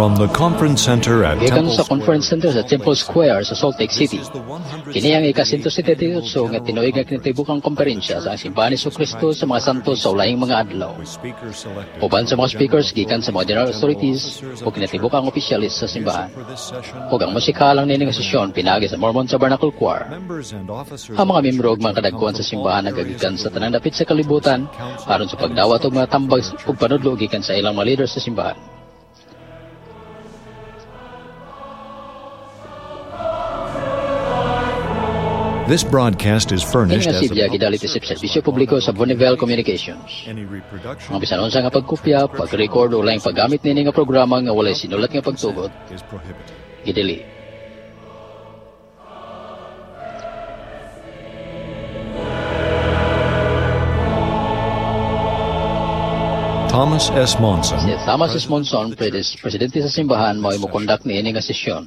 From the Conference Center at Gikan Temple sa Conference Center sa Temple Square sa Salt Lake City. Kini ang ika-178 nga tinuig nga kinatibukang komperensya sa simbahan ni Jesucristo sa mga santo sa ulahing mga adlaw. Uban sa mga speakers gikan sa mga general authorities o kinatibukang opisyalis sa simbahan. Ug ang musikalang nini nga sesyon pinagi sa Mormon Tabernacle Choir. Ang mga membro ug mga kadagkuan sa simbahan nagagikan sa tanang dapit sa kalibutan aron sa pagdawat og mga tambag ug panudlo gikan sa ilang mga leaders sa simbahan. This broadcast is furnished as Nga sibya gidalit isip serbisyo publiko sa Bonneville Communications. Ang bisan unsa nga pagkopya, pag-record o laing paggamit nini nga programa nga walay sinulat nga pagtugot gidili. Thomas S. Monson. Si Thomas S. Monson, presidente sa simbahan, mao imo conduct niini nga sesyon.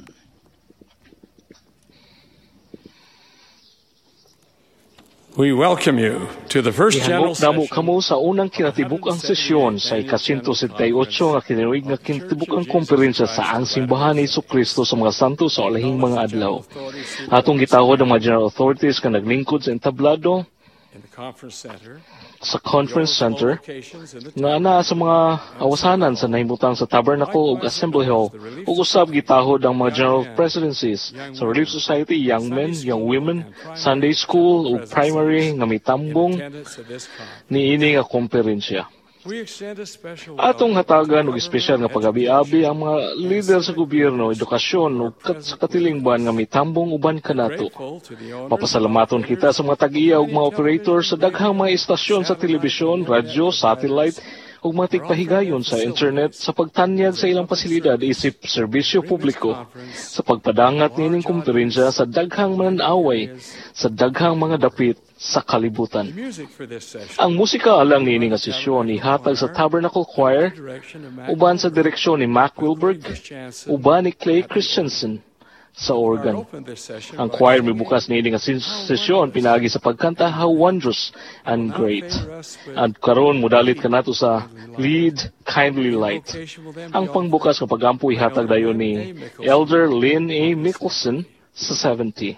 We welcome you to the first general Namo session. kamo sa unang kinatibukang sesyon sa ika-178 nga kinirig nga kinatibukang komperensya sa ang simbahan ni Jesucristo sa mga santo sa ulahing mga adlaw. Atong gitawod ang mga general authorities nga naglingkod sa entablado In the conference center, sa conference center locations in the na ana sa mga awasanan sa nahimutang sa Tabernacle ug Assembly Hall ug usab gitahod ang mga general presidencies sa Relief Society, Young Men, Young Women, Sunday School ug primary nga mitambong attendance of this conference. niini nga komperensya. We extend a special Atong hatagan og espesyal nga pag-abi-abi ang mga leader sa gobyerno, edukasyon ug sa katilingban nga mitambong uban kanato. grateful to the owners Papasalamaton kita sa mga tag-iya ug mga operator sa daghang mga istasyon sa telebisyon, radyo, satellite ug mga tigpahigayon sa internet sa pagtanyag sa ilang pasilidad isip serbisyo publiko sa pagpadangat nining komperensya sa daghang mananaway sa daghang mga dapit sa kalibutan. music for this session. Ang musika alang nining nga sesyon ihatag sa Tabernacle Choir Direction of Mac uban sa direksyon ni Mac Wilberg Jansen. uban ni Clay Christensen sa organ. Open this session Ang by choir singing mibukas niini nga sesyon pinagi sa pagkanta How Wondrous and Great. At karon modalit kanato sa Lead Kindly Light. Ang pangbukas nga pagampo ihatag dayon ni Elder Lynn A. Mickelson sa 70.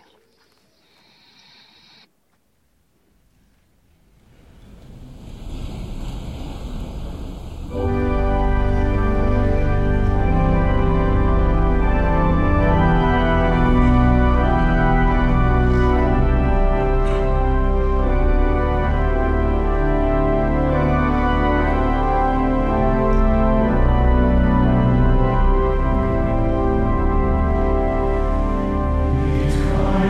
Kindly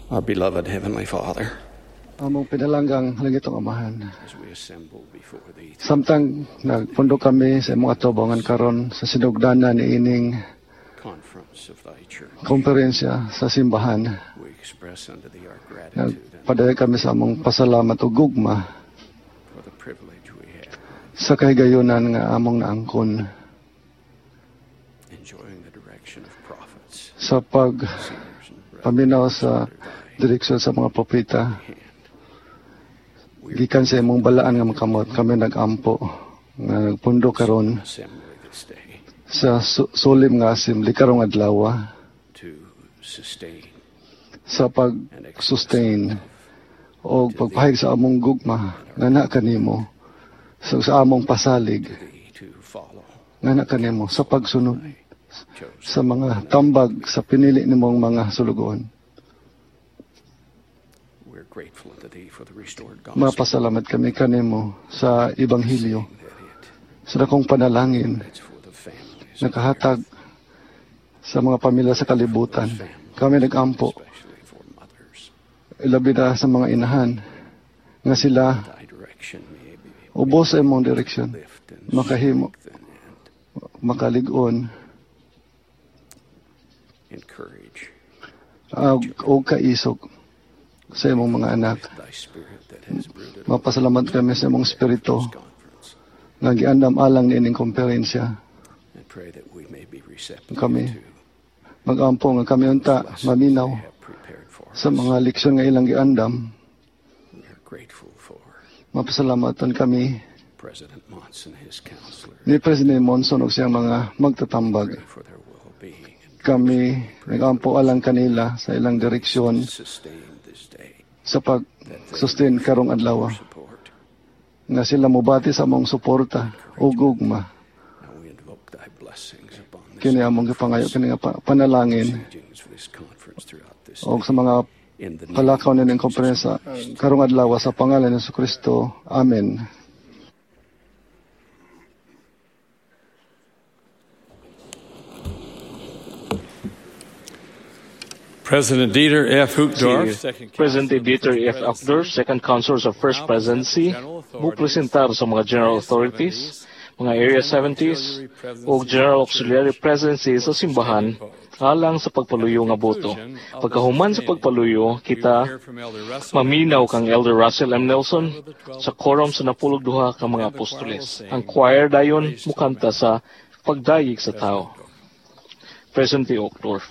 Our beloved Heavenly Father, among pinalanggang halagitong amahan. as we assemble before Thee, Samtang nagpundo kami sa imong atubangan karon sa sinugdanan ni ining conference of Thy Church, konferensya sa simbahan, we express unto Thee our gratitude and nagpadayag kami sa among pasalamat ug gugma for the privilege we have sa kahigayunan nga among naangkon enjoying the direction of prophets, sa seers, and paminaw sa direksyon sa mga propeta. Gikan sa imong balaan nga makamot, kami nagampo nga nagpundo karon assembly this day sa sulim nga assembly karong adlaw to sustain sa pag-sustain o pagpahig sa among gugma nga na kanimo sa among pasalig Thee to follow nga na kanimo sa pagsunod chosen. sa mga tambag sa pinili nimong mga sulugon. We're grateful unto Thee for the restored gospel. Mapasalamat kami kanimo sa Ebanghelyo, sa dakong panalangin It's for the families, nakahatag sa mga pamilya sa kalibutan. Kami nagampo, especially for mothers. ilabi na sa mga inahan, nga sila Thy direction may be ubos sa imong direksyon, lift and makahimo, strengthen makaligon, and encourage o kaisog sa imong mga anak. Thy Spirit that has brooded Mapasalamat kami sa imong Espiritu this conference, nga giandam alang niining konferensya. and pray that we may be receptive Kami to mag-ampo nga kami unta maminaw They have prepared for sa us. mga leksyon nga ilang giandam. We are grateful for Mapasalamatan kami President Monson and his counselors. ni President Monson ug siyang mga magtatambag. Pray for their well-being and Kami nag-ampo alang kanila sa ilang direksyon sustain this day. sa pag-sustain karong adlaw Support. nga sila mobati sa among suporta o gugma. Now we invoke Thy blessings upon this Kini among gipangayo kini nga panalangin proceedings for this conference throughout this o day. sa mga In the name palakaw nining konferensya karong adlaw sa pangalan ni Kristo. Amen. President Dieter F. Uchtdorf, President Dieter F. Uchtdorf, Second Counselors of First Presidency, mupresentar sa mga General Authorities, mga Area 70s, o General Auxiliary Presidency sa simbahan, alang sa pagpaluyo nga boto. Pagkahuman sa pagpaluyo, kita maminaw kang Elder Russell M. Nelson sa quorum sa napulog duha ka mga apostoles. Ang choir dayon mukanta sa pagdayig sa tao. President Uchtdorf.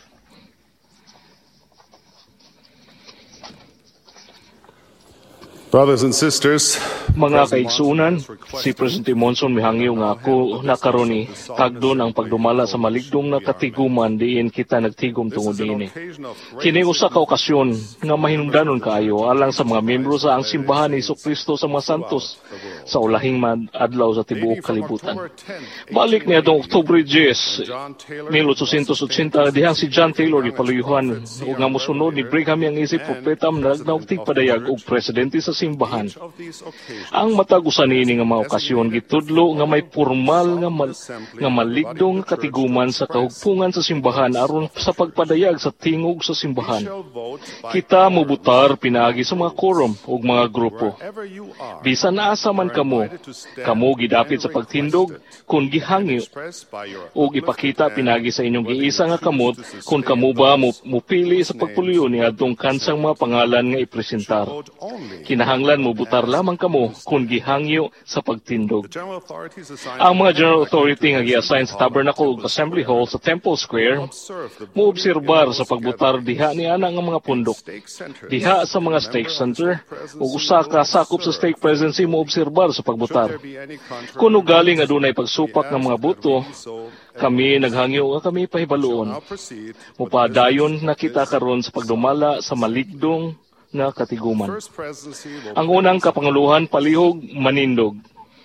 Brothers and sisters, Mga kaigsuunan, si Presidente Monson mihangyo nga ako nakaroni tagdon ang pagdumala sa maligdong na katiguman diin kita nagtigom tungod diini. Kini usa ka okasyon nga mahinungdanon kaayo alang sa mga miyembro sa ang simbahan ni Jesucristo sa mga santos sa ulahing adlaw sa tibuok kalibutan. Balik niadtong Oktubre 10, 1880 dihang si John Taylor ipaluyuhan ug nga mosunod ni Brigham Young isip propeta nagnaog tigpadayag og presidente sa simbahan. Ang matag-usa niini nga mga okasyon gitudlo nga may formal nga maligdong katiguman sa kahugpungan sa simbahan aron sa pagpadayag sa tingog sa simbahan. Kita mobutar pinaagi sa mga quorum ug mga grupo. Bisan asa man kamo gidapit sa pagtindog kung gihangyo ug ipakita pinagi sa inyong giisa nga kamot kung kamo ba mupili sa pagpuliyo ni adtong kansang mga pangalan nga ipresentar. Kinahanglan mobutar lamang kamo kung gihangyo sa pagtindog. Ang mga general authority nga gi-assign sa Tabernacle ug Assembly Hall sa Temple Square moobserbar sa pagbutar diha ni ana nga mga pundok. Diha sa mga stake center ug usa ka sakop sa stake presidency moobserbar sa pagbutar. Kung galing adunay pagsupak ng mga boto, kami naghangyo nga kami pahibaluon. Mupadayon na kita karon sa pagdumala sa maligdong nga katiguman. Ang unang kapanguluhan palihog manindog.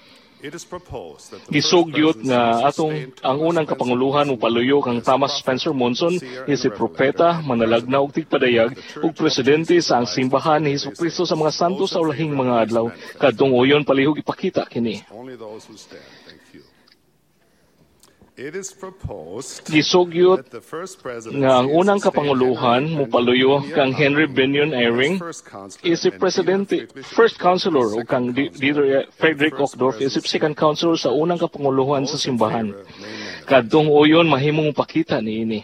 Gisugyot nga ang unang kapanguluhan upaluyo kang Thomas Spencer Monson si propeta, manalagna ug tigpadayag ug presidente sa ang simbahan ni Jesucristo sa mga santos sa ulahing mga adlaw. Kadtong uyon palihog ipakita kini. Gisugyot nga ang unang kapanguluhan mupaluyo kang Henry Benyon Eyring isip presidente, first counselor o kang Dieter Frederick Ockdorff isip second counselor sa unang kapanguluhan sa simbahan. Kadtong uyon mahimong pakita niini.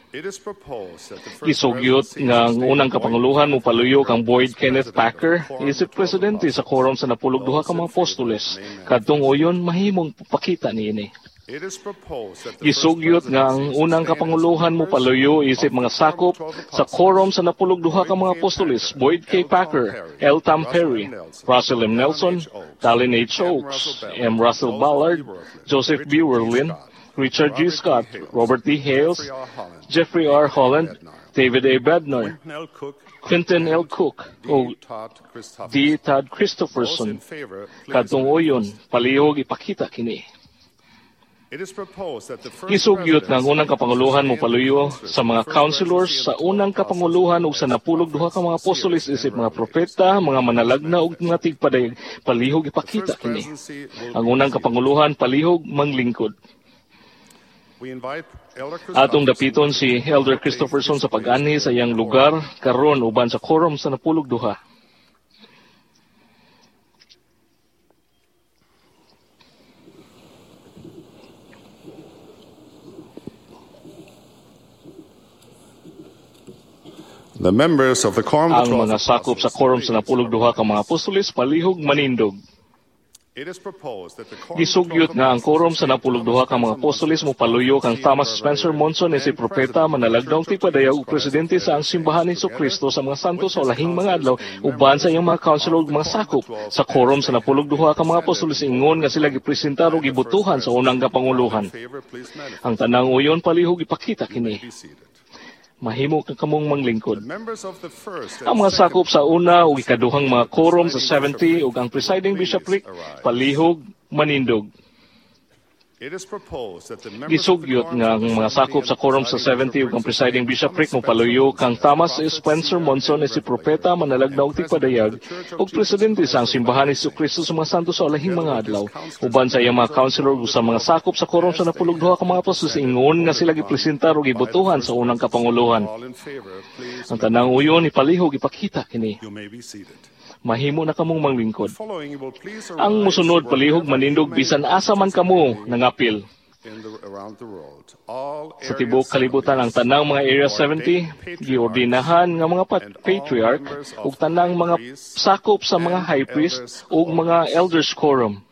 Gisugyot nga ang unang kapanguluhan mupaluyo kang Boyd Kenneth Packer isip presidente sa quorum sa 12 ka mga apostoles. Kadtong uyon mahimong pakita niini. Gisugyot nga ang unang kapanguluhan mo paluyo isip mga sakop sa quorum sa 12 ka mga apostoles, Boyd K. Packer, L. Tom Perry, Russell M. Nelson, Dallin H. Oaks, M. Russell Ballard, Joseph B. Werlin, Richard G. Scott, Robert D. Hales, Jeffrey R. Holland, David A. Bednar, Quinton L. Cook, o D. Todd Christopherson. Kadtong uyon, palihog ipakita kini. Gisugyot nga ang unang kapanguluhan mo paluyo sa mga counselors sa unang kapanguluhan ug sa 12 ka mga apostoles isip mga propeta, mga manalagna ug mga tigpaday palihog ipakita kini. Ang unang kapanguluhan palihog manglingkod. Atong dapiton si Elder Christopherson sa pag-anhi sa iyang lugar karon uban sa quorum sa 12. The members of the quorum ang mga sakop sa quorum sa 12 ka mga apostoles palihog manindog. Gisugyot nga ang quorum sa 12 ka mga apostoles mo paluyo kang Thomas Spencer Monson si propeta manalagdang tipadayag ug presidente sa ang simbahan ni Kristo sa mga santo sa lahing mga adlaw uban sa iyang mga counselor ug mga sakop sa quorum sa 12 ka mga apostoles ingon nga sila gipresentar ug gibutuhan sa unang kapanguluhan. Ang tanang uyon palihog ipakita kini. Mahimo ka kamong manglingkod. Ang mga sakop sa una ug ikaduhang mga quorum sa 70 ug ang presiding bishopric palihog manindog. Gisugyot nga ang mga sakop sa quorum sa 70 ug ang presiding bishopric mo paluyo kang Thomas S. Spencer Monson si propeta manalagna ug tigpadayag ug presidente sa ang simbahan ni Kristo sa mga santo sa lahing mga adlaw uban sa iyang mga counselor ug sa mga sakop sa quorum sa 12 ka mga apostoles ingon nga sila gipresentar ug gibutuhan sa unang kapanguluhan. Ang tanang uyon ipalihog ipakita kini. Mahimo na kamong manglingkod. Ang musunod palihog manindog bisan asa man kamo nangapil. Sa tibuok kalibutan ang tanang mga Area 70 giordinahan nga mga patriarch ug tanang mga sakop sa mga high priest ug mga elders quorum.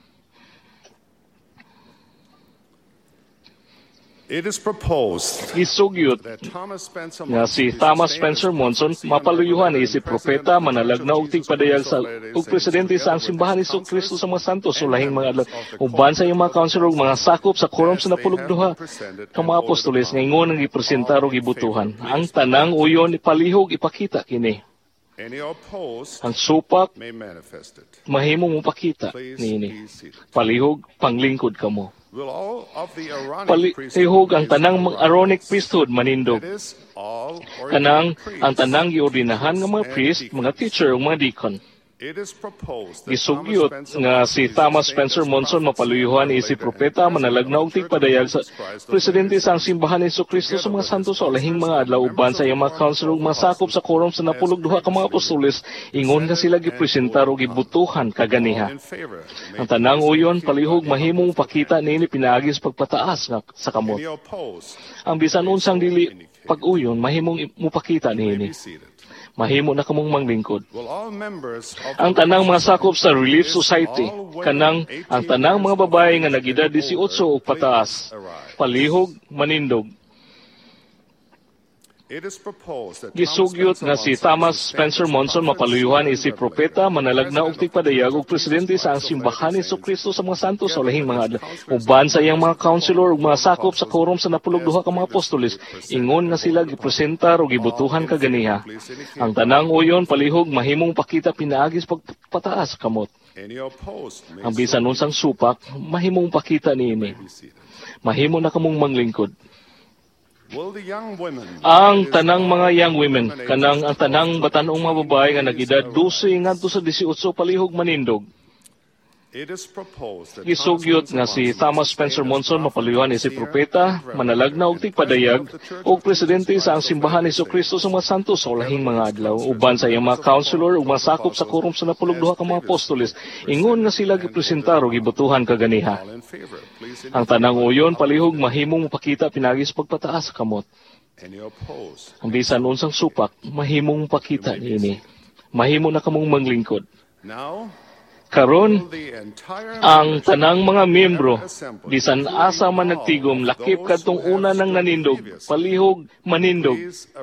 Gisugyot nga si Thomas Spencer Monson mapaluyuhan si propeta manalagna ug tigpadayag sa ug presidente sa ang simbahan ni Kristo sa mga santos sa lahing mga adlaw uban sa iyang mga counselor ug mga sakop sa quorum sa 12 ka mga apostoles nga ingon nga gipresentar ug gibutuhan. Ang tanang uyon ipalihog ipakita kini. Ang supak mahimo mo pakita niini. Palihog panglingkod kamo. Palihog ang tanang Aaronic priesthood manindog. Kanang ang tanang giordinahan nga mga priest, mga teacher ug mga deacon. Gisugyot nga si Thomas Spencer Monson mapaluyuhan si propeta manalagna ug tigpadayag sa presidente sa ang simbahan ni Kristo sa mga santo sa lahing mga adlaw uban sa iyang mga counselor ug mga sakop sa quorum sa 12 ka mga apostoles ingon nga sila gipresentar ug gibutuhan kaganiha. Ang tanang uyon palihog mahimong pakita niini pinaagi sa pagpataas nga sa kamot. Ang bisan unsang dili pag-uyon mahimong mupakita niini. Mahimo na kamong manglingkod. Ang tanang mga sakop sa Relief Society, kanang ang tanang mga babae nga nag-edad 18 o pataas, palihog manindog. Gisugyot nga si Thomas Spencer Monson mapaluyuhan si propeta manalagna ug tigpadayag ug presidente sa ang simbahan ni Kristo sa mga santos sa lahing mga adlaw uban sa iyang mga counselor ug mga sakop sa quorum sa 12 ka mga apostoles ingon nga sila gipresentar ug gibutuhan kaganiha. Ang tanang uyon palihog mahimong pakita pinaagi sa pagpataas kamot. Ang bisan unsang supak mahimong pakita niini. Mahimo na kamong manglingkod. Ang tanang mga young women, kanang ang tanang batanong mga babae nga nag-edad 12 ngadto sa 18 palihog manindog. Gisugyot nga si Thomas Spencer Monson mapaluyuhan isip propeta, manalagna og tigpadayag og presidente sa ang simbahan ni Jesucristo sa mga santos sa ulahing mga adlaw. Uban sa iyang mga counselor ug mga sakop sa quorum sa 12 ka mga apostoles, ingon nga sila gipresentar og gibutuhan kaganiha. Ang tanang uyon palihog mahimong mapakita pinagi sa pagpataas sa kamot. Ang bisan unsang supak mahimong mapakita niini. Mahimo na kamong manglingkod. Karon, ang tanang mga miyembro, bisan asa man nagtigom, lakip kadtong una ng nanindog, palihog manindog.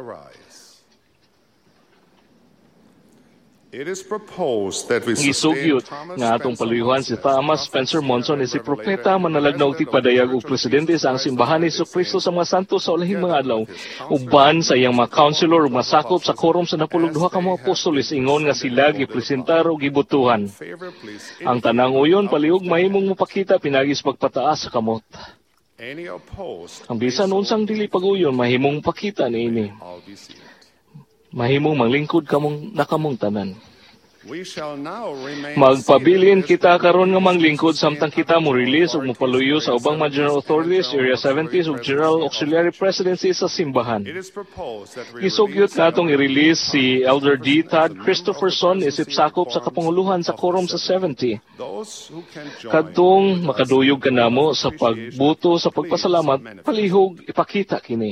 Gisugyot nga atong paluyuhan si Thomas Spencer Monson si propeta manalagnaw tigpadayag og presidente sa ang simbahan ni Jesucristo sa mga santos sa ulahing mga adlaw. Uban sa iyang mga counselor ug masakop sa quorum sa 12 ka mga apostoles ingon nga sila gipresentar og gibutuhan. Ang tanang uyon palihog mahimong mapakita pinagi sa pagpataas sa kamot. Ang bisan unsang dili pag-uyon mahimong pakita niini. Mahimong manglingkod kamong tanan. Magpabilin kita karon nga manglingkod samtang kita mo release ug mopaluyo sa ubang mga general authorities, area 70s ug general auxiliary presidency sa simbahan. Gisugyot natong i-release si Elder D. Todd Christopherson isip sakop sa kapanguluhan sa quorum sa 70. Kadtong makaduyog kanamo sa pagbuto sa pagpasalamat, palihog ipakita kini.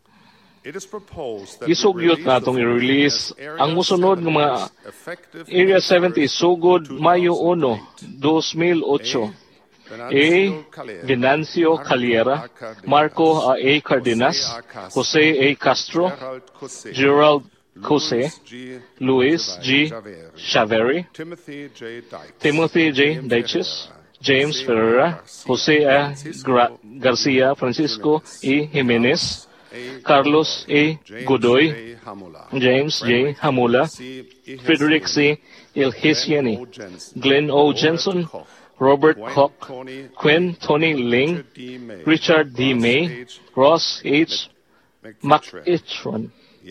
Gisugyot natong i-release ang musunod ng mga Area 70 sugod Mayo 1, 2008. A. Venancio Caliera, Marco A. Cardenas, Jose A. Castro, Gerald Jose, Luis G. Chaveri, Timothy J. Deiches, James Ferreira, Jose A. Garcia, Francisco E. Jimenez, Carlos A. Godoy, James J. Hamula, Frederick C. Ilhesiani, Glenn O. Jensen, Robert Koch, Quinn Tony Ling, Richard D. May, Ross H. McIchron,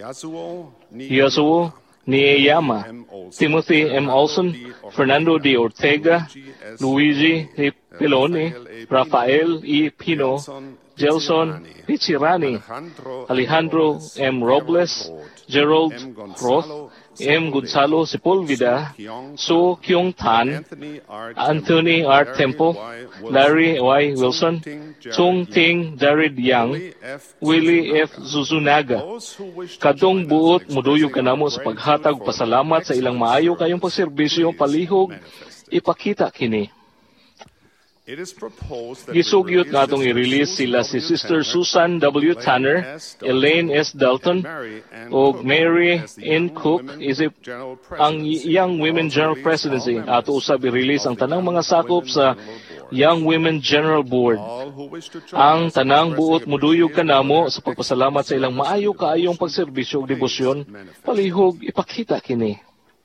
Yasuo Niyama, Timothy M. Olson, Fernando D. Ortega, Luigi E. Pilone, Rafael E. Pino, Gelson Pichirani, Alejandro M. Robles, Gerald Roth, M. Gonzalo Sepulveda, So Kyung Tan, Anthony R. Temple, Larry Y. Wilson, Chung Ting Jared Yang, Willie F. Zuzunaga. Kadtong buot muduyog kanamo sa paghatag pasalamat sa ilang maayo kayong pagserbisyo palihog, ipakita kini. Gisugyot nga itong i-release sila si Sister Susan W. Tanner, Elaine S. Dalton, o Mary N. Cook, isip ang Young Women General Presidency. Ato usab i-release ang tanang mga sakop sa Young Women General Board. Ang tanang buot muduyog kanamo sa pagpasalamat sa ilang maayo kaayong pagserbisyo o debosyon, palihog ipakita kini.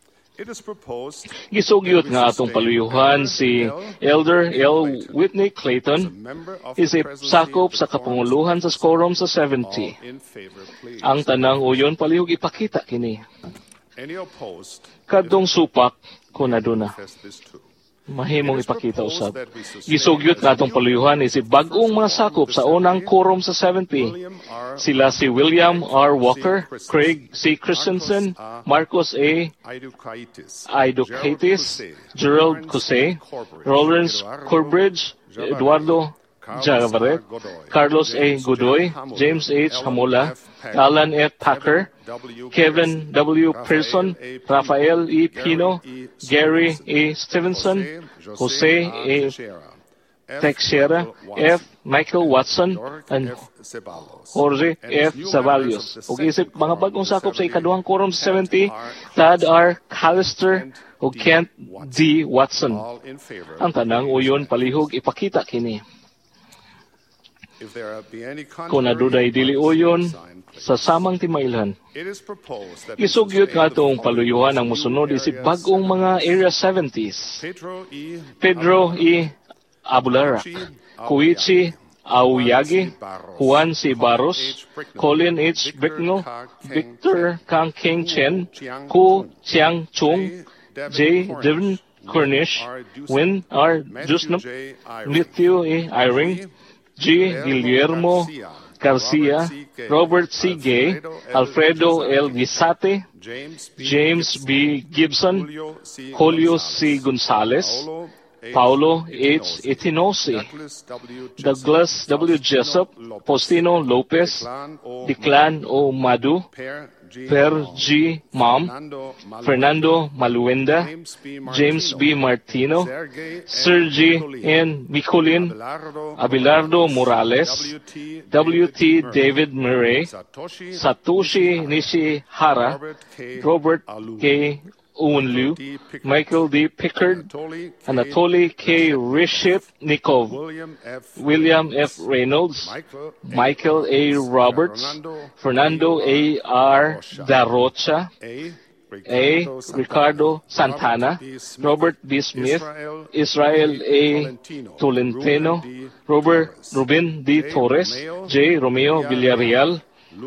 Gisugyot nga atong paluyuhan si Elder L. Whitney Clayton, isip sakop sa kapanguluhan sa quorum sa 70. Ang tanang uyon palihog ipakita kini. Kadtong supak kung aduna. Mahimong ipakita usab. Gisugyot nga atong paluyuhan isip bagong mga sakop sa unang quorum sa 70. Sila si William R. Walker, Craig C. Christensen, Marcos A. Idokaitis, Gerald Jose, Lawrence Corbridge, Eduardo Javaret, Carlos A. Godoy, James H. Hamula, Alan F. Packer, Kevin W. Pearson, Rafael E. Pino, Gary A. Stevenson, Jose A. Teixeira, F. Michael Watson, and Jorge F. Zavallos. Ug isip mga bagong sakop sa ikaduhang quorum 70, Tad R. Callister ug Kent D. Watson. Ang tanang uyon palihog ipakita kini. Kung naduday dili uyon sa samang timailhan, isugyot nga itong paluyuhan ang musunod isip bagong mga Area 70s. Pedro E. Abularak, Koichi Aoyagi, Juan C. Barros, Colin H. Bicknell, Victor Kang King Chen, Ko Chiang Chung, J. Devin Cornish, Win R. Jusnap, Matthew E. Iring, G. Guillermo Garcia, Robert C. Gay, Alfredo L. Gisate, James B. Gibson, Julio C. Gonzalez, Paulo H. Itinosi, Douglas W. Jessup, Faustino Lopez, Declan O. Madu, Per G. Mam, Fernando Maluenda, James B. Martino, Sergi N. Mikulin, Abelardo Morales, W.T. David Murray, Satoshi Nishihara, Robert K. Owenliu, Michael D. Pickard, Anatoly K. Rishitnikov, William F. Reynolds, Michael A. Roberts, Fernando A. R. Darocha, A. Ricardo Santana, Robert B. Smith, Israel A. Tolentino, Ruben D. Torres, J. Romeo Villarreal,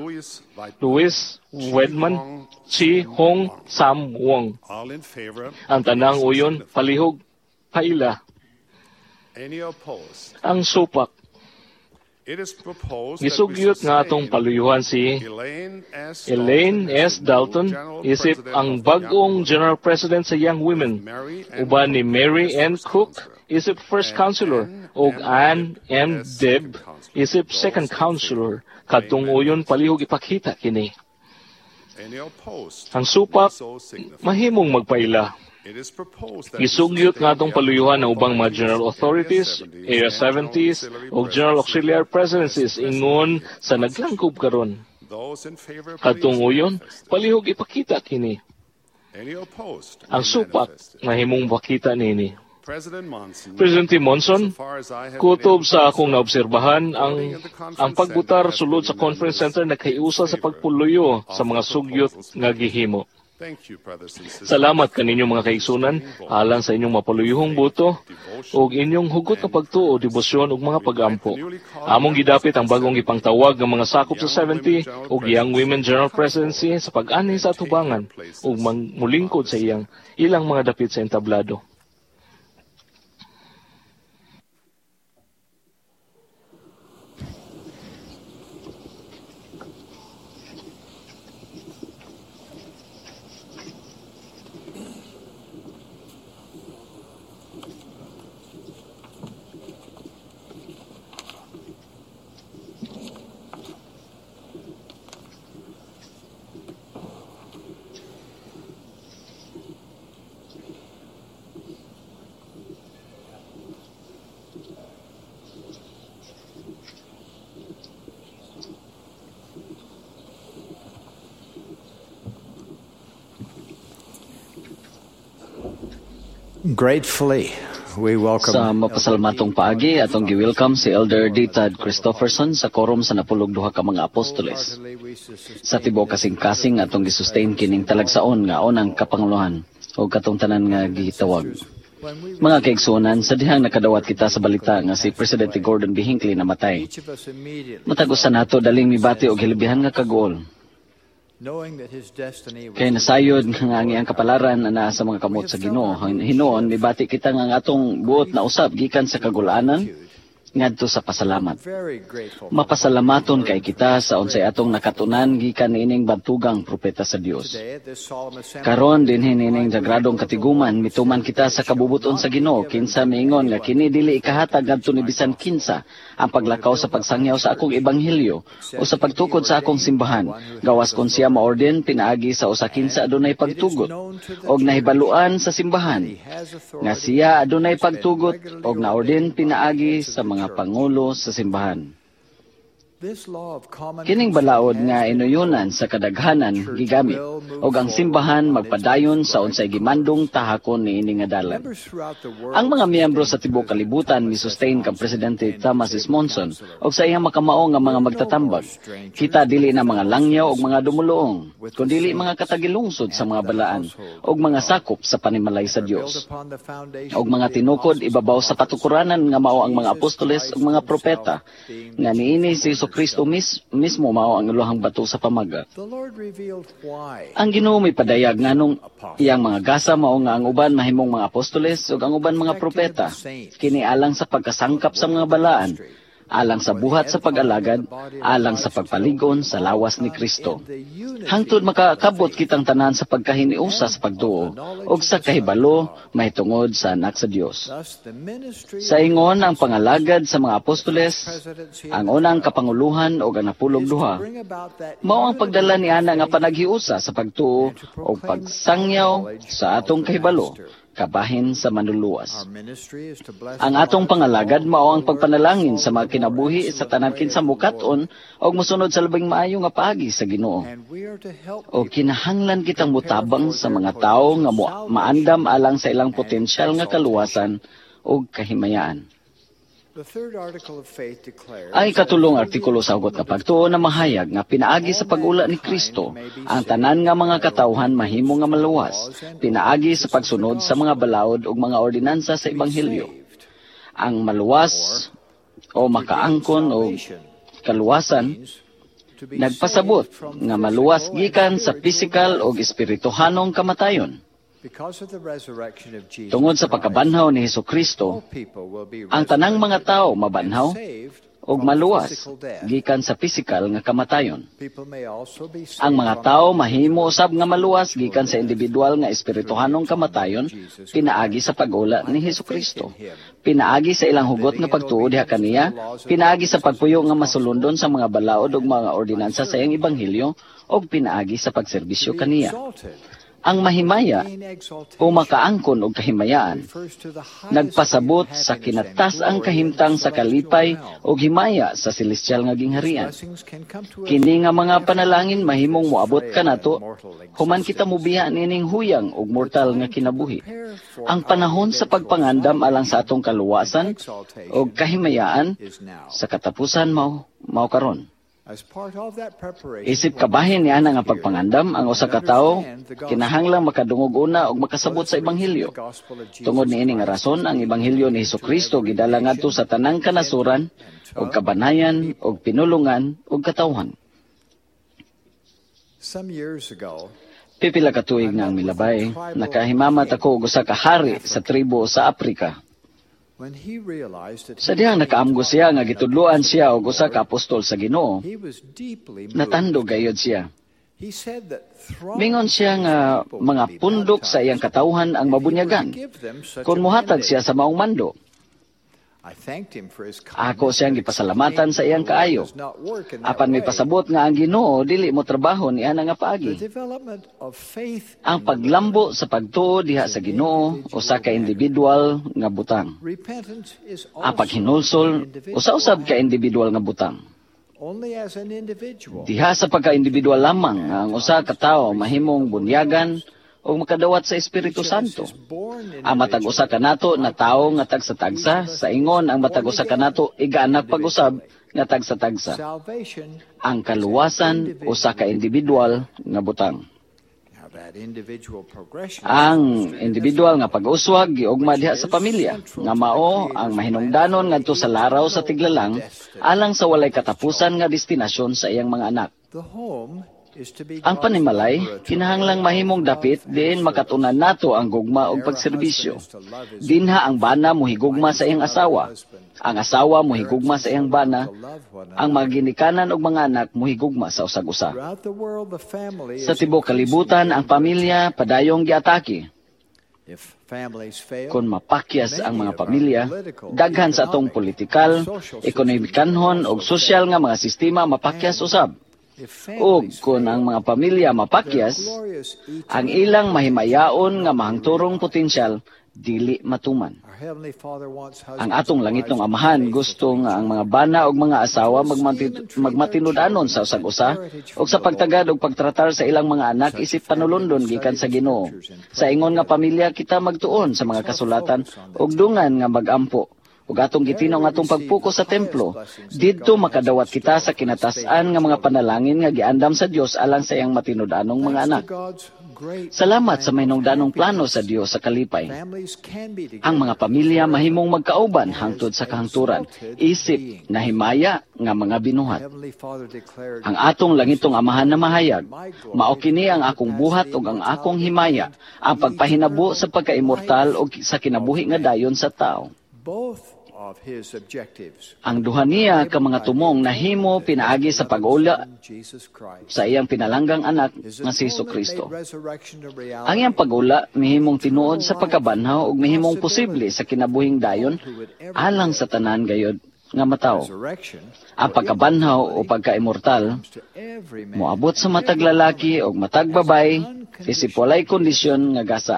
Louis Wedman, Chi Hong Sam Wong. All in favor? Ang tanang uyon, palihog, paila. Any opposed? Ang supak, It is proposed that we gisugyot nga atong sustain paluyuhan si Elaine S. Dalton, isip ang bagong General President sa Young Women, uban ni Mary N. Cook, isip First Counselor, ug Ann M. Deb, isip Second Counselor, kadtong uyon palihog ipakita kini. Any opposed? Ang supak, So signify. mahimong magpaila. It is proposed that Gisugyot nga atong paluyuhan na ubang mga General Authorities, Area 70s, o General Auxiliary Presidencies ingon sa naglangkob karon. those in favor, Kadtong please uyon, manifest. palihog ipakita kini. Any opposed? Ang supak, Manifested. mahimong pakita nini. President Monson, Presidente Monson, so far as I have kutob been sa able to akong naobserbahan, ang pagbutar sulod sa conference center nagkaiusa sa pagpuluyo sa mga sugyot nga gihimo. Thank you, brothers and sisters. Salamat kaninyo mga kaigsunan, alang sa inyong mapaluyuhong buto, ug inyong hugot na pagtuo, debosyon ug mga pagampo. Among gidapit ang bagong ipangtawag ng mga sakop sa 70 ug Young Women General Presidency sa pag-ani sa atubangan ug mulingkod sa ilang mga dapit sa entablado. Gratefully, we welcome Sa mapasalmatong paagi, atong gi-welcome si Elder D. Tad Christopherson sa korum sa napulog duha ka mga apostoles. Sa tibuok kasing-kasing atong gisustain kining talagsaon nga unang kapanguluhan o katong tanan nga gitawag. Mga kaigsunan, sa dihang nakadawat kita sa balita nga si Presidente Gordon B. Hinckley namatay. Matagusan nato daling mibati og hilabihan nga kagool. Kaya nasayod nga ang kapalaran na sa mga kamot sa Ginoo. Hinoon, mibati kita nga atong buot na usab gikan sa kagulanan ngadto sa pasalamat. Mapasalamaton kay kita sa unsay atong nakatunan gikan niining bantugang propeta sa Dios. Karon dinhi niining sagradong katiguman mituman kita sa kabubuton sa Ginoo kinsa miingon nga kini dili ikahatag ngadto ni bisan kinsa ang paglakaw sa pagsangyaw sa akong ebanghelyo o sa pagtukod sa akong simbahan gawas kon siya maorden pinaagi sa usa kinsa adunay pagtugot og nahibaluan sa simbahan nga siya adunay pagtugot og naorden pinaagi sa mga pangulo sa simbahan. Kining balaod nga inuyunan sa kadaghanan gigamit og ang simbahan magpadayon sa unsay gimandong tahakon niini nga dalan. Ang mga miyembro sa tibuok kalibutan mi-sustain kang Presidente Thomas S. Monson og sa iyang makamao nga mga magtatambag. Kita dili na mga langyaw og mga dumuluong, kundi mga katagilungsod sa mga balaan og mga sakop sa panimalay sa Dios. Og mga tinukod ibabaw sa katukuranan nga mao ang mga apostoles ug mga propeta nga niini si Kristo mismo mao ang ilohang bato sa pamaga. Ang Ginoo may padayag nganong iyang mga gasa mao nga ang uban mahimong mga apostoles ug ang uban mga propeta, kini alang sa pagkasangkap sa mga balaan, alang sa buhat sa pag-alagad, alang sa pagpaligon sa lawas ni Kristo. Hangtod makakabot kitang tanan sa pagkahiniusa sa pagtuo ug sa kahibalo mahitungod sa anak sa Dios. Sa ingon ang pangalagad sa mga apostoles, ang unang kapanguluhan ug ang napulog duha, mao ang pagdala ni ana nga panaghiusa sa pagtuo ug pagsangyaw sa atong kahibalo kabahin sa manluluwas. Ang atong pangalagad mao ang pagpanalangin sa mga kinabuhi sa tanan kinsa mukat-on ug mosunod sa labing maayo nga paagi sa Ginoo. O kinahanglan kitang mutabang sa mga tawo nga maandam alang sa ilang potensyal nga kaluwasan ug kahimayaan. Ang ikatulong artikulo sa hugot nga pagtuo na mahayag nga pinaagi sa pag-ula ni Kristo ang tanan nga mga katawhan mahimo nga maluwas, pinaagi sa pagsunod sa mga balaod ug mga ordinansa sa Ebanghelyo. Ang maluwas o makaangkon o kaluwasan nagpasabot nga maluwas gikan sa pisikal o espirituhanong kamatayon. Tungod sa pagkabanhaw ni Hesukristo, ang tanang mga tao mabanhaw ug maluwas gikan sa pisikal nga kamatayon. Ang mga tao mahimo usab nga maluwas gikan sa individual nga espirituhanong kamatayon pinaagi sa pag-ula ni Hesukristo. Pinaagi sa ilang hugot nga pagtuo diha kaniya, pinaagi sa pagpuyo nga masulundon sa mga balaod ug mga ordinansa sa iyang ebanghelyo ug pinaagi sa pagserbisyo kaniya. Ang mahimaya o makaangkon o kahimayaan nagpasabot sa kinatas-ang kahimtang sa kalipay o himaya sa celestial nga gingharian. Kini nga mga panalangin mahimong moabot kanato human kita mobiya nining huyang o mortal nga kinabuhi. Ang panahon sa pagpangandam alang sa atong kaluwasan o kahimayaan sa katapusan mao karon. Isip kabahin niya nga pagpangandam ang usa ka tawo kinahanglang makadungog una ug makasabot sa ebanghelyo. Tungod niini nga rason ang ebanghelyo ni Hesukristo gidala ngadto sa tanang kanasuran ug kabanayan ug pinulungan ug katawhan. Pipila ka tuig na ang milabay, nakahimamat ako og usa ka hari sa tribo sa Afrika. Sa dihang nakaamgo siya nga gitudloan siya og usa ka apostol sa Ginoo, natandog gayud siya. Mingon siya nga mga pundok sa iyang katawhan ang mabunyagan kung muhatag siya sa maong mando. Ako siyang gipasalamatan sa iyang kaayo. Apan may pasabot nga ang Ginoo dili mo trabaho ni ana nga paagi. Ang paglambo sa pagtuo diha sa Ginoo usa ka individual nga butang. Ang paghinulsol usa-usab ka individual nga butang. Diha sa pagka-individual lamang ang usa ka tawo mahimong bunyagan o makadawat sa Espiritu Santo. Ang matag usa kanato na tawo nga tagsa-tagsa, sa ingon ang matag usa kanato igaanak pag-usab nga tagsa-tagsa. Ang kaluwasan usa ka individual nga butang. Ang individual nga pag-uswag giugma diha sa pamilya nga mao ang mahinungdanon ngadto sa laraw sa tiglalang alang sa walay katapusan nga destinasyon sa iyang mga anak. Ang panimalay, kinahanglang mahimong dapit diin makatunan nato ang gugma o pagserbisyo. Dinha ang bana mohigugma sa iyang asawa. Ang asawa mohigugma sa iyang bana. Ang mga ginikanan o mga anak mohigugma sa usag-usa. Sa tibuok kalibutan, ang pamilya padayong giatake. Kung mapakyas ang mga pamilya, daghan sa atong politikal, ekonomikanhon o sosyal nga mga sistema mapakyas usab. O kung ang mga pamilya mapakyas, ang ilang mahimayaon nga mahangturong potensyal dili matuman. Ang atong langitong amahan gusto nga ang mga bana o mga asawa magmatinud-anon sa usag-usa o sa pagtagad o pagtratar sa ilang mga anak isip panulundon gikan sa Ginoo. Sa ingon nga pamilya kita magtuon sa mga kasulatan o dungan nga magampo ug atong gitinaw nga atong pagpuko sa templo, didto makadawat kita sa kinatas-an nga mga panalangin nga giandam sa Dios alang sa iyang matinud-anong mga anak. Salamat sa mahinungdanong plano sa Dios sa kalipay. Ang mga pamilya mahimong magkauban hangtod sa kahangturan, isip na himaya nga mga binuhat. Ang atong langitong Amahan na mahayag, mao kini ang akong buhat ug ang akong himaya, ang pagpahinabo sa pagkaimortal ug sa kinabuhi nga dayon sa tao. Ang duha niya ka mga tumong nahimo pinaagi sa pag-ula sa iyang pinalanggang anak nga si Jesucristo. Ang iyang pag-ula mihimong tinuod sa pagkabanhaw ug mihimong posible sa kinabuhing dayon alang sa tanan gayud nga matawo. Ang pagkabanhaw o pagka-immortal moabot sa matag lalaki o matag babay isip walay kondisyon nga gasa.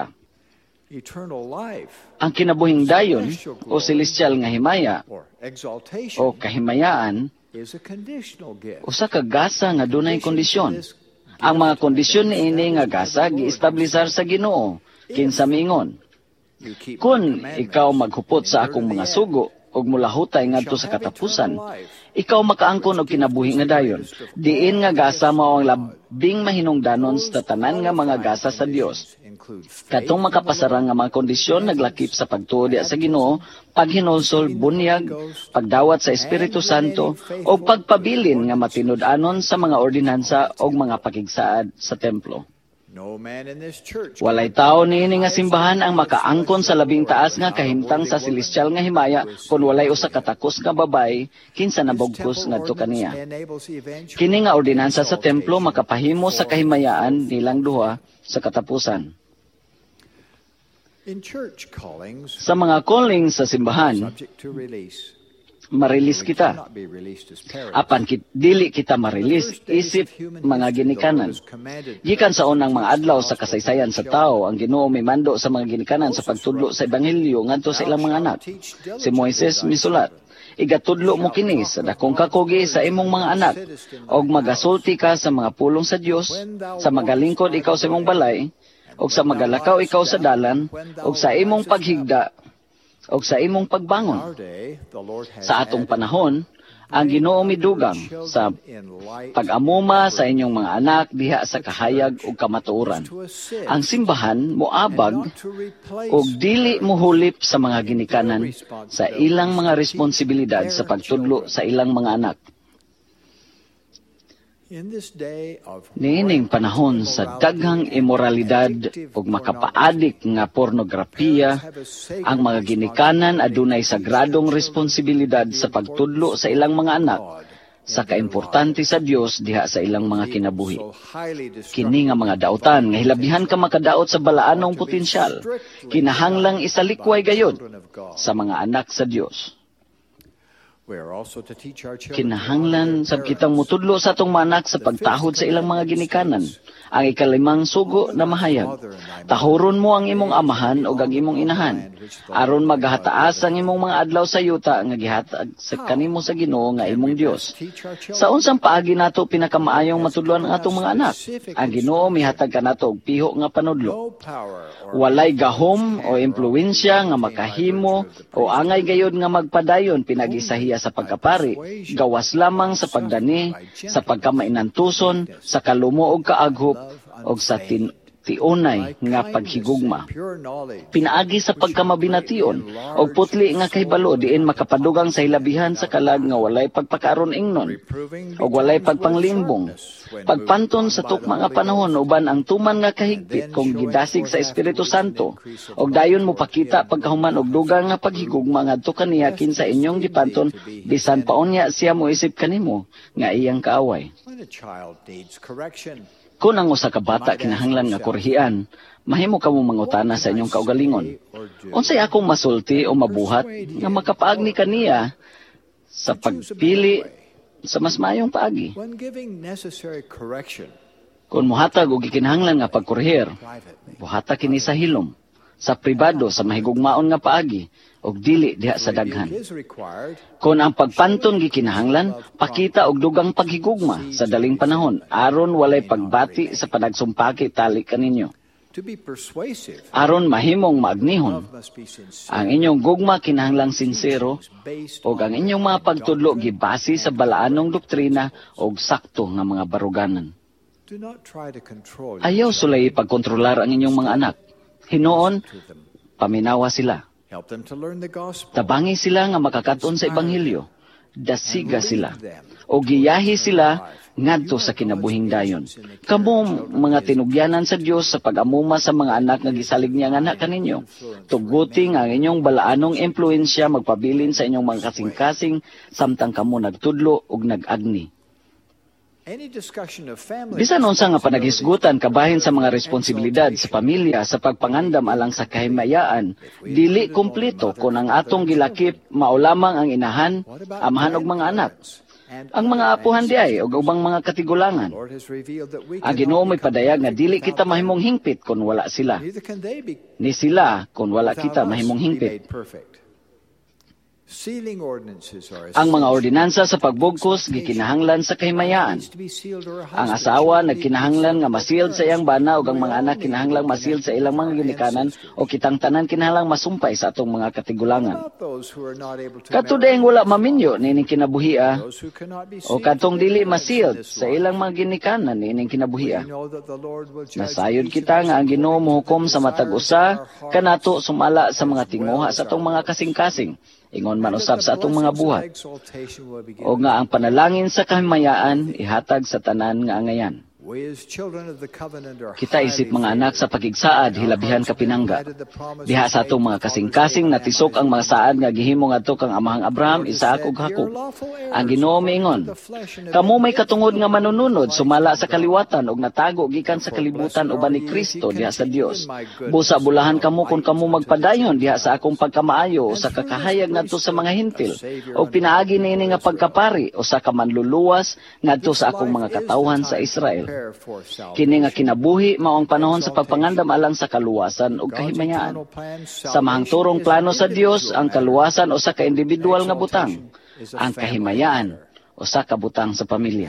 Ang kinabuhing dayon o celestial nga himaya o kahimayaan usa ka gasa nga dunay kondisyon. Ang mga kondisyon niini nga gasa giestablisar sa Ginoo kinsa miingon, kung ikaw maghupot sa akong mga sugo ug mulahutay ngadto sa katapusan, ikaw makaangkon og kinabuhi nga dayon. Diin nga gasa mao ang labing mahinungdanon sa tanan nga mga gasa sa Dios. Katong makapasarang nga mga kondisyon naglakip sa pagtuo diha sa Ginoo, paghinulsol, bunyag, pagdawat sa Espiritu Santo o pagpabilin nga matinud-anon sa mga ordinansa o mga pakigsaad sa templo. Walay tao niini nga simbahan ang makaangkon sa labing taas nga kahimtang sa celestial nga himaya kun walay usa ka takos nga babay kinsa nabugkos ngadto kaniya. Kini nga ordinansa sa templo makapahimo sa kahimayaan nilang duha sa katapusan. Sa mga calling sa simbahan, marilis kita. Apan dili kita marilis isip mga ginikanan. Gikan sa unang mga adlaw sa kasaysayan sa tao, ang Ginoo may mando sa mga ginikanan sa pagtudlo sa ebanghelyo ngadto sa ilang mga anak. Si Moises misulat, igatudlo mo kini sa dakong kakugi sa imong mga anak, og magasulti ka sa mga pulong sa Dios, sa magalingkod ikaw sa imong balay, og sa magalakaw ikaw sa dalan, og sa imong paghigda, og sa imong pagbangon. Sa atong panahon, ang Ginoo midugang sa pag-amuma sa inyong mga anak diha sa kahayag ug kamatuoran. Ang simbahan moabag ug dili mohulip sa mga ginikanan sa ilang mga responsibilidad sa pagtudlo sa ilang mga anak. Niining panahon sa daghang immoralidad ug makapaadik nga pornografiya, ang mga ginikanan adunay sagradong responsibilidad sa pagtudlo sa ilang mga anak sa kaimportante sa Dios diha sa ilang mga kinabuhi. Kini nga mga dautan nga hilabihan ka makadaot sa balaanong potensyal, kinahanglang isalikway gayud sa mga anak sa Dios. Kinahanglan sab kitang mutudlo sa atong manak sa pagtahod sa ilang mga ginikanan. Ang ikalimang sugo na mahayag, tahuron mo ang imong amahan o ang imong inahan, aron maghataas ang imong mga adlaw sa yuta nga gihatag sa kanimo sa Ginoo nga imong Dios. Sa unsang paagi nato pinakamaayong matudloan ang atong mga anak? Ang Ginoo mihatag kanato og piho nga panudlo. Walay gahom o impluwensya nga makahimo o angay gayud nga magpadayon pinagisahiya sa pagkapari, gawas lamang sa pagdani, sa pagkamainantuson, sa kalumo og kaaghop, og sa tiunay nga paghigugma. Pinaagi sa pagkamabination, og putli nga kahibalo diin makapadugang sa hilabihan sa kalag nga walay pagpakaron ingnon, og walay pagpanglimbong. Pagpanton sa tukma nga panahon uban ang tuman nga kahigpit kung gidasig sa Espiritu Santo, og dayon mo pakita pagkahuman og dugang nga paghigugma ngadto kaniya kinsa inyong gipanton bisan paunya siya mo isip kanimo nga iyang kaaway. Kung ang usa ka bata kinahanglan nga korhian, mahimo kamo mangutana sa inyong kaugalingon. Unsay akong masulti o mabuhat nga makapaagni kaniya sa pagpili sa mas maayong paagi? Kung muhatag og gikinahanglan nga pagkorhir, buhata kini sa hilom, sa pribado sa mahigugmaon nga paagi, og dili diha sa daghan. Kung ang pagpanton gikinahanglan, pakita og dugang paghigugma sa daling panahon aron walay pagbati sa panagsumpaki tali kaninyo. To be persuasive, Aron mahimong maagnihon, love must be sincere. ang inyong gugma kinahanglang sinsero o ang inyong mga pagtudlo gibase sa balaanong doktrina o sakto nga mga baruganan. Do not try to control Ayaw sulay pagkontrolar ang inyong mga anak. Hinoon, to them. paminawa sila. Help them to learn the gospel. Tabangi sila nga makakaton sa Ebanghelyo. Dasiga sila. O giyahi sila ngadto sa kinabuhing dayon. Kamo mga tinugyanan sa Dios sa pag-amuma sa mga anak nga gisalig niya nga anak kaninyo. Tuguti nga ang inyong balaanong impluensya magpabilin sa inyong mga kasing-kasing samtang kamo nagtudlo ug nag-agni. Any discussion of family Bisan unsa nga panaghisgutan kabahin sa mga responsibilidad sa pamilya sa pagpangandam alang sa kahimayaan, dili kumpleto kung ang atong gilakip mao lamang ang inahan, amahan ug mga anak. Ang mga apuhan diay ug ubang mga katigulangan. Lord has revealed that we Ang Ginoo may padayag nga dili kita mahimong hingpit kung wala sila. neither can they be Ni sila kung wala without kita us mahimong be hingpit. made perfect. Sealing ordinances are Ang mga ordinansa sa pagbugkos gikinahanglan sa kahimayaan. needs to be sealed or a Ang husband asawa should be nagkinahanglan nga masild sa iyang bana ug ang mga anak kinahanglang masild sa ilang mga ginikanan o kitang tanan kinahanglang masumpay sa atong mga katigulangan. about those who are not able to Kato marry, dayang wala maminyo nining kinabuhia those who cannot be o sealed katong to their dili lives in masild this sa life. ilang mga ginikanan nining We kinabuhia. know that the Lord will judge Nasayod each kita of nga us ang Ginoo according to mohukom the sa matag desires usa of our heart, kanato sumala sa mga as tinguha well sa as atong our mga works. kasing-kasing ingon man And that usab the sa atong mga blessings of buhat. exaltation will be O given. nga ang panalangin sa kahimayaan ihatag sa tanan nga angayan. We as children of the covenant are Kita isip highly mga anak sa pagigsaad hilabihan kapinangga. Diha sa atong mga kasing-kasing natisok ang mga saad nga gihimo ngadto kang amahang Abraham, Isaac ug Jacob. Ang Ginoo miingon, kamo may katungod nga manununod sumala sa kaliwatan ug natago gikan sa kalibutan uban ni Kristo diha sa Dios. Busa bulahan kamo kung kamo magpadayon diha sa akong pagkamaayo o sa kakahayag ngadto sa mga hintil o pinaagi niini nga pagkapari o sa kamanluluwas ngadto sa akong mga katawhan sa Israel. Kini nga kinabuhi mao ang panahon sa pagpangandam alang sa kaluwasan ug kahimayaan. Sa mahangturong plano sa Dios, ang kaluwasan o sa ka-individual nga butang, ang kahimayaan o sa kabutang sa pamilya.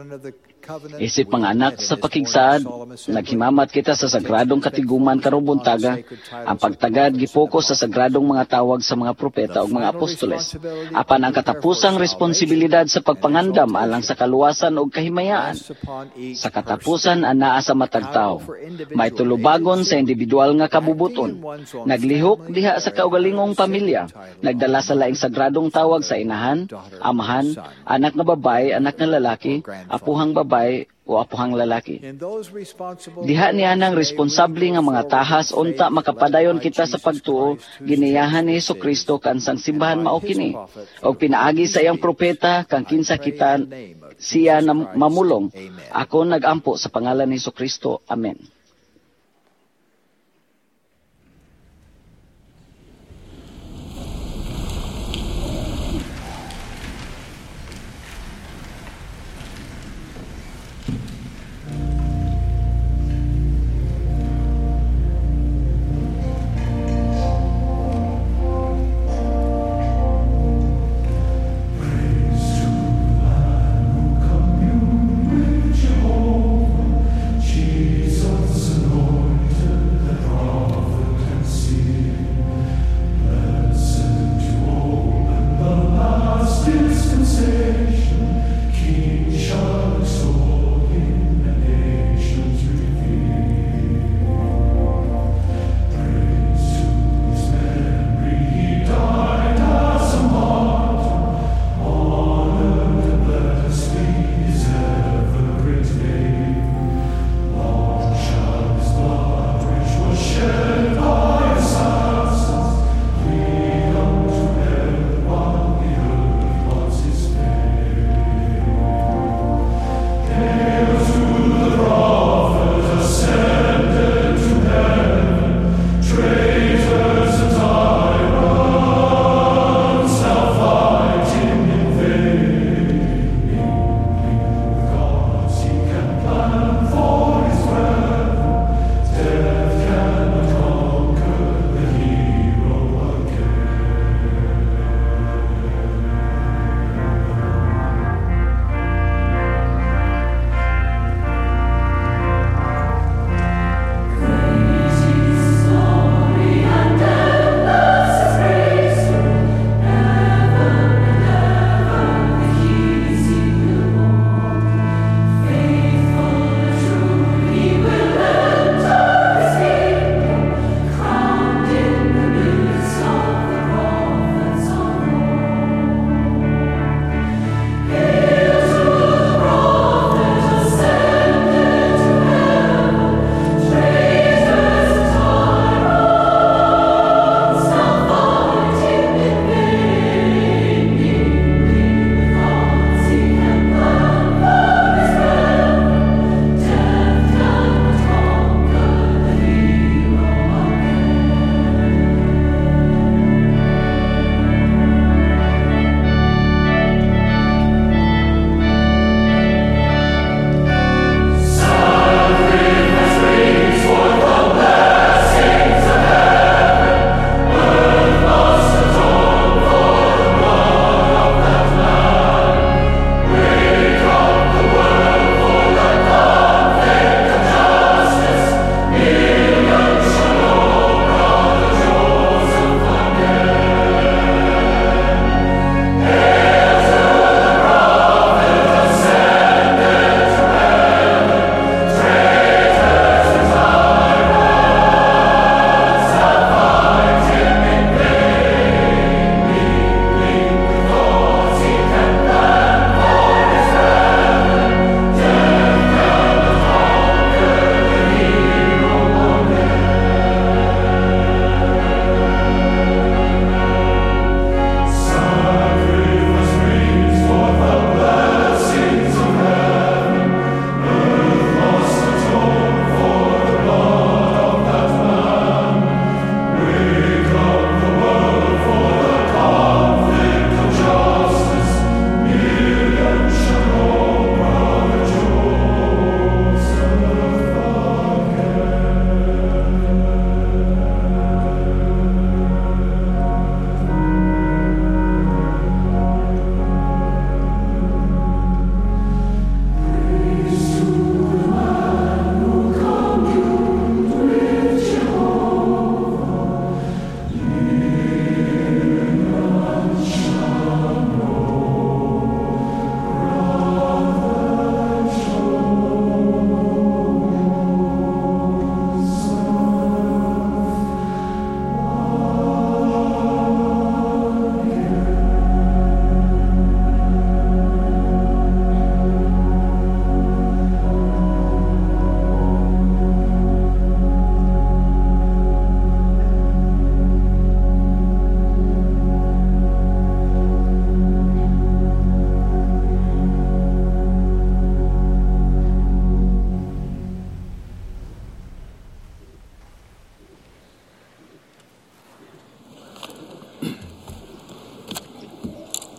Isip mga anak sa pakigsaad, naghimamat kita sa sagradong katiguman karong buntaga, ang pagtagad gipokus sa sagradong mga tawag sa mga propeta ug mga apostoles. Apan ang katapusang responsibilidad sa pagpangandam alang sa kaluwasan ug kahimayaan. Sa katapusan anaa sa matag tawo, may tulubagon sa individual nga kabubuton. Naglihok diha sa kaugalingong pamilya, nagdala sa laing sagradong tawag sa inahan, amahan, anak nga babae, anak nga lalaki, apuhang babae o apuhang lalaki. Diha niya nang responsable nga mga tahas unta makapadayon kita sa pagtuo giniyahan ni Hesukristo kansang simbahan mao kini. Og pinaagi sa iyang propeta kang kinsa kita siya na mamulong. Ako nagampo sa pangalan ni Hesukristo. Amen. Jesus.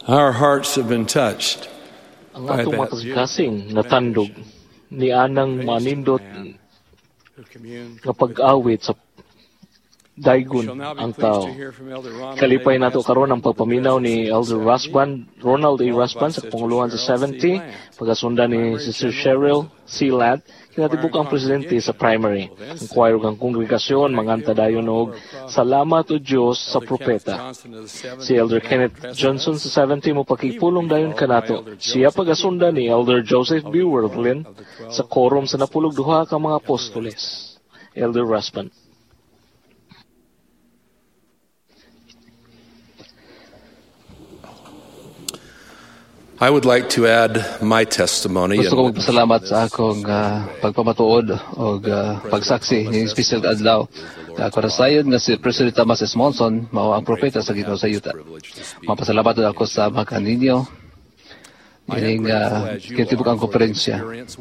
Our hearts have been touched Ang by atong that matagkasing natandog ni anang manindot who communed. nga pag-awit sa daygon ang tao. Kalipay nato karon ang pagpaminaw ni Elder Ronald A. Rasban sa Panguluhan sa 70, pagasundan ni Sister Cheryl C. Ladd, kinatibuk ang presidente sa primary. Ang choir ug ang kongregasyon manganta dayon og Salamat o Dios sa propeta. Si Elder Kenneth Johnson sa 70 mo pakipulong dayon kanato. Siya pagasundan ni Elder Joseph B. Worthlin sa quorum sa napulog duha ka mga apostoles. Elder Rasban. I would like to add my testimony. Gusto ko magpasalamat sa akong pagpamatuod o pagsaksi ng special adlaw. Ako rasayon nga si President Thomas S. Monson, mao ang propeta sa Ginoo sa yuta. Mapasalamat din ako sa mga kaninyo. Ining kitibuk ang konferensya.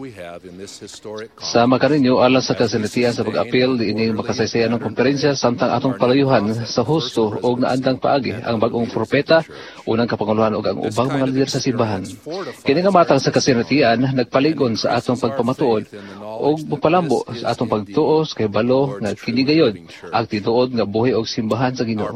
Sa makarinyo, alang sa kasinatian sa pag-apil, ining makasaysayan ng konferensya, samtang atong palayuhan sa husto o naandang paagi ang bagong propeta, unang kapanguluhan o ang ubang mga lider sa simbahan. Kini nga matang sa kasinatian, nagpaligon sa atong pagpamatuod o palambo sa atong pagtuos kay balo nga kinigayon ang tinuod nga buhi og simbahan sa Ginoo.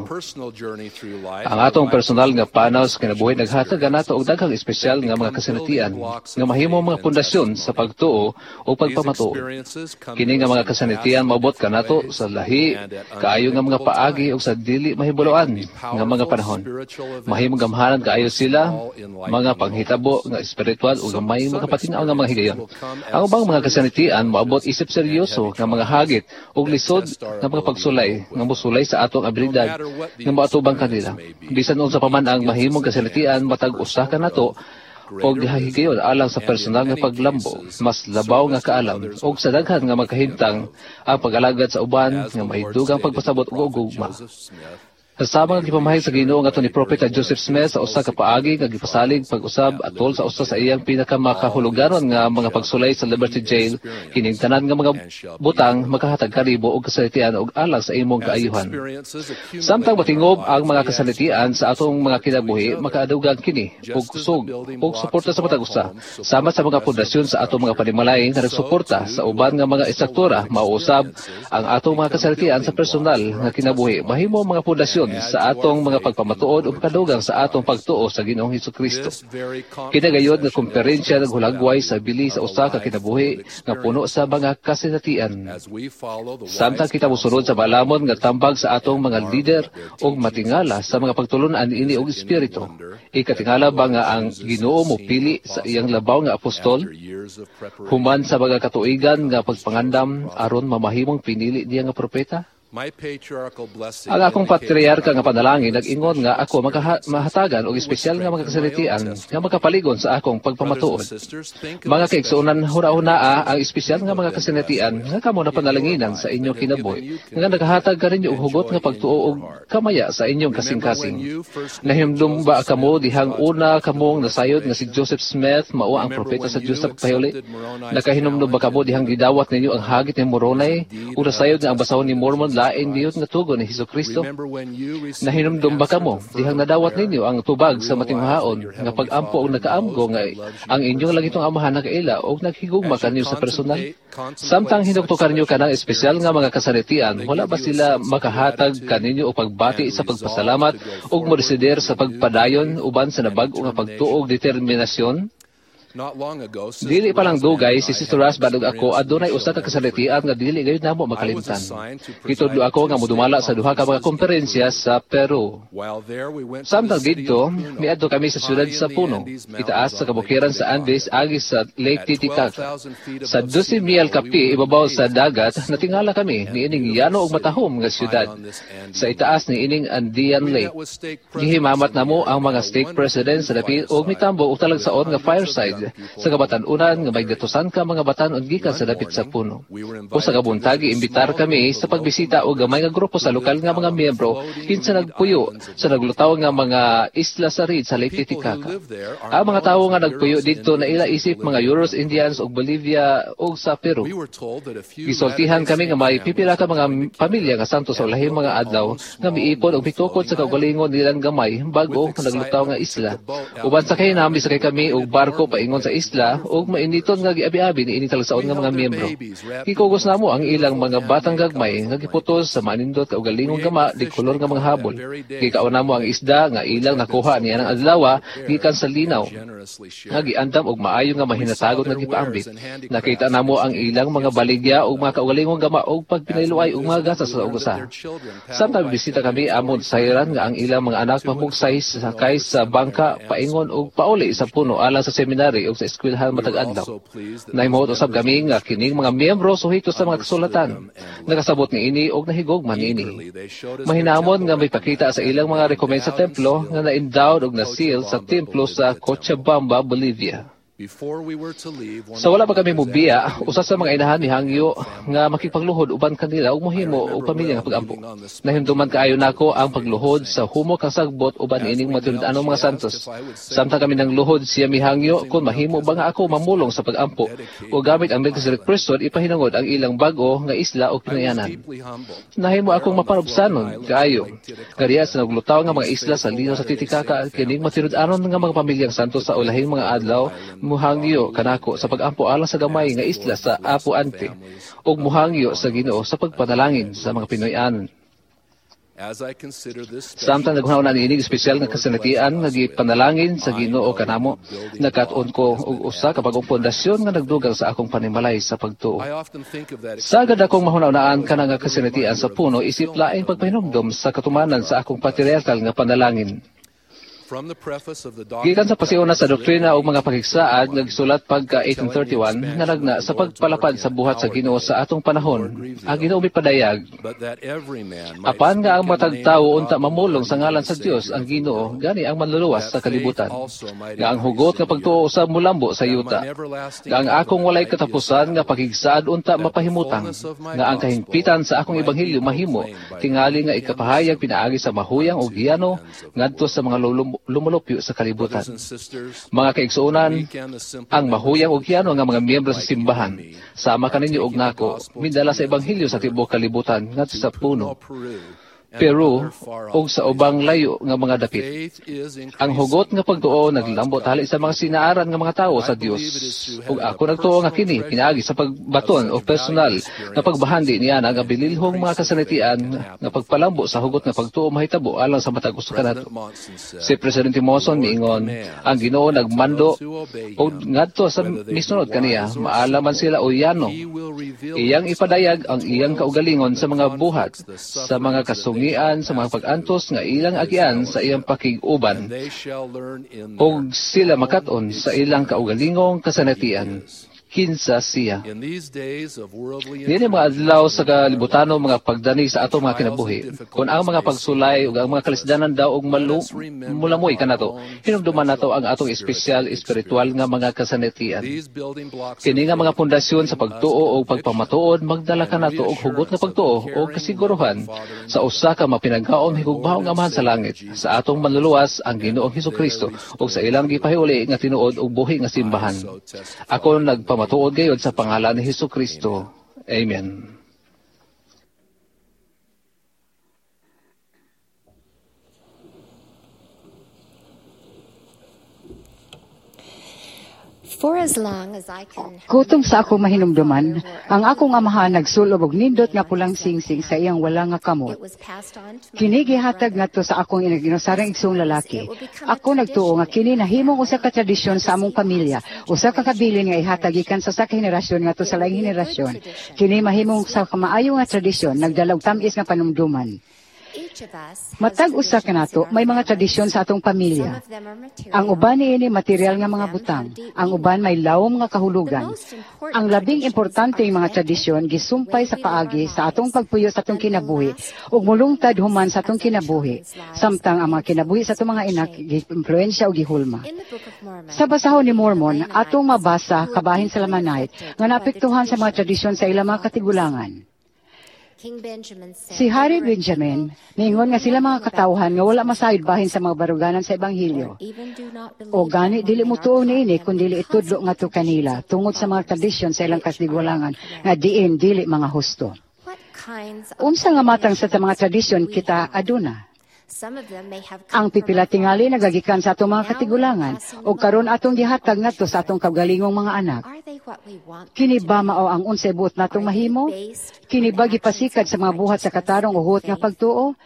Ang atong personal nga panaw sa kinabuhi naghatag nato og daghang espesyal nga mga kasinatian nga mahimo mga pundasyon sa pagtuo o pagpamatuod. Kini nga mga kasinatian maabot kanato sa lahi, kaayo nga mga paagi o sa dili mahibuloan nga mga panahon. Mahimong gamhanan kaayo sila, mga panghitabo nga espiritual o gamay mga patinaw nga mga higayon. Ang ubang mga kasinatian maabot isip seryoso nga mga hagit o lisod nga mga pagsulay nga mosulay sa atong abilidad nga maatubang kanila. Bisan unsa pa man ang mahimong kasinatian matag usa ka nato o higayon alang sa personal nga paglambo, mas labaw nga kaalam o sa daghan nga makahintang ang pag-alagad sa uban nga mahidugang pagpasabot og ugma. Kasama nga gipamahay sa Ginoo nga ni Propeta Joseph Smith sa usa ka paagi nga gipasalig pag-usab atol sa usa sa iyang pinakamakahulugaron nga mga pagsulay sa Liberty Jail, kining tanan nga mga butang makahatag karibo og kasalitian og alang sa imong kaayuhan. Samtang matingob ang mga kasalitian sa atong mga kinabuhi, makaadugan kini og kusog og suporta sa matag usa, sama sa mga pundasyon sa atong mga panimalay nga nagsuporta sa uban nga mga istruktura mauusab ang atong mga kasalitian sa personal nga kinabuhi. Mahimo mga pundasyon sa atong mga pagpamatuod o kadugang sa atong pagtuo sa Ginoong Hesukristo. Kinagayod nga komperensya naghulagway sa bili sa usa ka kinabuhi nga puno sa mga kasinatian. Samtang kita mosunod sa balamon nga tambag sa atong mga lider o matingala sa mga pagtulunan ini og espiritu. Ikatingala ba nga ang Ginoo mo pili sa iyang labaw nga apostol? Human sa mga katuigan nga pagpangandam aron mamahimong pinili niya nga propeta? Ang akong patriarka nga panalangin nag-ingon nga ako mahatagan og espesyal nga mga kasalitian nga makapaligon sa akong pagpamatuod. Mga kaigsuonan, huna-hunaa ang espesyal nga mga kasalitian nga kamo na panalanginan sa inyong kinabuhi nga nagahatag ka rin yung hugot nga pagtuo og kamaya sa inyong kasing-kasing. Nahimdum ba kamo dihang una kamong nasayod nga si Joseph Smith mao ang propeta sa Diyos sa pagpahuli? Nakahinumdum ba kamo dihang gidawat ninyo ang hagit ni Moroni o nasayod nga ang basahon ni Mormon laing diyon nga tugon ni Hesukristo? Nahinumdum ba kamo dihang nadawat ninyo ang tubag sa matinghaon nga pag-ampo og nakaamgo nga ang inyong lagitong amahan nakaila og naghigugma kanyo sa personal? Samtang hinuktukan niyo kanang espesyal nga mga kasalitian, wala ba sila makahatag kaninyo o pagbati sa pagpasalamat og modesider sa pagpadayon uban sa nabag-o nga pagtuog determinasyon? Dili pa lang dugay si Sister Rasban ug ako adunay usa ka kasalitian nga dili gayud namo makalimtan. Kitudlo ako nga modumala sa duha ka mga konferensya sa Peru. Samtang didto, miadto kami sa siyudad sa Puno, itaas sa kabukiran sa Andes agi sa Lake Titicaca. Sa 12,000 kapi ibabaw sa dagat, natingala kami niining yano og matahom nga siyudad. Sa itaas niining Andean Lake, gihimamat namo ang mga stake presidents sa dapit og mitambo og talagsaon nga fireside sulod sa kabatan-unan nga may gatusan ka mga batan-on gikan sa dapit sa puno. O sa kabuntagi, imbitar kami sa pagbisita o gamay nga grupo sa lokal nga mga miyembro kinsa nagpuyo sa naglutaw nga mga isla sa rid sa Lake Titicaca. Ang mga tawo nga nagpuyo dito na ila isip mga Euros, Indians o Bolivia o sa Peru. Gisultihan kami nga may pipila ka mga pamilya nga santo sa ulahing mga adlaw nga miipon og mitukod sa kaugalingon nilang gamay bago naglutaw nga isla. Uban sa kay nami sakay kami og barko paingon sa isla ug mainiton nga giabi-abi ni ini talagsaon nga mga miyembro. Gikugos namo ang ilang mga batang gagmay nga giputos sa manindot kaugalingong gama di kolor nga mga habol. Gikaon namo ang isda nga ilang nakuha niya ng adlaw gikan sa linaw. Nga giandam og maayo nga mahinatagon nga gipaambit. Nakita namo ang ilang mga baligya ug mga kaugalingong gama og pagpinayloay og mga gasas sa usa. Samtang bisita kami amon sayran nga ang ilang mga anak mamugsay sakay sa bangka paingon og pauli sa puno alang sa seminary o sa eskwelahan matag adlaw. Nahimot usab kami nga kining mga miyembro suhito sa mga kasulatan. Nakasabot ni ini og nahigugman ni ini. Mahinamon nga may pakita sa ilang mga rekomend sa templo nga na-endowed og na-seal sa templo sa Cochabamba, Bolivia. Sa wala pa kami mubiya, usa sa mga inahan ni Hangyo nga makipagluhod uban kanila ug mohimo og pamilya nga pagampo. Nahimduman kaayo nako ang pagluhod sa humok kang sagbot uban ining matud-anong mga santos. Samtang kami nang luhod siya mi Hangyo kun mahimo ba nga ako mamulong sa pagampo o gamit ang Melchizedek Priesthood ipahinungod ang ilang bag-o nga isla o pinayanan. Nahimo akong mapanubsanon kaayo. Kariya sa naglutaw nga mga isla sa linaw sa Titicaca kining matud-anon nga mga pamilyang santos sa ulahing mga adlaw muhangyo kanako sa pagampo alang sa gamay nga isla sa Apo Ante ug muhangyo sa Ginoo sa pagpanalangin sa mga Pinoy-anon. Samtang naghunaw na niinig espesyal nga kasinatian nga gipanalangin sa Ginoo kanamo, nagkat-on ko og usa ka bagong pundasyon nga nagdugang sa akong panimalay sa pagtuo. Sagad akong mahunaw-naan kana nga kasinatian sa puno isip laing pagpahinumdom sa katumanan sa akong patriarkal nga panalangin. Gikan sa pasiuna sa doktrina o mga pagigsaad, nagsulat pagka 1831 nga nagna sa pagpalapad sa buhat sa Ginoo sa atong panahon, ang Ginoo mipadayag. Apan nga ang matag tawo unta mamulong sa ngalan sa Dios ang Ginoo, gani ang manluluwas sa kalibutan. Nga ang hugot nga pagtuo usab mulambo sa yuta. Nga ang akong walay katapusan nga pagigsaad unta mapahimutang. Nga ang kahingpitan sa akong ebanghelyo mahimo, tingali nga ikapahayag pinaagi sa mahuyang o giyano ngadto sa mga lumulupyo sa kalibutan. Mga kaigsuunan, ang mahuyang og hiyano nga mga miyembro sa simbahan, sama kaninyo og nako, midala sa ebanghelyo sa tibuok kalibutan ngadto sa puno, Peru ug sa ubang layo nga mga dapit. Ang hugot nga pagtuo naglambot hali sa mga sinaaran nga mga tawo sa Dios. Ug ako nagtuo nga kini pinaagi sa pagbaton o personal nga pagbahandi niya nga bililhong mga kasanatian nga pagpalambo sa hugot nga pagtuo mahitabo alang sa matag usa kanato. Si Presidente Monson miingon, ang Ginoo nagmando ug ngadto sa misunod kaniya maalaman sila o yano. Iyang ipadayag ang iyang kaugalingon sa mga buhat, sa mga kasungian, sa mga pag-antos nga ilang agian sa iyang pakig-uban ug sila makat-on sa ilang kaugalingong kasanatian. Kinsa siya. Dini mga adlaw sa kalibutano mga pagdani sa atong mga kinabuhi. Kung ang mga pagsulay ug ang mga kalisdanan daw og mulamoy kanato, hinumduman nato ang atong espesyal espiritual nga mga kasanatian. Kini nga mga pundasyon sa pagtuo o pagpamatuod magdala kanato og hugot nga pagtuo o kasiguruhan sa usa ka mapinagkaon higugmahong amahan sa langit, sa atong manluluwas ang Ginoong Hesukristo ug sa ilang gipahiuli nga tinuod og buhi nga simbahan. Ako matuod gayud sa pangalan ni Hesukristo. Amen. Kutom sa ako mahinumduman, ang akong amahan nagsulob og nindot nga pulang singsing sa iyang wala nga kamot. Kini gihatag ngadto sa akong inaginusarang igsong lalaki. Ako nagtuo nga kini nahimong usa ka tradisyon sa among pamilya, usa ka kabilin nga ihatag gikan sa henerasyon ngadto sa laing henerasyon. Kini mahimong sa kamaayo nga tradisyon nagdala og tamis nga panumduman. Matag usa kanato may mga tradisyon sa atong pamilya. Ang uban niini material nga mga butang, ang uban may lawom nga kahulugan. Ang labing importante nga mga tradisyon gisumpay sa paagi sa atong pagpuyo sa atong kinabuhi ug mulungtad human sa atong kinabuhi. Samtang ang mga kinabuhi sa atong mga inak gi-impluwensya ug gihulma. Sa basahon ni Mormon, atong mabasa kabahin sa Lamanite nga naapektuhan sa mga tradisyon sa ilang mga katigulangan. Si Harry Benjamin, niingon nga sila mga katawhan nga wala masayod bahin sa mga baruganan sa Ebanghelyo. O gani, dili mo tuon niini kung dili itudlo nga to kanila tungod sa mga tradisyon sa ilang katigulangan nga diin dili mga husto. Unsa nga matang sa mga tradisyon kita aduna? Ang pipila tingali nagagikan sa atong mga katigulangan o karon atong gihatag ngadto sa atong kaugalingong mga anak. Kini ba mao ang unsay buot natong mahimo? Kini ba gipasikad sa mga buhat sa katarong uhot nga pagtuo?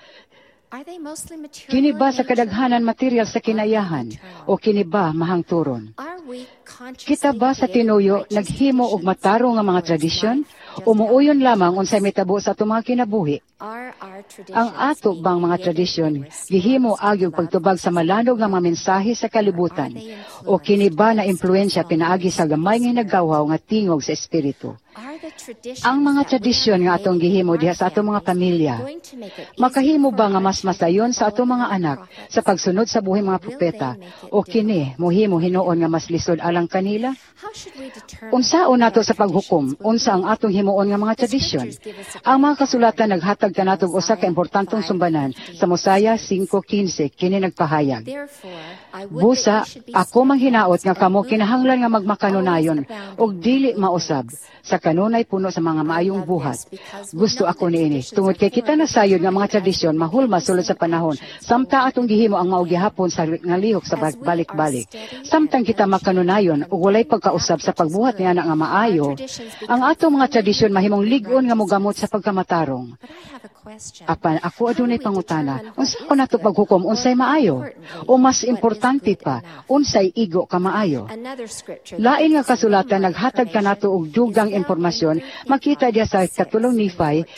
Kini ba sa kadaghanan material sa kinayahan o kini ba mahangturon? Kita ba sa tinuyo naghimo og matarong nga mga tradisyon o muuyon lamang unsay mitabo sa atong mga kinabuhi? Ang ato bang mga tradisyon gihimo agyog pagtubag sa malanog nga mga mensahe sa kalibutan o kini ba na impluwensya pinaagi sa gamay nga naggawaw nga tingog sa espiritu? Ang mga tradisyon nga atong gihimo diha sa atong mga pamilya makahimo ba nga mas masayon sa atong mga anak sa pagsunod sa buhing mga propeta o kini mohimo hinuon nga mas lisod alang kanila? Unsaon nato sa paghukom unsa ang atong himuon nga mga tradisyon? Ang mga kasulatan naghatag kanatog usa ka importanteng sumbanan sa Mosiah 5:15 kini nagpahayag. Busa ako manghinaot nga kamo kinahanglan nga magmakanunayon og dili mausab sa kanunay puno sa mga maayong buhat. Gusto ako niini tungod kay kita nasayod nga mga tradisyon mahulma sulod sa panahon samtang atong gihimo ang mao gihapon sa nga lihok sa balik-balik. Samtang kita makanunayon ug walay pagkausab sa pagbuhat niana nga maayo, ang atong mga tradisyon mahimong lig-on nga mogamot sa pagkamatarong. Apan ako adunay pangutana, unsa ko nato paghukom unsay maayo? O mas importante pa, unsay igo ka maayo? Lain nga kasulatan naghatag kanato og dugang impormasyon, makita diya sa katulong Nephi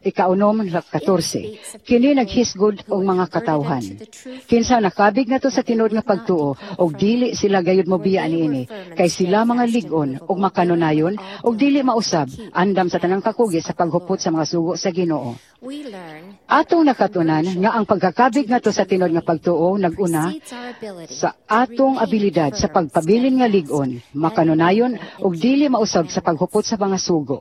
1:14. Kini naghisgod og mga katawhan. Kinsa nakabig nato sa tinud nga pagtuo og dili sila gayud mobiya niini, kay sila mga lig-on og makanunayon og dili mausab andam sa tanang kakugi sa paghupot sa mga sugo sa Ginoo. Atong nakatunan nga ang pagkakabig nato sa tinud nga pagtuo naguna sa atong abilidad sa pagpabilin nga lig-on, makanunayon ug dili mausab sa paghupot sa mga sugo.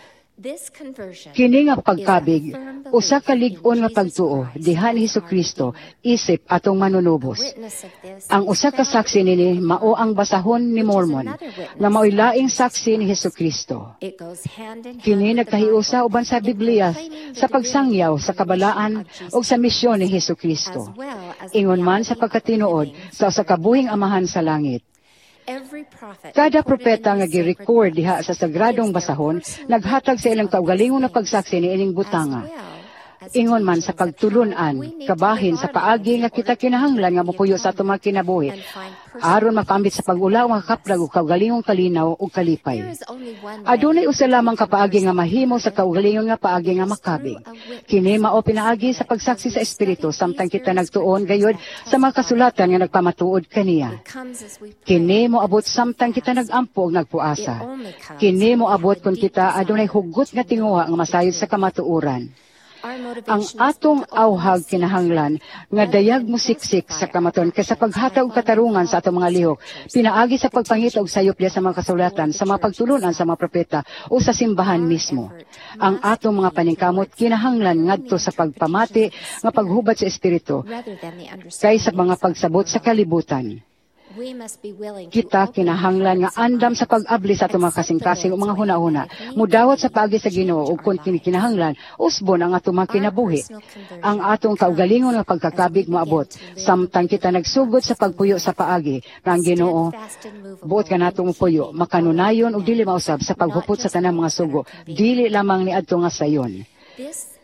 Kini nga pagkabig, usa ka lig-on nga pagtuo diha ni Hesukristo isip atong manunubos. Ang usa ka saksi nini mao ang basahon ni Mormon nga mao'y laing saksi ni Hesukristo. Kini nagkahiusa uban sa Biblia sa pagsangyaw sa kabalaan ug sa misyon ni Hesukristo. Ingon man sa pagkatinuod sa usa ka buhing amahan sa langit. Kada propeta nga gi-record diha sa sagradong basahon naghatag sa ilang kaugalingong na pagsaksi ni ining butanga. Ingon man sa pagtulunan, kabahin sa paagi nga kita kinahanglan nga mopuyo sa atong mga kinabuhi aron makambit sa pag-ulaw nga kaplag ug kaugalingong kalinaw ug kalipay. Adunay usa lamang ka paagi nga mahimo sa kaugalingong nga paagi nga makabig. Kini mao pinaagi sa pagsaksi sa espiritu samtang kita nagtuon gayud sa mga kasulatan nga nagpamatuod kaniya. Kini mo abot samtang kita nagampo ug nagpuasa. Kini mo abot kun kita adunay hugot nga tinguha nga masayod sa kamatuoran. Ang atong awhag kinahanglan nga dayag mo siksik sa kamaton kaysa paghatag og katarungan sa atong mga lihok, pinaagi sa pagpangita og sayop diya sa mga kasulatan, sa mga pagtulunan sa mga propeta o sa simbahan mismo. Ang atong mga paningkamot kinahanglan ngadto sa pagpamati nga paghubad sa espiritu kaysa mga pagsabot sa kalibutan. Kita kinahanglan nga andam sa pag-abli sa atong mga kasing-kasing o mga huna-huna, mudawat sa paagi sa Ginoo ug kun kinahanglan usbon ang atong mga kinabuhi. Ang atong kaugalingon nga pagkakabig moabot samtang kita nagsugod sa pagpuyo sa paagi nga ang Ginoo buot kanatong puyo makanunayon ug dili mausab sa paghupot sa tanang mga sugo, dili lamang niadto nga sayon.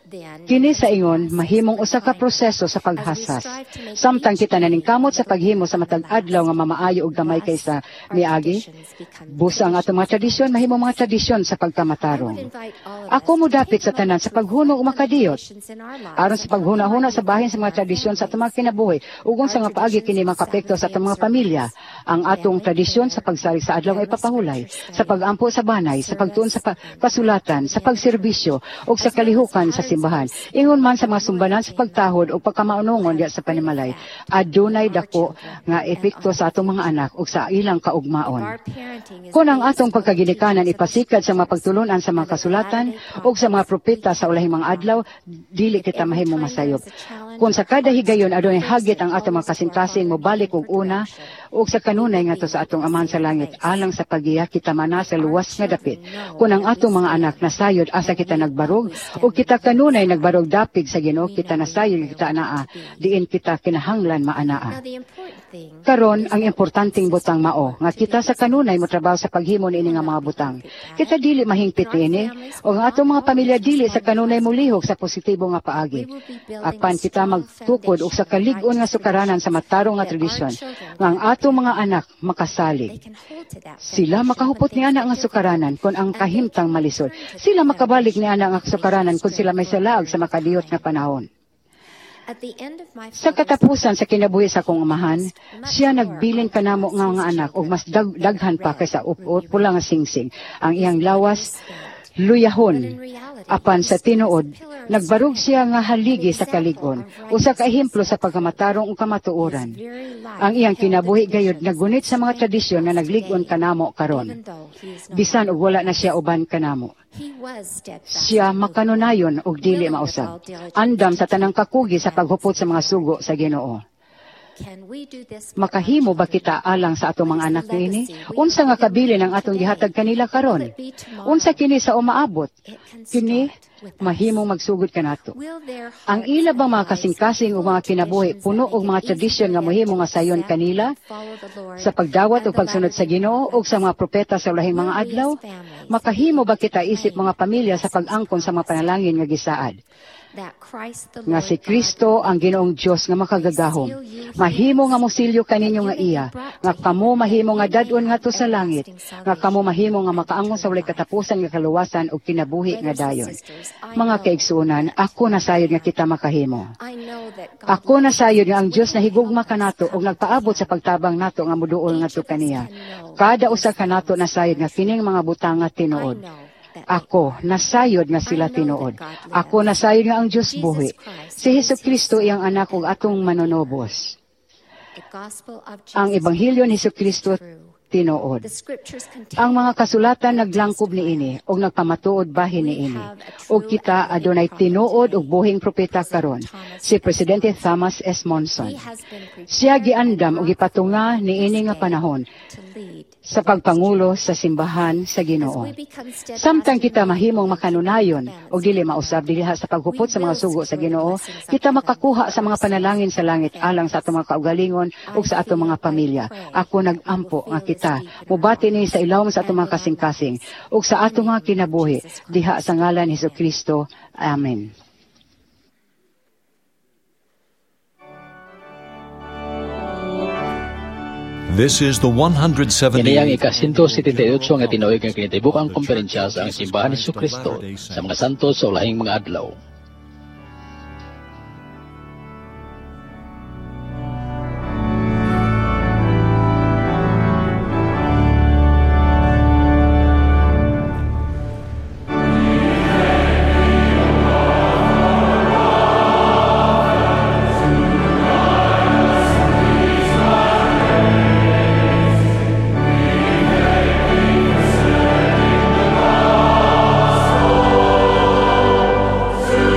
Kini sa ingon mahimong usa ka proseso sa paghasas. Samtang kita naningkamot sa paghimo sa matag adlaw nga mamaayo og gamay kaysa miagi, busa ang atong mga tradisyon mahimong mga tradisyon sa pagkamatarong. Ako mo dapit sa tanan sa paghunong ug makadiyot aron sa paghuna-huna sa bahin sa mga tradisyon sa atong mga kinabuhi ug unsa nga paagi kini makapekto sa atong mga pamilya. Ang atong tradisyon sa pagsali sa adlaw nga ipapahulay, sa pagampo sa banay, sa pagtuon sa kasulatan, sa pagserbisyo ug sa kalihukan sa simbahan. Ingon man sa mga sumbanan sa pagtahod o pagkamaunongon diya sa panimalay, adunay dako nga epekto sa atong mga anak ug sa ilang kaugmaon. Kung ang atong pagkaginikanan ipasikad sa mga pagtulunan sa mga kasulatan ug sa mga propeta sa ulahing mga adlaw, dili kita mahimong masayop. Kung sa kada higayon adunay hagit ang atong mga kasing-kasing mobalik og una ug sa kanunay ngadto sa atong Amahan sa langit alang sa pagiya kita mana sa luwas nga dapit. Kung ang atong mga anak nasayod asa kita nagbarog ug kita kanunay nagbarog dapig sa Ginoo, kita nasayod kita anaa diin kita kinahanglan maanaa. Karon ang importanteng butang mao nga kita sa kanunay motrabaho sa paghimo niini nga mga butang. Kita dili mahingpit ini o ang atong mga pamilya dili sa kanunay molihok sa positibo nga paagi. Apan kita magtukod og sa kalig-on nga sukaranan sa matarong nga tradisyon nga ang atong mga anak makasalig. Sila makahupot ni ana nga sukaranan kung ang kahimtang malisod. Sila makabalik ni ana nga sukaranan kung sila may salaag sa makadiyot nga panahon. Sa katapusan sa kinabuhi sa akong amahan, siya nagbilin kanamo nga mga anak og mas daghan pa kaysa upot pula nga singsing. Ang iyang lawas luyahon. Apan sa tinuod, nagbarog siya nga haligi sa kalig-on, usa ka ehemplo sa pagkamatarong ug kamatuoran. Ang iyang kinabuhi gayud nagunit sa mga tradisyon nga naglig-on kanamo karon. Bisan og wala na siya uban kanamo. Siya makanunayon og dili mausab. Andam sa tanang kakugi sa paghupot sa mga sugo sa Ginoo. Makahimo ba kita alang sa atong mga anak niini? Unsa nga kabilin ang atong gihatag kanila karon? Unsa kini sa umaabot? Kini mahimong magsugod kanato. Ang ila bang mga kasing-kasing o mga kinabuhi puno og mga tradisyon nga mahimo nga sayon kanila sa pagdawat o pagsunod sa Ginoo o sa mga propeta sa ulahing mga adlaw? Makahimo ba kita isip mga pamilya sa pag-angkon sa mga panalangin nga gisaad? Nga si Kristo ang Ginoong Dios nga makagagahom. Mahimo nga mosilyo kaninyo nga iya, nga kamo mahimo nga dadon ngadto sa langit, nga kamo mahimo nga makaangon sa walay katapusan nga kaluwasan ug kinabuhi nga dayon. Mga kaigsuonan, ako nasayod nga kita makahimo. Ako nasayod nga ang Dios nahigugma kanato ug nagpaabot sa pagtabang nato nga moduol ngadto kaniya. Kada usa kanato nasayod nga kining mga butang nga tinuod. Ako, nasayod nga sila tinuod. Ako, nasayod nga ang Diyos buhi. Si Jesucristo iyang anak ug atong manonobos. Ang Ebanghelyo ni Jesucristo tinuod. Ang mga kasulatan naglangkob niini ug nagpamatuod bahin niini. Ug kita adunay tinuod ug buhing propeta karon, si Presidente Thomas S. Monson. Siya giandam ug gipatunga niini nga panahon sa pagpangulo sa simbahan sa Ginoo. Samtang kita mahimong makanunayon ug dili mausab diha sa paghupot sa mga sugo sa Ginoo, kita makakuha sa mga panalangin sa langit alang sa atong mga kaugalingon ug sa atong mga pamilya. Ako nagampo nga kita mubati ni sa ilawom sa atong mga kasing-kasing ug sa atong mga kinabuhi diha sa ngalan ni Jesucristo. Amen. This is the 170. Kini ang ika-178 nga tinuig nga kinatibukang komperensya sa ang simbahan ni Jesucristo sa mga santo sa ulahing mga adlaw. Soul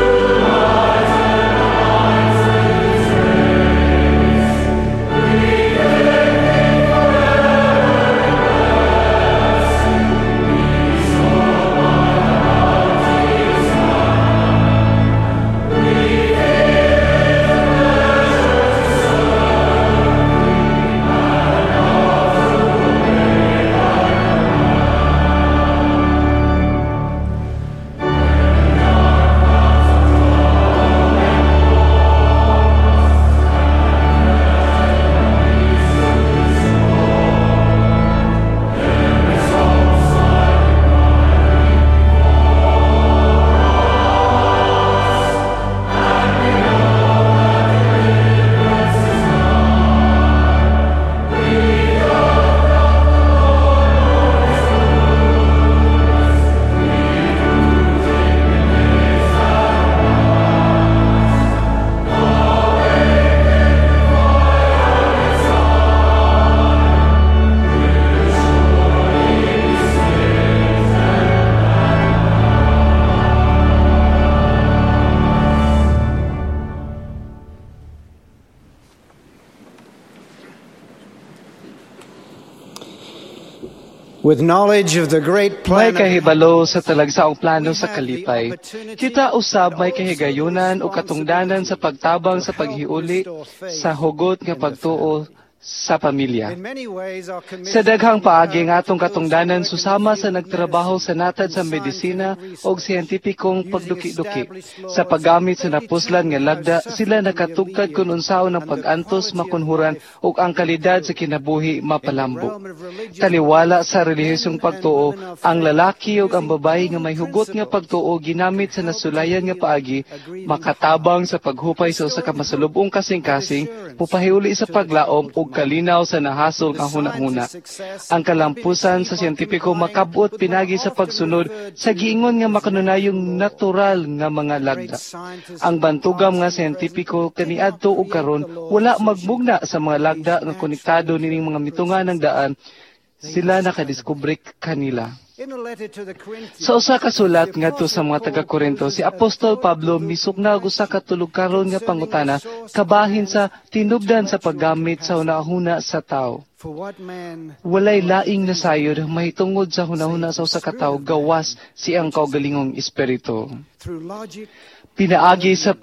With knowledge of the great May plan of kahibalo sa talagsaong plano sa kalipay. Kita usab may kahigayunan o katungdanan sa pagtabang sa paghiuli sa hugot nga pagtuo sa pamilya. in many ways our Sa daghang paagi nga atong katungdanan susama sa nagtrabaho sa natad sa medisina o siyentipikong pagduki-duki. Sa paggamit sa napuslan nga lagda, sila nakatugkad kung unsaon ang pag-antos makunhuran ug ang kalidad sa kinabuhi mapalambo. Taliwala sa relihiyosong pagtuo, ang lalaki ug ang babayi nga may hugot nga pagtuo ginamit sa nasulayan nga paagi, makatabang sa paghupay sa usa ka masalubong kasing-kasing, pupahiuli sa paglaom ug kalinaw sa nahasol nga hunahuna. Ang kalampusan sa siyentipiko makabot pinagi sa pagsunod sa giingon nga makanunayong natural nga mga lagda. Ang bantugam nga siyentipiko kaniadto ug karon wala magmugna sa mga lagda nga konektado nining mga mitungan ng daan, sila nakadiskubre kanila. in a letter to the Corinthians. Sa usa ka sulat ngadto sa mga taga-Korinto, si Apostol Pablo misuknag usa ka tulog karon nga pangutana kabahin sa tinubdan sa paggamit sa hunahuna sa tao. For what man Walay laing nasayod mahitungod sa hunahuna sa usa ka tawo gawas siyang kaugalingong espiritu. through logic Pinaagi sa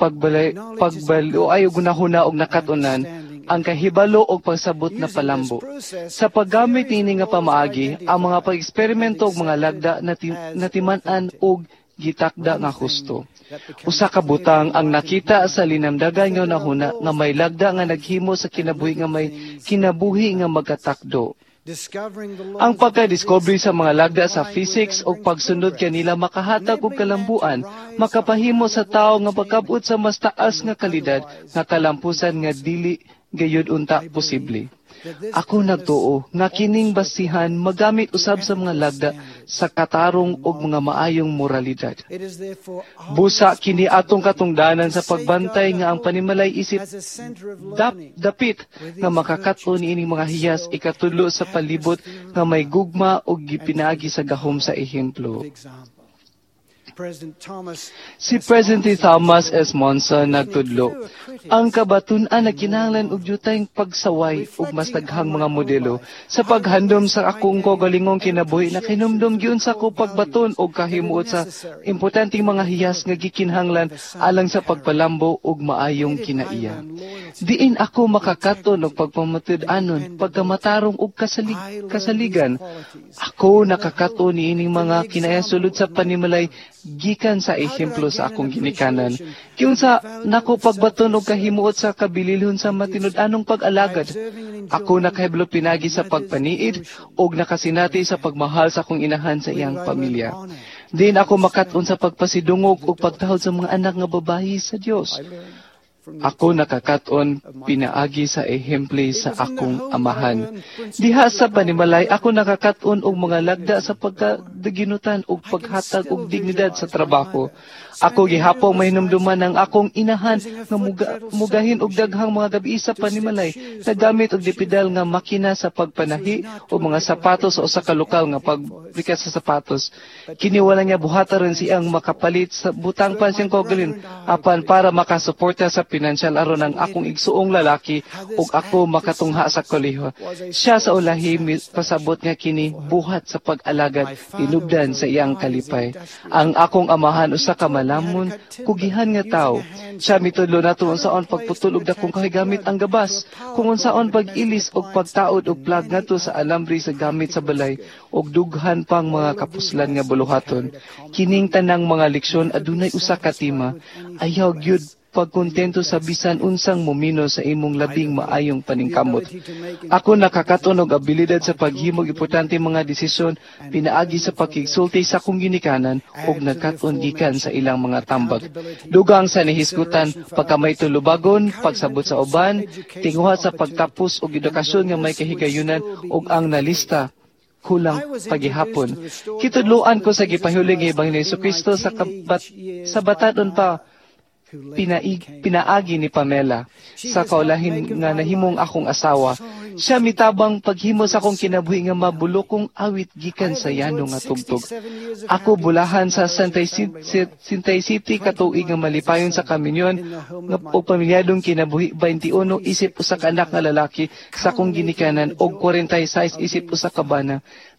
pagbalo ay gunahuna og nakatunan ang kahibalo og pagsabot na palambo. Sa paggamit ini nga pamaagi, ang mga pag-eksperimento og mga lagda natiman-an og gitakda nga husto. Usa ka butang ang nakita sa linamdagan nga nahuna nga may lagda nga naghimo sa kinabuhi nga may kinabuhi nga magkatakdo. discovering the Ang pagka-discovery sa mga lagda sa physics o pagsunod kanila makahatag og kalambuan, makapahimo sa tao nga pagkabot sa mas taas nga kalidad nga kalampusan nga dili gayud unta posible. Ako nagtuo nga kining basihan magamit usab sa mga lagda sa katarong og mga maayong moralidad. it is therefore Busa kini atong katungdanan sa pagbantay nga ang panimalay isip as a center of learning dapit nga makakaton ining mga hiyas ikatulo sa palibot nga may gugma og gipinaagi sa gahom sa ehemplo. example. President Thomas Si President Thomas S. Monson nagtudlo, ang kabatunan na kinahanglan og jutay pagsaway ug mas daghang mga modelo sa paghandom sa akong kaugalingong kinabuhi na kinumdum gyud sa ko pagbaton og kahimuot sa importanteng mga hiyas nga gikinahanglan alang sa pagpalambo ug maayong kinaiya. Diin ako makakaton og pagpamatud-anon, pagkamatarong ug kasaligan. Ako nakakaton niining mga kinaiya sulod sa panimalay gikan sa ehemplo sa akong ginikanan. Kung sa nako pagbaton og kahimuot sa kabililhon sa matinud-anong pag-alagad, ako nakahiblo pinagi sa pagpaniid og nakasinati sa pagmahal sa akong inahan sa iyang pamilya. Din ako makaton sa pagpasidungog ug pagtahod sa mga anak nga babayi sa Dios. Ako nakakaton pinaagi sa ehemple sa akong amahan. Diha sa panimalay, ako nakakaton og mga lagda sa pagkadaginutan ug paghatag og dignidad sa trabaho. Ako gihapong mahinumduman ang akong inahan nga mugahin og daghang mga gabi sa panimalay, nagamit og dipidal nga makina sa pagpanahi o mga sapatos sa usa ka lokal nga pagbrikat sa sapatos. Kini wala niya buhata rin siyang makapalit sa butang pa siyang kaugalin apan para makasuporta sa pinansyal aron ang akong igsuong lalaki ug ako makatungha sa kolehiyo. Siya sa ulahi pasabot nga kini buhat sa pag-alagad tinubdan sa iyang kalipay. Ang akong amahan usa ka malamon, kugihan nga tao. Siya mitudlo nato unsaon pagputol og dakong kahigamit ang gabas, kung unsaon pag-ilis og pagtaod og plag ngadto sa alambre sa gamit sa balay og dughan pang mga kapuslan nga buluhaton. Kining tanang mga leksyon adunay usa ka tema. Ayaw gyud pagkontento sa bisan unsang momino sa imong labing maayong paningkamot. Ako nakakaton og abilidad sa paghimog importante mga desisyon pinaagi sa pagkigsulti sa akong ginikanan ug nagkaton gikan sa ilang mga tambag. Dugang sa nihisgutan pagkamay tulubagon, pagsabot sa uban, tinguha sa pagtapos og edukasyon nga may kahigayunan ug ang nalista kulang pagihapon. Kitudloan ko sa gipahiuling nga Ebanghelyo ni Jesucristo sa bataton pa pinaagi ni Pamela sa kaulahin nga nahimong akong asawa. Siya mitabang paghimo sa akong kinabuhi nga mabulokong awit gikan sa yano nga tugtog. Ako bulahan sa Santay City katuig nga malipayon sa kaminyon nga o pamilyadong kinabuhi 21 isip usa ka anak nga lalaki sa akong ginikanan og 46 isip usa ka bana.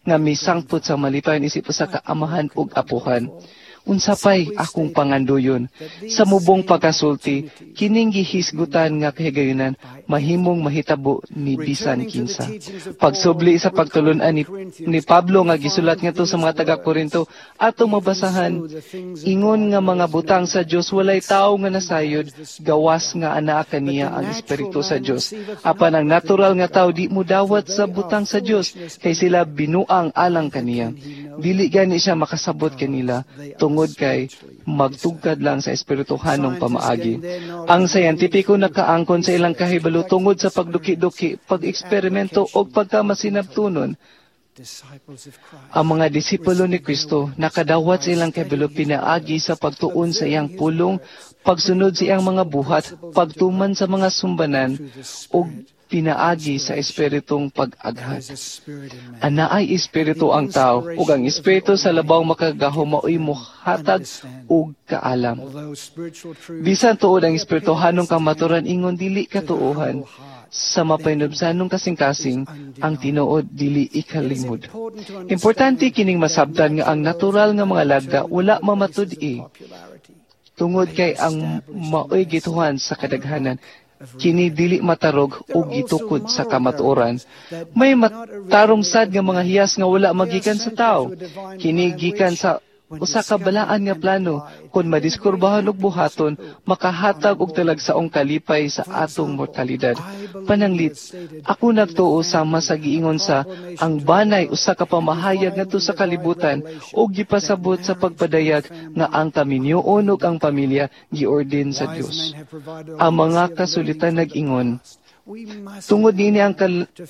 nga misangpot sa malipayon isip sa kaamahan ug apuhan. Unsapay akong panganduyon sa mubong pagkasulti kining gihisgutan nga kahigayunan mahimong mahitabo ni bisan kinsa. Pagsubli sa pagtulunan ni Pablo nga gisulat ngadto sa mga taga-Korinto atong mabasahan, ingon nga mga butang sa Dios walay tawo nga nasayod, gawas nga anaa kaniya ang espiritu sa Dios. Apan ang natural nga tawo di mudawat sa butang sa Dios kay sila binuang alang kaniya. Dili gani siya makasabot kanila tungod kay magtugkad lang sa espirituhanong pamaagi. Ang sayantipiko nakaangkon sa ilang kahibalo tungod sa pagduki-duki, pag-eksperimento o pagkamasinabtunon. Ang mga disipulo ni Kristo nakadawat sa ilang kahibalo pinaagi sa pagtuon sa iyang pulong, pagsunod sa iyang mga buhat, pagtuman sa mga sumbanan o pinaagi sa espiritong pag-aghat. Anaay espiritu ang tao, ug ang espiritu sa labaw makagahom maoy mohatag ug kaalam. Bisan tuod ang espirituhanong kamaturan ingon dili katuohan, sa mapainubsanong kasing-kasing ang tinuod dili ikalimod. Importante kining masabtan nga ang natural nga mga lagda wala mamatud-i. Tungod kay ang maoy gituhan sa kadaghanan, kini dili matarog o gitukod sa kamatuoran. May matarong sad nga mga hiyas nga wala magikan sa tao. Kini gikan sa usa ka balaan nga plano kun madiskurbahan og buhaton makahatag og talagsaong kalipay sa atong mortalidad. Pananglit, ako nagtuo sama sa giingon sa ang banay usa ka pamahayag ngadto sa kalibutan ug gipasabot sa pagpadayag nga ang kaminyoon ug ang pamilya giordin sa Dios. Ang mga kasulitan nag-ingon, tungod niini ang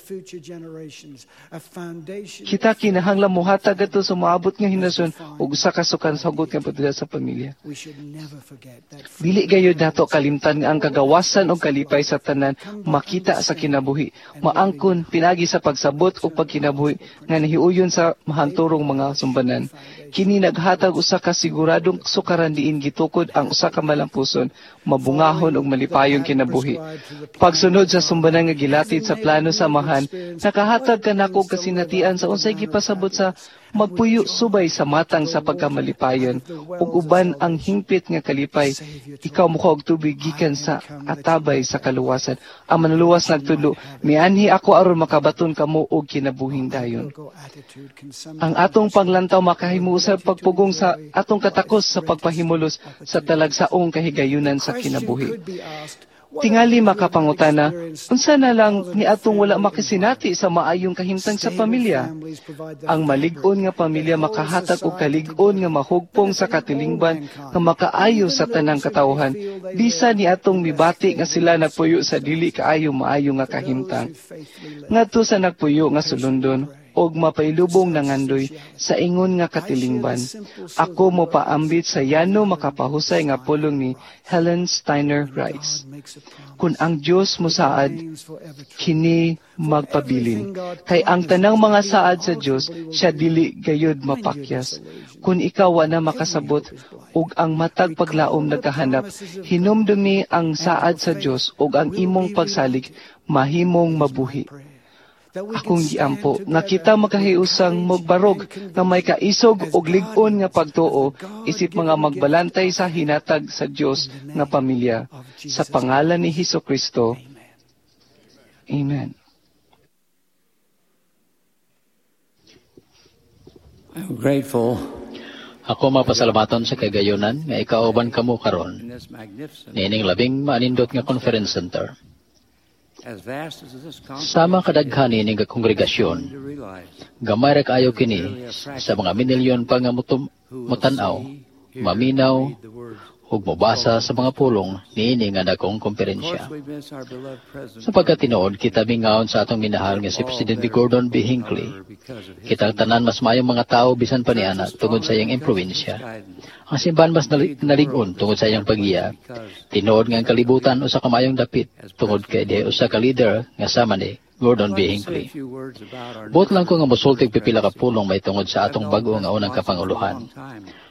kita kinahanglan mohatag ato sa maabot nga hinasyon ug usa ka sukan-sagot nga pagdala sa pamilya. Dili gayud nato kalimtan nga ang kagawasan ug kalipay sa tanan makita sa kinabuhi, maangkon pinagi sa pagsabot ug pagkinabuhi nga nahiuyon sa mahanturong mga sumbanan. Kini naghatag usa ka siguradong sukaran diin gitukod ang usa ka malampuson, mabungahon ug malipayong kinabuhi. Pagsunod sa sumbanan nga gilatid sa plano sa amahan, nakahatag kanako kasinatian sa unsay gipasabot sa magpuyo subay sa matang sa pagkamalipayon ug uban ang hingpit nga kalipay. Ikaw mukha og tubig gikan sa atabay sa kaluwasan. Ang manluwas nagtudlo, mianhi ako aron makabaton kamo og kinabuhing dayon. Ang atong paglantaw makahimo sa pagpugong sa atong katakos sa pagpahimulos sa talagsaong kahigayunan sa kinabuhi. Tingali makapangutana, unsa na lang ni atong wala makisinati sa maayong kahimtang sa pamilya? Ang malig-on nga pamilya makahatag og kalig-on nga mahugpong sa katilingban nga makaayo sa tanang katawhan. Bisan ni atong mibati nga sila nagpuyo sa dili kaayo maayo nga kahimtang. Ngadto sa nagpuyo nga sulundon og mapailubong nangandoy sa ingon nga katilingban. Ako mo paambit sa yano makapahusay nga pulong ni Helen Steiner Rice. Kung ang Dios mo saad, kini magpabilin. Kay ang tanang mga saad sa Dios, siya dili gayud mapakyas. Kung ikaw na makasabot, ug ang matag paglaom nagkahanap, hinumdumi ang saad sa Dios ug ang imong pagsalig, mahimong mabuhi. Akong giampo, nga kita makahiusang magbarog nga may kaisog og lig-on nga pagtuo isip mga magbalantay sa hinatag sa Dios nga pamilya. Sa pangalan ni Hesukristo. Amen. I'm grateful. Ako mapasalamatan sa kagayunan nga ikauban kamo karon nining labing maanindot nga conference center. Sama kadaghanin ning kongregasyon, gamay ra kaayo kini sa mga minilyon pa nga mutanaw, maminaw, ug mobasa sa mga pulong niini nga dakong komperensya. Sapagkat tinuod kita mingaon sa atong minahal nga si President B. Gordon B. Hinckley, kita tanan mas mayong mga tao bisan pa niana tungod sa iyang impluwensya. Ang simbahan mas nalig-on tungod sa iyang pagiya. Tinuod nga ang kalibutan usa ka mayong dapit tungod kay di usa ka leader nga sama ni Gordon B. Hinckley. Buot lang ko nga mosultig pipila ka pulong may tungod sa atong bag-o nga unang kapanguluhan.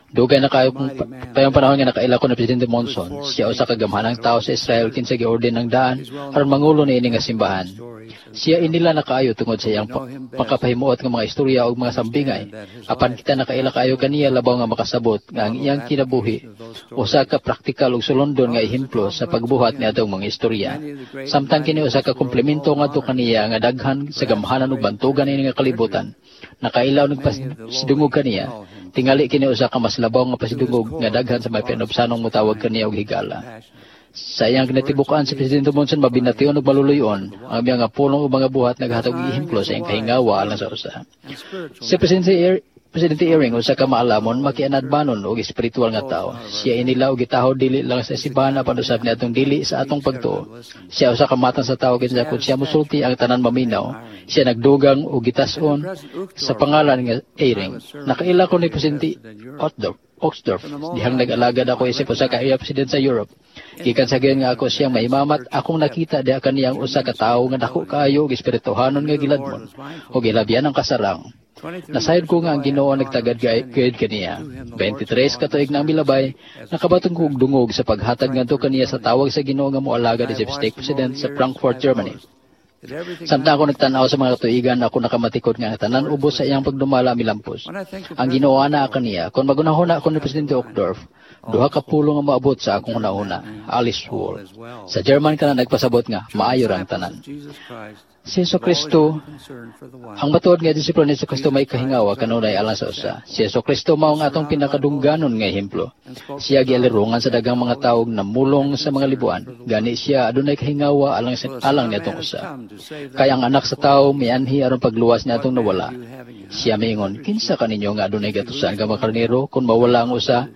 Dugay na kayo tayong panahon nga nakaila ko na Presidente Monson, siya usa ka gamhanang tao sa Israel kinsa giorden ng daan aron mangulo niini nga simbahan. Siya inila na kaayo tungod sa iyang pagkapahimuot ng mga istorya o mga sambingay. Apan kita nakaila kaayo kaniya labaw nga makasabot nga ang iyang kinabuhi usa ka praktikal ug sulondon nga ehemplo sa pagbuhat niadtong mga istorya. Samtang kini usa ka komplemento ngadto kaniya nga daghan sa gamhanan ug bantugan niini nga kalibutan. Nakailaw ng pasidungog kaniya. Tingali kini usa ka mas labaw nga pasidungog nga daghan sa mga pinobsanong mutawag kaniya og higala. Sa iyang kinatibukan si Presidente Monson mabination ug maluluyon ang mga pulong ug mga buhat naghatag og ehemplo sa iyang kahingawa alang sa usa. Si Presidente Eyring usa ka maalamon makianadbanon og espiritual nga tao. Siya inila og gitahod dili lang sa simbahan apan usab niadtong dili sa atong pagtuo. Siya usa ka matang sa tao kinsa kun siya mosulti ang tanan maminaw. Siya nagdugang og gitas-on sa pangalan nga Eyring. Nakaila ko ni Presidente Oxdorf, dihang nag-alagad ako isip usa ka president sa Europe. Gikan sa gayon nga ako siyang maimamat, akong nakita diha kaniyang usa ka tawo nga dako kaayo og espirituhanon nga giladmon og ilabyan ang kasarang. Nasayod ko nga ang Ginoo nagtagad gayud kaniya. 23 ka tuig na ang milabay, nakabatong kog dungog sa paghatag ngadto kaniya sa tawag sa Ginoo nga moalagad isip stake president sa Frankfurt, Germany. Samtang ako nagtanaw sa mga katuigan, ako nakamatikod nga tanan ubos sa iyang pagdumala milampos. Ang Ginoo na kaniya, kung magunahon ako ni Presidente Oxdorf, duha ka pulo nga maabot sa akong una-una, Alice Wall. Sa German ka na nagpasabot nga, maayo rang tanan. Si Yesu Kristo, ang matuod nga disipulo ni Yesu Kristo may kahingawa kanunay alang sa usa. Si Yesu Kristo mao ang atong pinakadungganon nga ehemplo. Siya gialirungan sa daghang mga tawo na mulong sa mga libuan. Gani siya adunay kahingawa alang niadtong usa. Kaya ang anak sa tawo mianhi aron pagluwas niadtong nawala. Siya miingon, kinsa kaninyo nga adunay gatusan nga mga karnero kung mawala ang usa?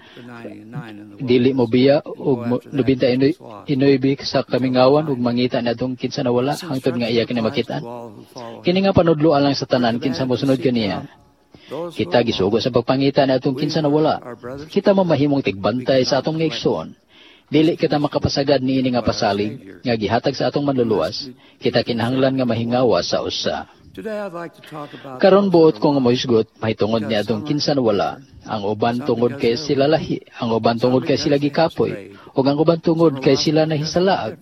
Dili mo biya ug 99 sa kamingawan ug mangita niadtong kinsa nawala hangtod nga iya kini makitaan. Kini nga panudlo alang sa tanan kinsa mosunod kaniya. Kita gisugo sa pagpangita niadtong kinsa nawala. Kita mamahimong tigbantay sa atong igsoon. Dili kita makapasagad niini nga pasalig nga gihatag sa atong manluluwas. Kita kinahanglan nga mahingawa sa usa. Karon buot ko nga mohisgot, mahitungod niya atong kinsa nawala. Ang uban tungod kay sila lahi, ang uban tungod kay sila gikapoy, ug ang uban tungod kay sila nahisalaag.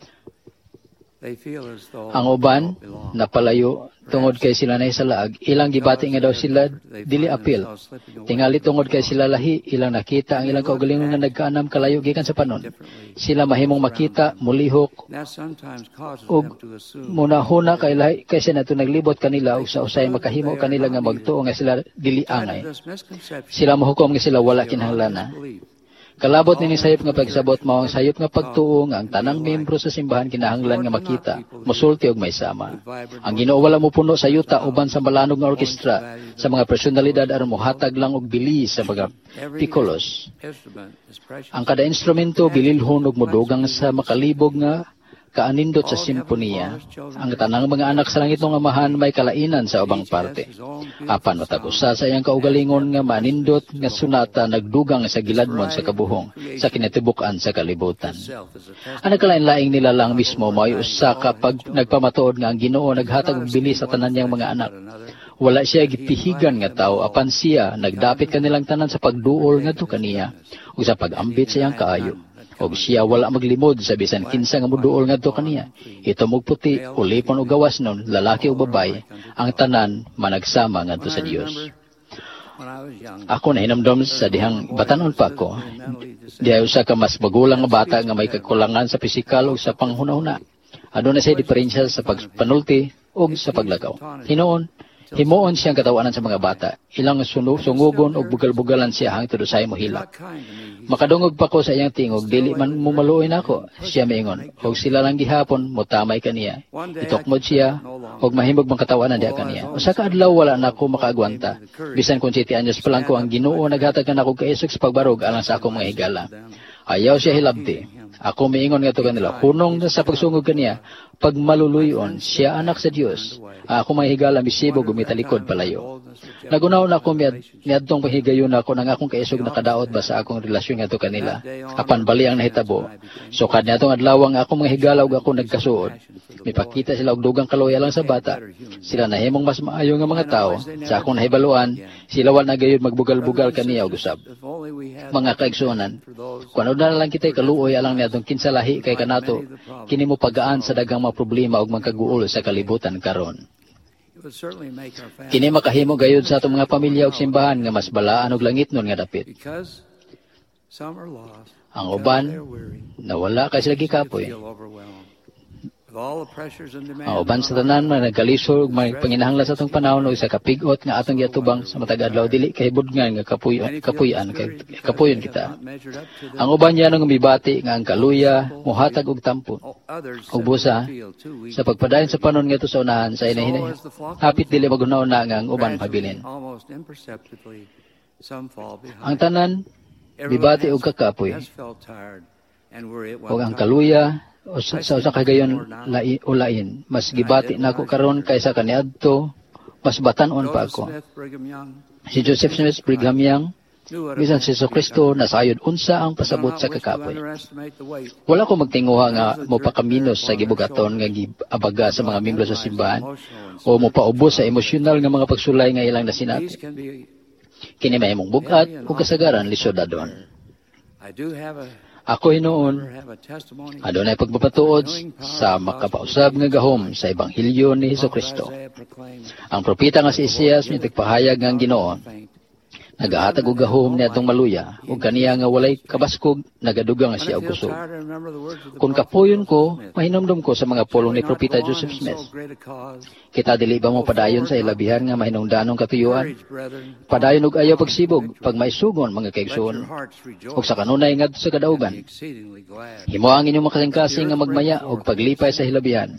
Ang uban napalayo tungod kay sila nahisalaag, ilang gibati nga daw sila dili apil. Tingali tungod kay sila lahi, ilang nakita ang ilang kaugalingon nga nagkaanam kalayo gikan sa panon. Sila mahimong makita, mulihok, ug munahuna kay lahi kaysa nato naglibot kanila ug sa usay makahimo kanila nga magtuo nga sila dili angay. Sila mahukom nga sila wala kinahanglan. Kalabot nini sayop nga pagsabot mao ang sayop nga pagtuo nga ang tanang miyembro sa simbahan kinahanglan nga makita, mosulti og maysama. Ang Ginoo wala mo puno sa yuta uban sa malanog nga orkestra sa mga personalidad aron mohatag lang og bilis sa mga pikolos. Ang kada instrumento bililhon og modugang sa makalibog nga kaanindot sa simponiya. Ang tanang mga anak sa langit ng amahan may kalainan sa ubang parte. Apan matagusa sa iyang kaugalingon nga manindot nga sunata nagdugang sa giladmon sa kabuhong sa kinatibukan sa kalibutan. Ang nagkalain-laing nila lang mismo may usa kapag nagpamatuod nga ang Ginoo naghatag og bilis sa tanan niyang mga anak. Wala siya gipihigan nga tao apan siya nagdapit kanilang tanan sa pagduol ngadto kaniya ug sa pag-ambit sa iyang kaayo. Og siya wala maglimod sa bisan kinsa nga moduol ngadto kaniya. Ito puti, ulipon o gawas nun, lalaki o babay, ang tanan managsama ngadto sa Dios. Ako na hinamdom sa dihang batanon pa ako. Dihay usa ka mas magulang nga bata nga may kakulangan sa pisikal o sa panghuna-huna. Aduna siya diferensya sa pagpanulti o sa paglakaw. Himuon siyang katawanan sa mga bata. Ilang sungugon o bugal-bugalan siya hangtod usay mo hilak. Makadungog pa ko sa iyang tingog, dili man mumaluoy nako. Siya maingon, og sila lang gihapon motamay kaniya. Itokmod siya og mahimog mang katawanan diha kaniya. Usa ka adlaw wala nako makaagwanta. Bisan kun 7 anyos pa lang ko ang Ginoo naghatag nako kaisog sa pagbarog alang sa akong mga higala. Ayaw siya hilabti. Ako miingon nga to kanila, hunong sa pagsungog kaniya, Pag maluluyon, siya anak sa Dios. Ako mahigala misibo gumitalikod palayo. Nagunaw na ako miadtong pahigayon ako ng akong kaisog na kadaot ba sa akong relasyon nga to kanila. Apan bali ang nahitabo. So kad niadtong adlawang ako mga higala ug ako nagkasuod. Mipakita sila og dugang kaloya lang sa bata. Sila nahimong mas maayo nga mga tao. Sa akong nahibaluan, sila wala na gayud magbugal-bugal kaniya og usab. Mga kaigsuonan, kung ano na lang kita'y kaluoy alang niadtong kinsalahi kay kanato, kini mo pagaan sa daghang mga problema ug magkaguol sa kalibutan karon. Kini makahimo gayud sa atong mga pamilya ug simbahan nga mas balaan og langitnon nga dapit. Ang uban nawala kay sila gikapoy. Ang uban sa tanan man nagkalisod ug may panginahanglan sa atong panahon ug sa kapig-ot nga atong giatubang sa matag adlaw dili kay budngan nga kapuy-an kay kapuyon kita. Ang uban yan nga mibati nga ang kaluya mohatag og tampon ug busa sa pagpadayon sa panon nga to sa unahan sa inahinay. Hapit dili magunaw-na nga ang uban pabilin. Ang tanan mibati og kakapoy. Ug ang kaluya o sa usa kagayon lain mas gibati nako karon kaysa kaniadto mas batan-on pa ako. Si Joseph Smith Brigham Young bisan si Kristo nasayod unsa ang pasabot sa kakapoy. Wala ko magtinguha nga mopakaminos sa gibugaton nga giabaga sa mga miyembro sa simbahan o mopaubos sa emosyonal nga mga pagsulay nga ilang nasinati. Kini mahimong bugat ug kasagaran lisod adon. Ako hinuon, adunay pagpapatuod sa makapausab nga gahom sa Ebanghelyo ni Hesukristo. Ang propeta nga si Isaias may tagpahayag nga ang Ginoo, nagahatag og gahom niadtong maluya, ug kaniya nga walay kabaskog, nagadugang nga siya og kusog. Kung kapuyon ko, mahinomdom ko sa mga pulong ni propeta Joseph Smith. Kita dili ba mo padayon sa ilabihan nga mahinungdanong katuyuan? Padayon og ayaw pagsibog, pag maisugon mga kaigsoon, ug sa kanunay ngadto sa kadaugan. Himo ang inyong makasing-kasing nga magmaya og paglipay sa hilabihan.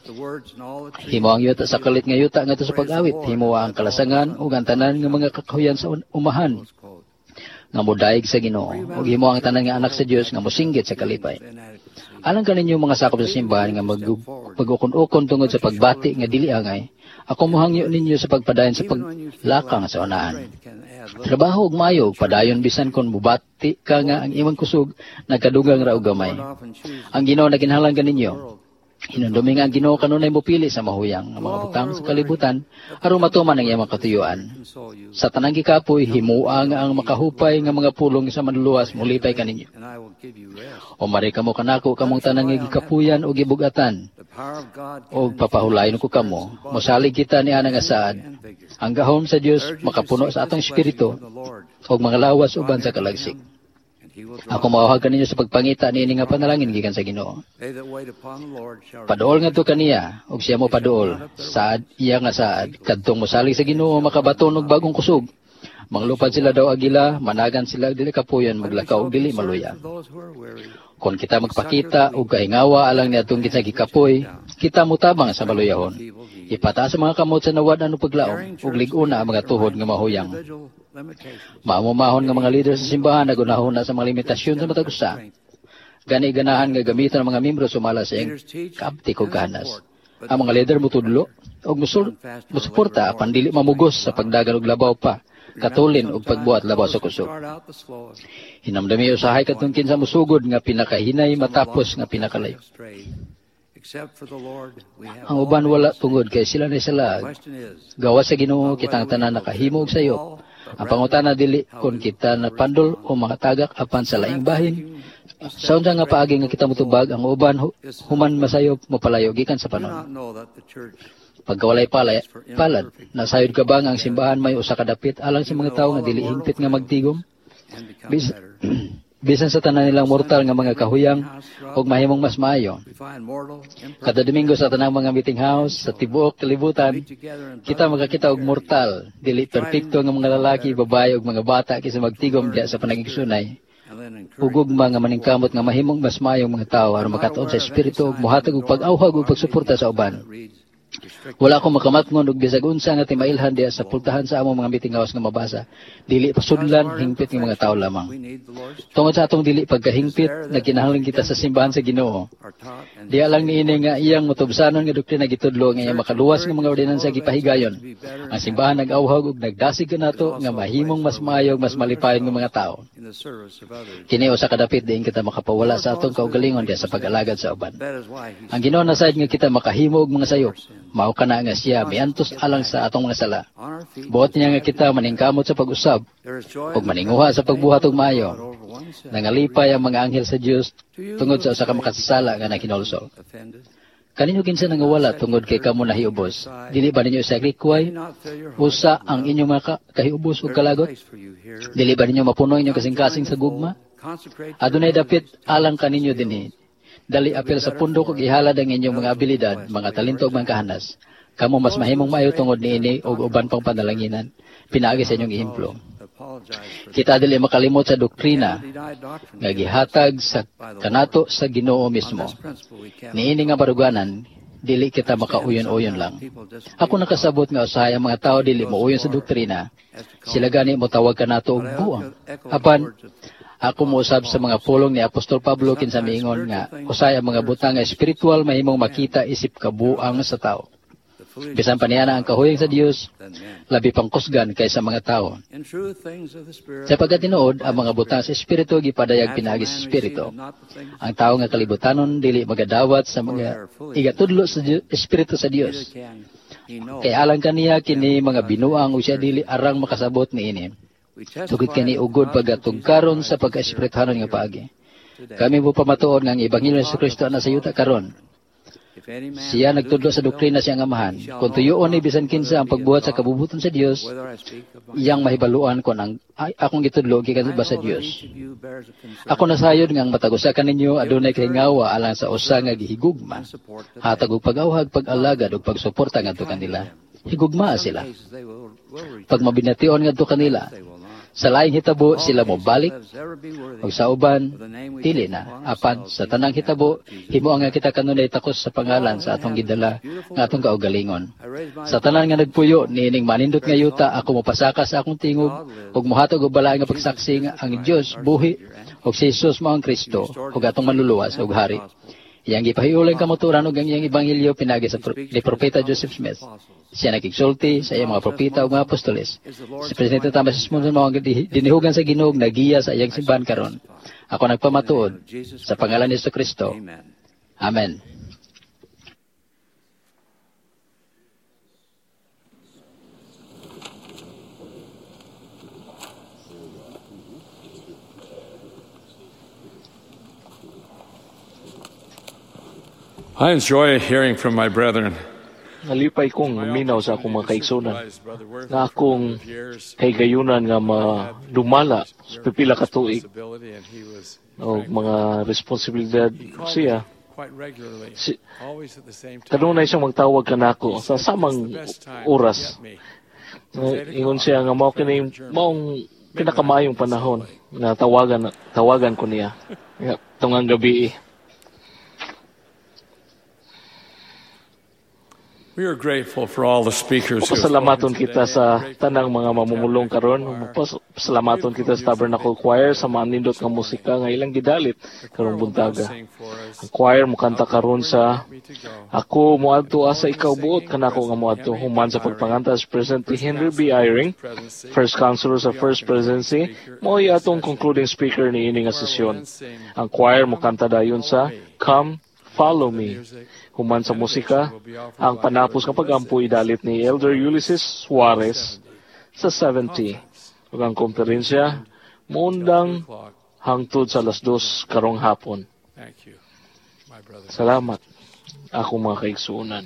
Himo ang yuta sa kalit nga yuta ngadto sa pag-awit. Himo ang kalasangan ug ang tanan nga mga kakahuyan sa umahan nga modaig sa Ginoo. Ug himo ang tanan nga anak sa Dios nga mosinggit sa kalipay. Alang kaninyo mga sakop sa simbahan nga pag-ukon-ukon tungod sa pagbati nga dili angay. Ako mohangyo ninyo sa pagpadayon sa paglakang sa unahan. Trabaho ug maayo ug padayon bisan kon mubati ka nga ang imong kusog nagkadugang ra og gamay. Ang Ginoo naginahanglan kaninyo. Hinundumi nga ang Ginoo kanunay mopili sa mahuyang nga mga butang sa kalibutan aron matuman ang iyang katuyuan. Sa tanang gikapoy himuang ang makahupay nga mga pulong sa manluwas mulipay kaninyo. O mari kamo kanako kamong tanang nga gikapuyan o gibugatan. O papahulayon ko kamo, mosalig kita ni ana nga saad. Ang gahom sa Dios makapuno sa atong espiritu og mga lawas uban sa kalagsik. Ako mauhag kaninyo sa pagpangita niini nga panalangin gikan sa Ginoo. Paduol ngadto kaniya ug siya mo paduol saad iya nga saad kadtong mosalig sa Ginoo makabaton og bagong kusog. Manglupad sila daw agila, managan sila dili kapuyon maglakaw og dili maluya. Kung kita magpakita og kahingawa alang niadtong gikapoy, kita mutabang sa maluyahon. Ipataas sa mga kamot sa nawad-an og paglaom ug lig-una ang mga tuhod nga mahuyang. Maamumahon nga mga leader sa simbahan nagunahon na sa mga limitasyon sa matag usa. Gani-ganahan nga gamiton ang mga miyembro sumala sa iyang kaabtik o ganas. Ang mga leader mutudlo og musuporta apan dili mamugos sa pagdagan og labaw pa, katulin og pagbuhat labaw sa kusog. Hinamdami usahay katong kinsa musugod nga pinakahinay matapos nga pinakalayo. Ang uban wala tungod kay sila na salag. Gawas sa Ginoo kitang tanan nakahimo og sayop. Ang pangutana dili kon kita napandol o mga tagak apan sa laing bahin. Sa unsa nga paagi nga kita motubag ang uban human masayop mopalayo gikan sa panon. Pagkawalay palad, nasayod ka ba nga ang simbahan may usa ka dapit alang sa mga tawo nga dili hingpit nga magtigom? Bisan sa tanan nilang mortal nga mga kahuyang ug mahimong mas maayo. Kada Domingo sa tanang mga meeting house sa tibuok kalibutan, kita makakita og mortal, dili perpekto nga mga lalaki, babae ug mga bata kaysa magtigom diya sa panagigsunay. Ugugma nga maningkamot nga mahimong mas maayong mga tawo aron makatuon sa espiritu ug mohatag og pag-awhag ug pagsuporta sa uban. Wala akong makamatngon og bisag unsa nga timailhan diha sa pultahan sa among mga mitingawas nga mabasa. Dili pasudlan hingpit ng mga tao lamang. Tungod sa atong dili pagkahingpit, nagkinahanglan kita sa simbahan sa Ginoo. Diya lang niini nga iyang motubsanon nga doktrina gitudlo nga iyang makaluwas nga mga ordinansa gipahigayon. Ang simbahan nag-awhag ug nagdasig kanato nga mahimong mas maayo mas malipayon nga mga tao. Kini usa ka dapit diin kita makapawala sa atong kaugalingon diya sa pag-alagad sa uban. Ang Ginoo nasayod nga kita makahimo og mga sayop. Mao kana nga siya miantos alang sa atong mga sala. Buot niya nga kita maningkamot sa pag-usab ug maninguha sa pagbuhat og maayo. Nangalipay ang mga anghel sa Dios tungod sa usa ka makasasala nga nakinulsol. Kaninyo kinsa nangawala tungod kay kamo nahiubos? Dili ba ninyo sa krikway? Usa ang inyong mga kahiubos ug kalagot? Dili ba ninyo mapuno inyong kasing-kasing sa gugma? Adunay dapit alang kaninyo dinhi. Dali apel sa pundok ug ihalad ang inyong mga abilidad, mga talento ug mga kahanas. Kamo mas mahimong maayo tungod niini ug uban pang panalanginan. Pinaagi sa inyong ihemplo. Kita dili makalimot sa doktrina nga gihatag sa kanato sa Ginoo mismo. Niini nga baruganan, dili kita makauyon-uyon lang. Ako nakasabot nga usahay ang mga tao dili mouyon sa doktrina. Sila gani mo tawag kanato og buang. Apan ako mousab sa mga pulong ni Apostol Pablo kinsa miingon nga usay ang mga butang nga espiritual mahimong makita isip kabuang sa tao. Bisan pa niya na ang kahuyang sa Dios, labi pang kusgan kaysa mga tao. Sa pagkatinuod, ang mga butang sa espiritu gipadayag pinaagi sa espiritu. Ang tao nga kalibutanon dili magadawat sa mga igatudlo sa espiritu sa Dios. Kay alang kaniya kini mga binuang o siya dili arang makasabot niini. Tugod kini ugod pagatugkaron sa pagka-espirituhanon nga paagi. Kami po pamatuod nga ang Ebanghelyo ni Kristo na sa yuta karon. Siya nagtudlo sa doktrina siyang amahan. Kung tuyoon ni bisan kinsa ang pagbuhat sa kabubuton sa Dios, iyang mahibaluan kon ang akong gitudlo gikan ba sa Dios. Ako nasayod nga ang matagusakan ninyo adunay kahingawa alang sa usa nga gihigugma. Hatag og pag-awhag, pag-alagad ug pagsuporta ngadto kanila. Higugma sila. Pag mabination ngadto kanila, sa laing hitabo sila mo balik, o sa uban, dili na. Apan, sa tanang hitabo, himo nga kita kanunay takos sa pangalan sa atong gidala, nga atong kaugalingon. Sa tanan nga nagpuyo, niining manindot nga yuta, ako mopasaka sa akong tingog, ug mohatag og balaay nga pagsaksi nga ang Dios buhi, ug si Jesus mao ang Kristo, ug atong manluluwas ug hari. Iyang gipahiulang kamuturan ug ang iyang ebanghelyo pinagi sa ni Propeta Joseph Smith. Siya nagigsulti sa iyang mga propeta ug mga apostoles. Si Presidente Thomas S. Monson mao ang dinihugan sa Ginoo nagiya sa iyang simbahan karon. Ako nagpamatuod sa pangalan ni Kristo. Amen. I enjoy hearing from my brethren. Nalipay kong minaw sa akong mga kaigsunan na akong kaygayunan nga dumala sa pipila ka tuig o mga responsibilidad siya. Kanunay siyang magtawag ka nako sa samang oras. Ingon siya nga maong pinakamayong panahon na tawagan ko niya. Tungang gabi We are grateful for all the speakers who Pasalamaton kita sa tanang mga mamumulong karon. Pasalamaton kita sa Tabernacle Choir sa mga nindot nga musika nga ilang gidalit karong buntaga. Ang choir mo kanta karon sa Ako moadto asa ikaw buot kanako nga moadto human sa pagpanganta sa President Henry B. Eyring, First Counselor sa First Presidency, mo'y atong concluding speaker ni ining nga sesyon. Ang choir mo kanta dayon sa Come Follow Me. Human sa musika, ang panapos ng pag-ampo idalit ni Elder Ulysses Suarez sa 70. Ug ang konferensya, muundang hangtod sa 2:00 karong hapon. Salamat, akong mga kaigsuunan.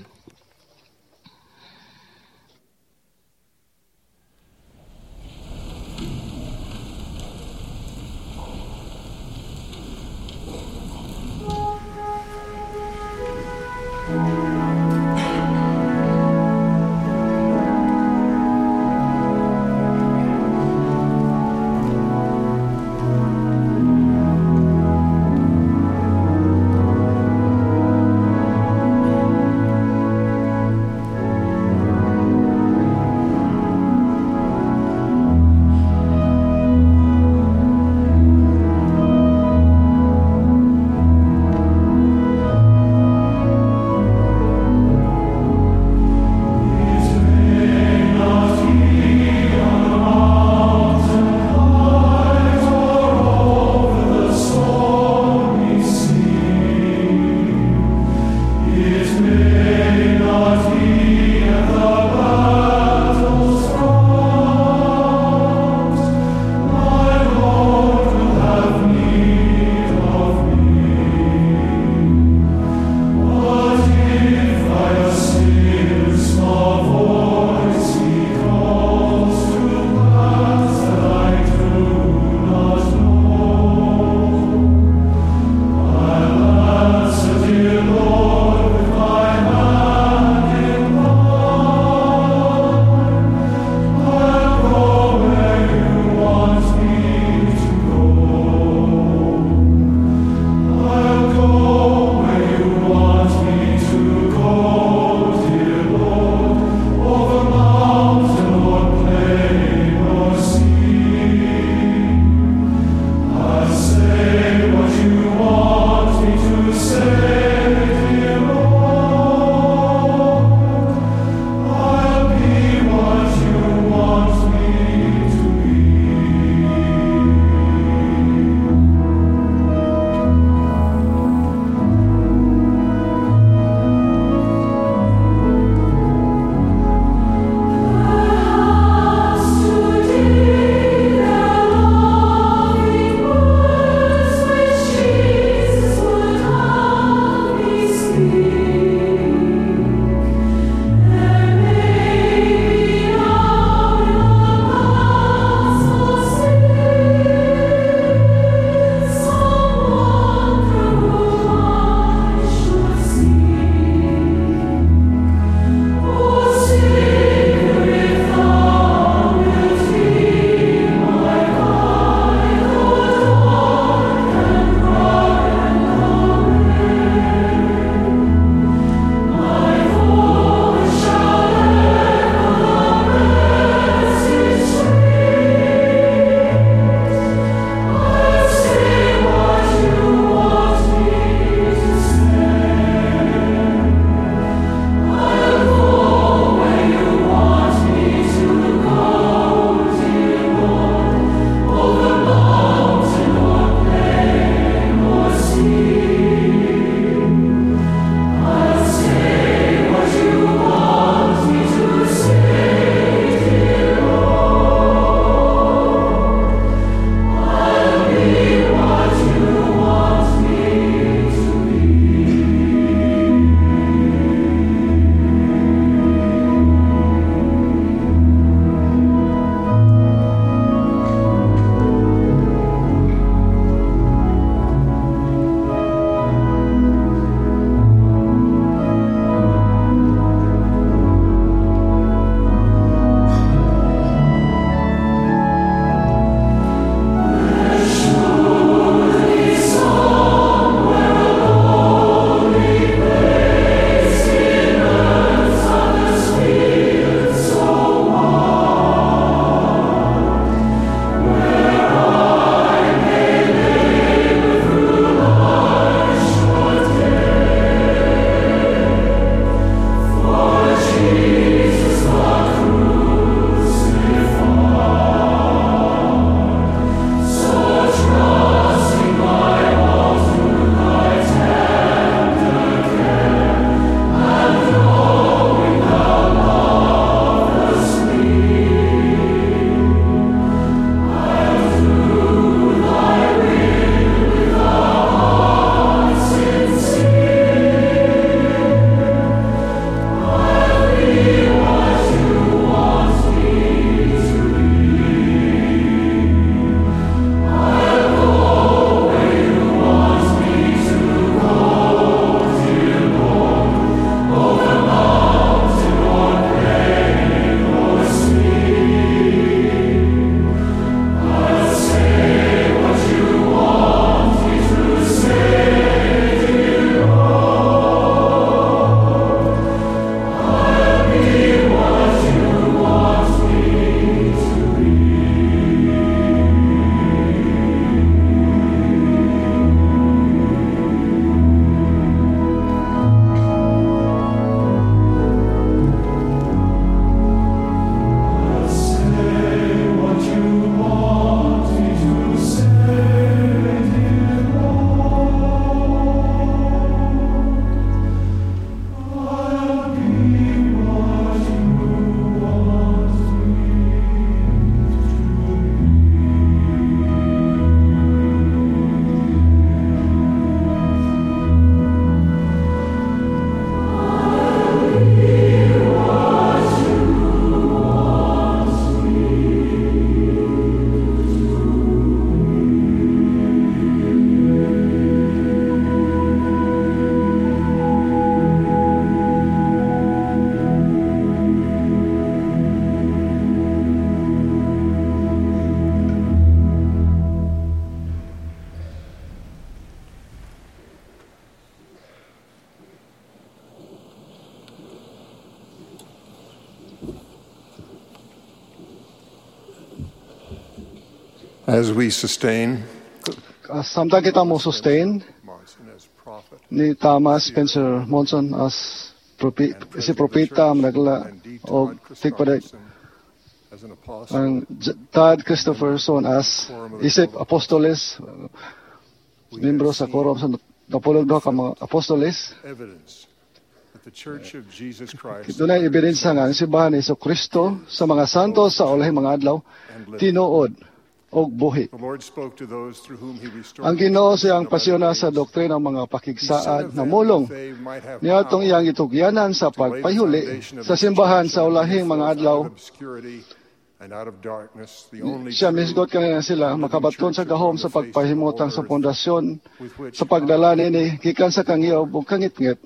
As we sustain Samtang kita mo sustain ni Thomas Spencer Monson as si propeta nagla o tikpaday ang Todd Christopherson as isip apostoles membro sa quorum sa napulog ka mga apostoles. Dunay ebidensya nga ang simbahan ni Kristo sa mga santos sa ulahing mga adlaw tinuod og buhi. Ang Ginoo siyang pasyona sa doktrina ng mga pakigsaad na mulong niadtong iyang itugyanan sa pagpahuli sa simbahan sa ulahing mga adlaw. Siya misgot kanina sila makabaton sa gahom sa pagpahimutang sa pundasyon sa pagdala nini gikan sa kangiyaw ug kangit-ngit.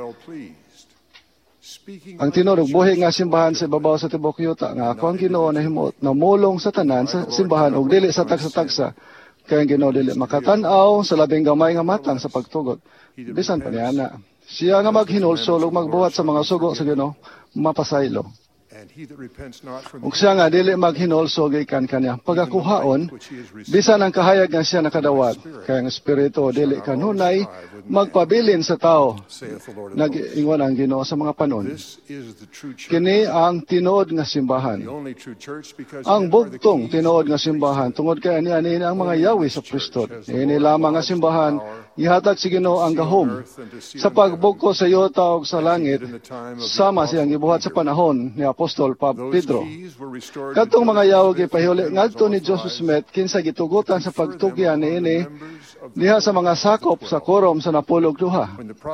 Ang tinurog buhi nga simbahan sa ibabaw sa tibok yuta nga ako ang Ginoo nahimot na mulong sa tanan sa simbahan ug dili sa tagsa-tagsa kay ang Ginoo dili makatan-aw sa labing gamay nga matang sa pagtugot bisan pa niya na siya nga maghinulsol ug magbuhat sa mga sugo sa Ginoo mapasaylo. Ug siya nga dili maghinulsol gikan kaniya pagakuhaon bisan ang kahayag nga siya nakadawat kay ang espiritu dili kanunay magpabilin sa tao. Nag-ingon ang Ginoo sa mga panon. Kini ang tinuod nga simbahan. Ang bugtong tinuod nga simbahan tungod kay ani ang mga yawi sa Kristo. Ini lamang nga simbahan ihatag si Ginoo ang gahom sa pagbugko sa yuta ug sa langit sama siyang gibuhat sa panahon ni Apostol Pedro. Katong mga yawi gipahuli ngadto ni Joseph Smith kinsa gitugutan sa pagtugyan niini diha sa mga sakop sa quorum sa napulog duha.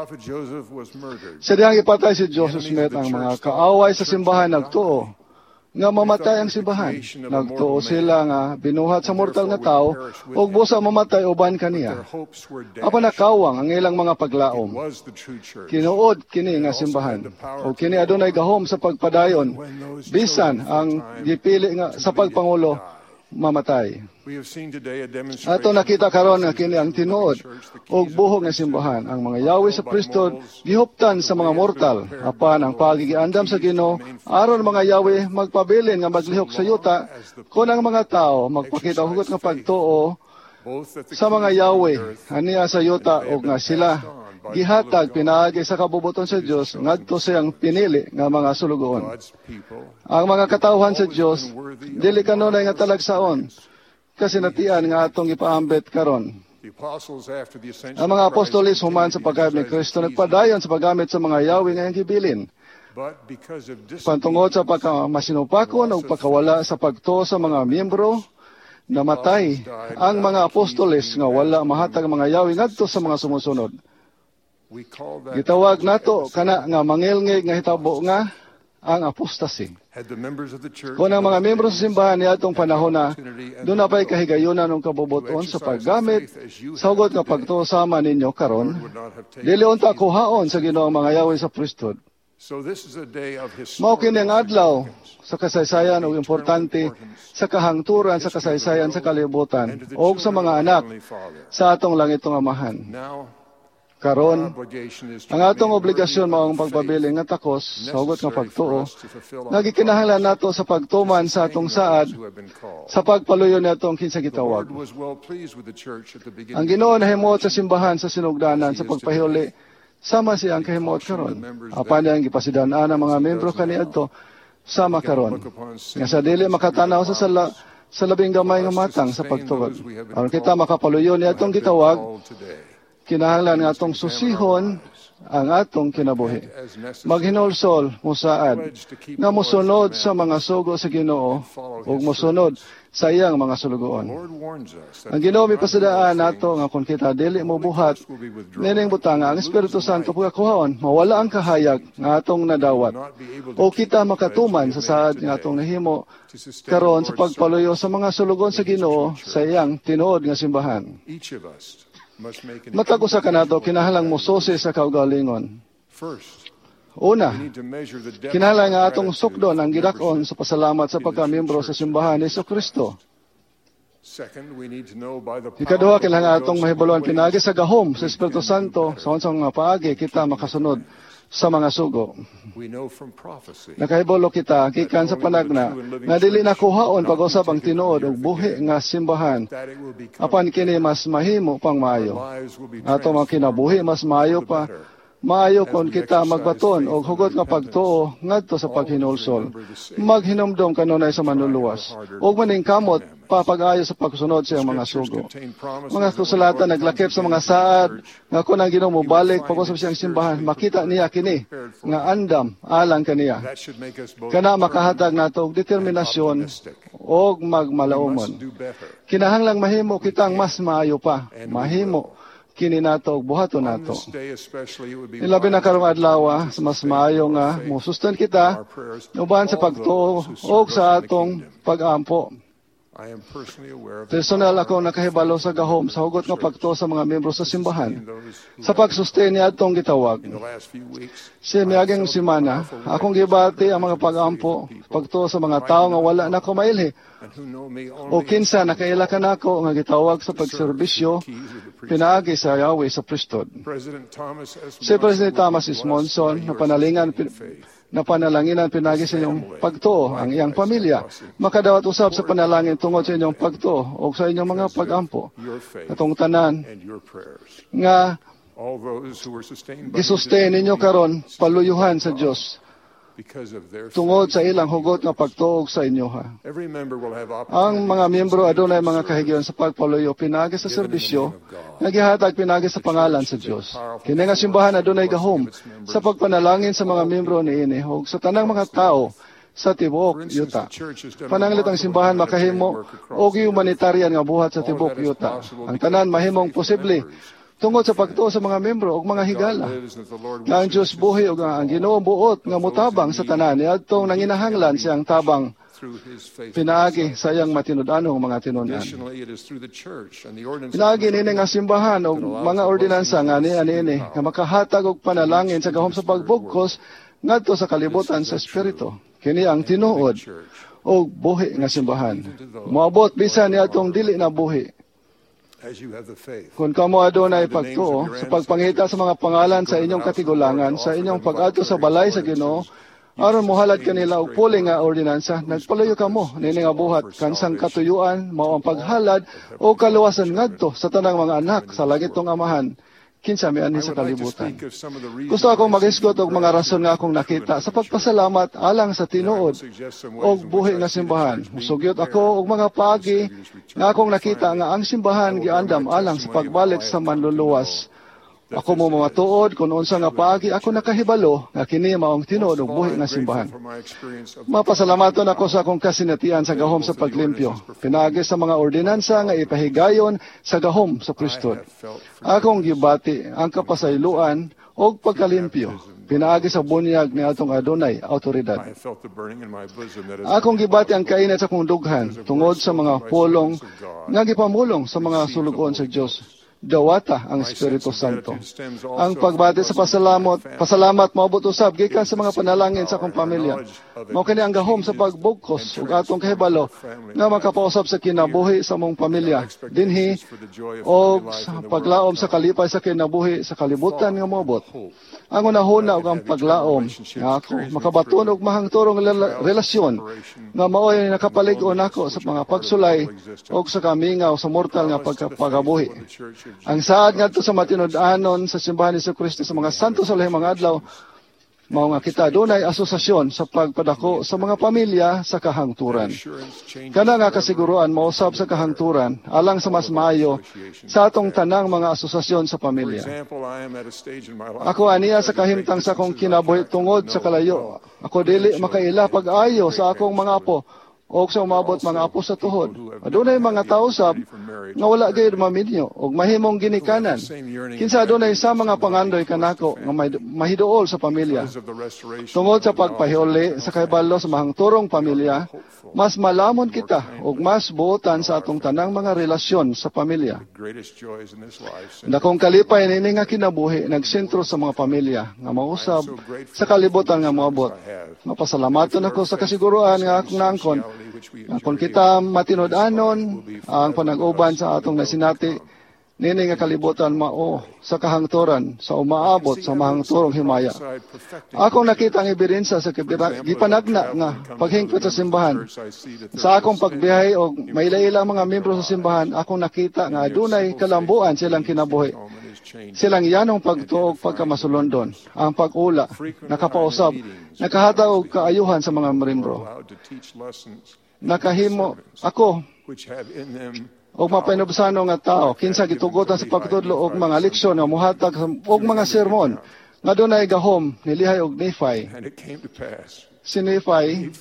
Sa dihang ipatay si Joseph Smith ang mga kaaway sa simbahan nagtuo nga mamatay ang simbahan. Nagtuo sila nga binuhat sa mortal nga tao ug busa mamatay uban kaniya. Apan nakawang ang ilang mga paglaom. Kinuod kini nga simbahan ug kini adunay gahom sa pagpadayon bisan ang gipili nga sa pagpangulo mamatay. Ato nakita karon nga kini ang tinuod ug buhok nga simbahan. Ang mga yawi sa Kristo gihuptan sa mga mortal. Apan ang pagigiandam sa Ginoo aron mga yawi magpabilin nga maglihok sa yuta kun ang mga tao magpakita hugot nga pagtuo sa mga yawi aniya sa yuta ug nga sila gihatag pinaagi sa kabubuton sa Dios ngadto siyang pinili nga mga sulugoon. Ang mga katawhan sa Dios dili kanunay nga talagsaon kasi natian nga atong ipaambit karon. Ang mga apostoles human sa pagkayab ni Kristo nagpadayon sa paggamit sa mga yawi nga iyang gibilin. Pantungod sa pagkamasinupakon o pagkawala sa pagtuo sa mga miyembro, namatay ang mga apostoles nga wala mahatag mga yawi ngadto sa mga sumusunod. Gitawag nato kana nga mangilngig nga hitabo nga ang apostasy. Kung ang mga miyembro sa simbahan niadtong panahon na doon na pa'y kahigayunan ng kabubuton sa paggamit sa hugot nga pagtuo sama ninyo karon, dili unta kuhaon sa Ginoo ang mga yawi sa priesthood. Mao kini ang adlaw sa kasaysayan ug importante sa kahangturan sa kasaysayan sa kalibutan ug sa mga anak sa atong langitong Amahan. Karon, ang atong obligasyon mao ang pagpabiling nga takos sa hugot nga pagtuo. Nagikinahanglan nato sa pagtuman sa atong saad sa pagpaluyo natong kinsa gitawag. Ang Ginoo nahimot sa simbahan sa sinugdanan sa pagpahuli sama siyang kahimot karon. Apan ang gipasidan-an ang mga membro kaniadto sama karon. Nga sa dili makatanaw sa labing gamay nga matang sa pagtugot. Aron kita makapaluyo niadtong gitawag, kinahanglan nga atong susihon ang atong kinabuhi. Maghinulsol, musaad, nga musunod sa mga sugo sa Ginoo ug musunod sa iyang mga sulugoon. Ang Ginoo mipasadaan nato nga kung kita dili mo buhat nining butanga ang Espiritu Santo pagkakuhaon, mawala ang kahayag nga atong nadawat o kita makatuman sa saad nga atong nahimo karon sa pagpaluyo sa mga sulugon sa Ginoo sa iyang tinuod nga simbahan. Matag usa kanato kinahanglang mosusi sa kaugalingon. Una, kinahanglan nga atong sukdon ang gidak-on sa pasalamat sa pagkamiyembro sa simbahan ni Kristo. Ikaduha, kinahanglan atong mahibaloan pinaagi sa gahom sa Espiritu Santo sa unsang nga paagi kita makasunod sa mga sugo. We know from prophecy Nakahibalo kita gikan sa panagna nga dili na kuhaon pag-usab ang tinuod ug buhi nga simbahan that it will become apan kini mas mahimo pang maayo. lives will be Ato mga kinabuhi mas maayo pa. Maayo kon kita magbaton og hugot nga pagtuo ngadto sa paghinulsol. Maghinumdom kanunay sa manluluwas. Og maning kamot papag-ayo sa pagsunod sa iyang mga sugo. Mga kasulatan naglakip sa mga saad nga kun ang Ginoo mobalik pag-usab siyang simbahan, makita niya kini nga andam alang kaniya. that should make us both Kana makahatag nato og determinasyon og magmalaumon. Kinahanglang mahimo kitang mas maayo pa. Mahimo kini nato og buhaton nato. day especially it would be Ilabi na karong adlaw sa mas maayo nga mosustan kita uban sa pagtuo og sa atong pag-ampo. I am personally aware of Personal ako nakahibalo sa gahom sa hugot nga pagtuo sa mga miyembro sa simbahan. Sa pagsustain niya atong gitawag. the last few weeks Sa miyaging simana, akong gibati ang mga pag-ampo, pagtuo sa mga tao nga wala na kumailhi. and who know me O only kinsa nakaila ka nako nga gitawag sa pagserbisyo, pinaagi sa Yahweh sa pristod. President Thomas S. Si President Thomas S. Monson, napanalanginan pinagi sa inyong pagtuo ang iyang pamilya. Makadawat usab sa panalangin tungod sa inyong pagtuo o sa inyong mga pag-ampo. your faith Atong tanan and your prayers. nga All those who were sustained by gisustain ninyo karon paluyuhan sa Dios because of their tungod sa ilang hugot nga pagtuo sa inyo ha. every member will have Ang mga miyembro adunay mga kahigayon sa pagpaluyo pinagi sa serbisyo nga gihatag pinagi sa pangalan sa Dios. Kini nga simbahan adunay gahom sa pagpanalangin sa mga miyembro niini ug sa tanang mga tao sa tibuok yuta. Pananglit ang simbahan makahimo og humanitarian nga buhat sa tibuok yuta. Ang tanan mahimong posible tungod sa pagtuo sa mga miyembro ug mga higala. Nga ang Diyos buhi ug ang Ginoo buot nga mutabang sa tanan niadtong nanginahanglan siyang tabang through his faith. pinaagi sa iyang matinud-anong mga tinunan. Additionally, it is through the church and the ordinance Pinaagi nini nga simbahan ug mga ordinansa nga niini nga makahatag og panalangin sa gahom sa pagbugkos ngadto sa kalibutan sa espiritu. Kini ang tinuod og buhi nga simbahan. Moabot bisan niadtong dili na buhi. as you have the faith. Kung kamo adunay pagtuo sa pagpangita sa mga pangalan sa inyong katigulangan, sa inyong pag-adto sa balay sa Ginoo, aron mohalad kanila og puli nga ordinansa, nagpaluyo kamo nini nga buhat kansang katuyuan mao ang paghalad o kaluwasan ngadto sa tanang mga anak sa langitong Amahan kinsa mianhi sa kalibutan. Gusto akong mag-isgot og mga rason nga akong nakita sa pagpasalamat alang sa tinuod og buhi nga simbahan. Musugyot ako og mga paagi nga akong nakita nga ang simbahan giandam alang sa pagbalik sa manluluwas. Ako mo mamatuod kung unsa nga paagi ako nakahibalo nga kini maong tinuod og buhi nga simbahan. Mapasalamaton ako sa akong kasinatian sa gahom sa paglimpyo. Pinaagi sa mga ordinansa nga ipahigayon sa gahom sa pristod. Akong gibati ang kapasayloan og pagkalimpyo. Pinaagi sa bunyag ni atong adunay autoridad. Akong gibati ang kainat sa akong dughan tungod sa mga pulong nga gipamulong sa mga sulugon sa Dios. Dawata ang Espiritu Santo. Ang pagbati sa pasalamat maabot usab gikan sa mga panalangin sa akong pamilya. Mao kini ang gahom sa pagbugkos ug atong kahibalo nga makapausab sa kinabuhi sa among pamilya dinhi og sa paglaom sa kalipay sa kinabuhi sa kalibutan nga moabot. Ang unahuna ug ang paglaom nga ako makabaton og mahangturong relasyon nga maoy nakapalig-on nako sa mga pagsulay og sa kamingaw sa mortal nga pagkabuhi. Ang saad ngadto sa matinud-anon sa simbahan ni Kristo sa mga santo sa lahing mga adlaw mao nga kita dunay asosasyon sa pagpadako sa mga pamilya sa kahangturan. Kana nga kasiguruan mausab sa kahangturan alang sa mas maayo sa atong tanang mga asosasyon sa pamilya. Ako aniya sa kahimtang sa akong kinabuhi tungod sa kalayo. Ako dili makaila pag-ayo sa akong mga apo o sa umabot mga apo sa tuhod. Adunay mga tao sab nga wala gayud maminyo og mahimong ginikanan. Kinsa adunay sa mga pangandoy kanako nga mahiduol sa pamilya. Tungod sa pagpahiuli sa kahibalo sa mahangturong pamilya, mas malamon kita og mas buotan sa atong tanang mga relasyon sa pamilya. Dakong kalipay nini nga kinabuhi nagsentro sa mga pamilya nga mausab sa kalibutan nga moabot. Mapasalamaton ako sa kasiguruan nga akong naangkon kung kita matinud-anon ang panag-uban sa atong nasinati nini nga kalibutan mao sa kahangturan sa umaabot sa mahangturong himaya. Akong nakita ang ebidensya sa gipanagna nga paghingkot sa simbahan. Sa akong pagbiyahe og may laila mga miyembro sa simbahan, akong nakita nga adunay kalambuan silang kinabuhi. Silang yanong pagtuog pagkamasulondon, ang pag-ula, nakapausab, nakahatag og kaayuhan sa mga miyembro. Nakahimo ako og mapainubsano nga tao kinsa gitugotan sa pagtudlo og mga leksyon nga mohatag og mga sermon nga dunay gahom ni Lehi og Nephi. Si Nephi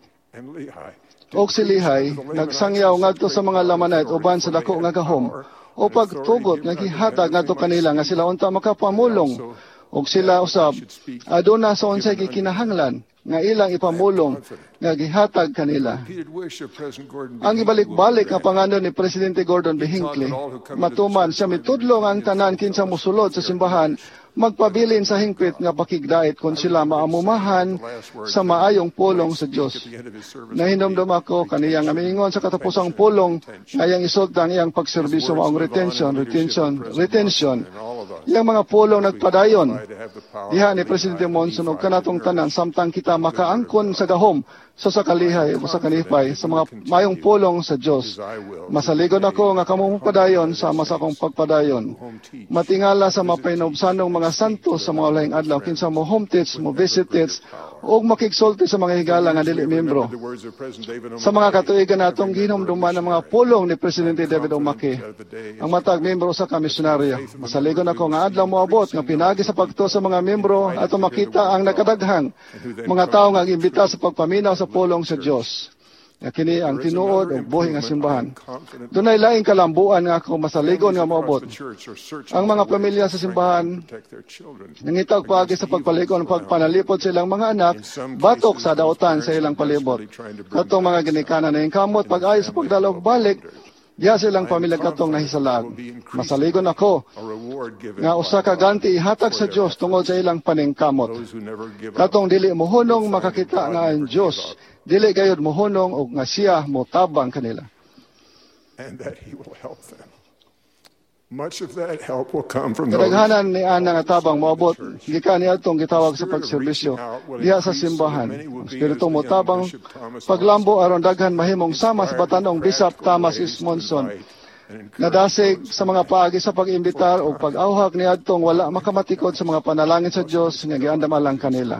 og si Lehi nagsangyaw ngadto sa mga Lamanite uban sa dako nga gahom o pagtugot nga gihatag ngadto kanila nga sila unta makapamulong og sila usab aduna sa unsay gikinahanglan nga ilang ipamulong nga gihatag kanila. Ang ibalik-balik nga panganon ni Presidente Gordon B. Hinckley, matuman siya mitudlo nga ang tanan kinsa mosulod sa simbahan, magpabilin sa hingpit nga pakigdait kung sila maamumahan sa maayong pulong sa Diyos. Nahinomdom ako kaniyang amingon sa katapusang pulong ngayang isultang iyang pagserbisyo maong retention. Iyang mga pulong nagpadayon. Diha ni Presidente Monson og kanatong tanan samtang kita makaangkon sa gahom sa sakalihay o sa kanipay sa mga mayong pulong sa Diyos. Masaligon ako nga kamo padayon sama sa akong pagpadayon. Matingala sa mapainobsanong mga santos sa mga lahing adlaw kinsa mo home teach, mo visit teach, o makigsulti sa mga higala nga dili membro. Sa mga katuigan natong gihinumduman ang mga pulong ni Presidente David O. Mackey, ang matag membro sa kamisyonarya. Masaligon ako nga adlaw moabot nga pinagi sa pagto sa mga membro ato makita ang nakadaghang mga tawo nga giimbita sa pagpaminaw sa pulong sa Dios. Kini ang tinuod o buhi nga simbahan. Dunay laing kalambuan nga ako masaligon nga moabot. Ang mga pamilya sa simbahan nangitag paagi sa pagpalikon pagpanalipod sa ilang mga anak batok sa dautan sa ilang palibot. Katong mga ginikanan na kamot pag-ayo sa pagdalog balik diya silang pamilya katong nahisalag. Masaligon ako nga usa ka ganti ihatag sa Dios tungod sa ilang paningkamot. Katong dili mohunong makakita nga ang Dios dili gayud mohunong og nga siya motabang kanila. And that he will help them. Much of that help will come from kadaghanan ni ana nga tabang moabot gikan niadtong gitawag sa pagserbisyo diha sa simbahan. Ang espiritu mo tabang paglambo aron daghan mahimong sama sa batanong Bishop Thomas S. Monson. Nadasig sa mga paagi sa pag-imbitar o pag-awhag niadtong wala makamatikod sa mga panalangin sa Dios nga giandamalang kanila.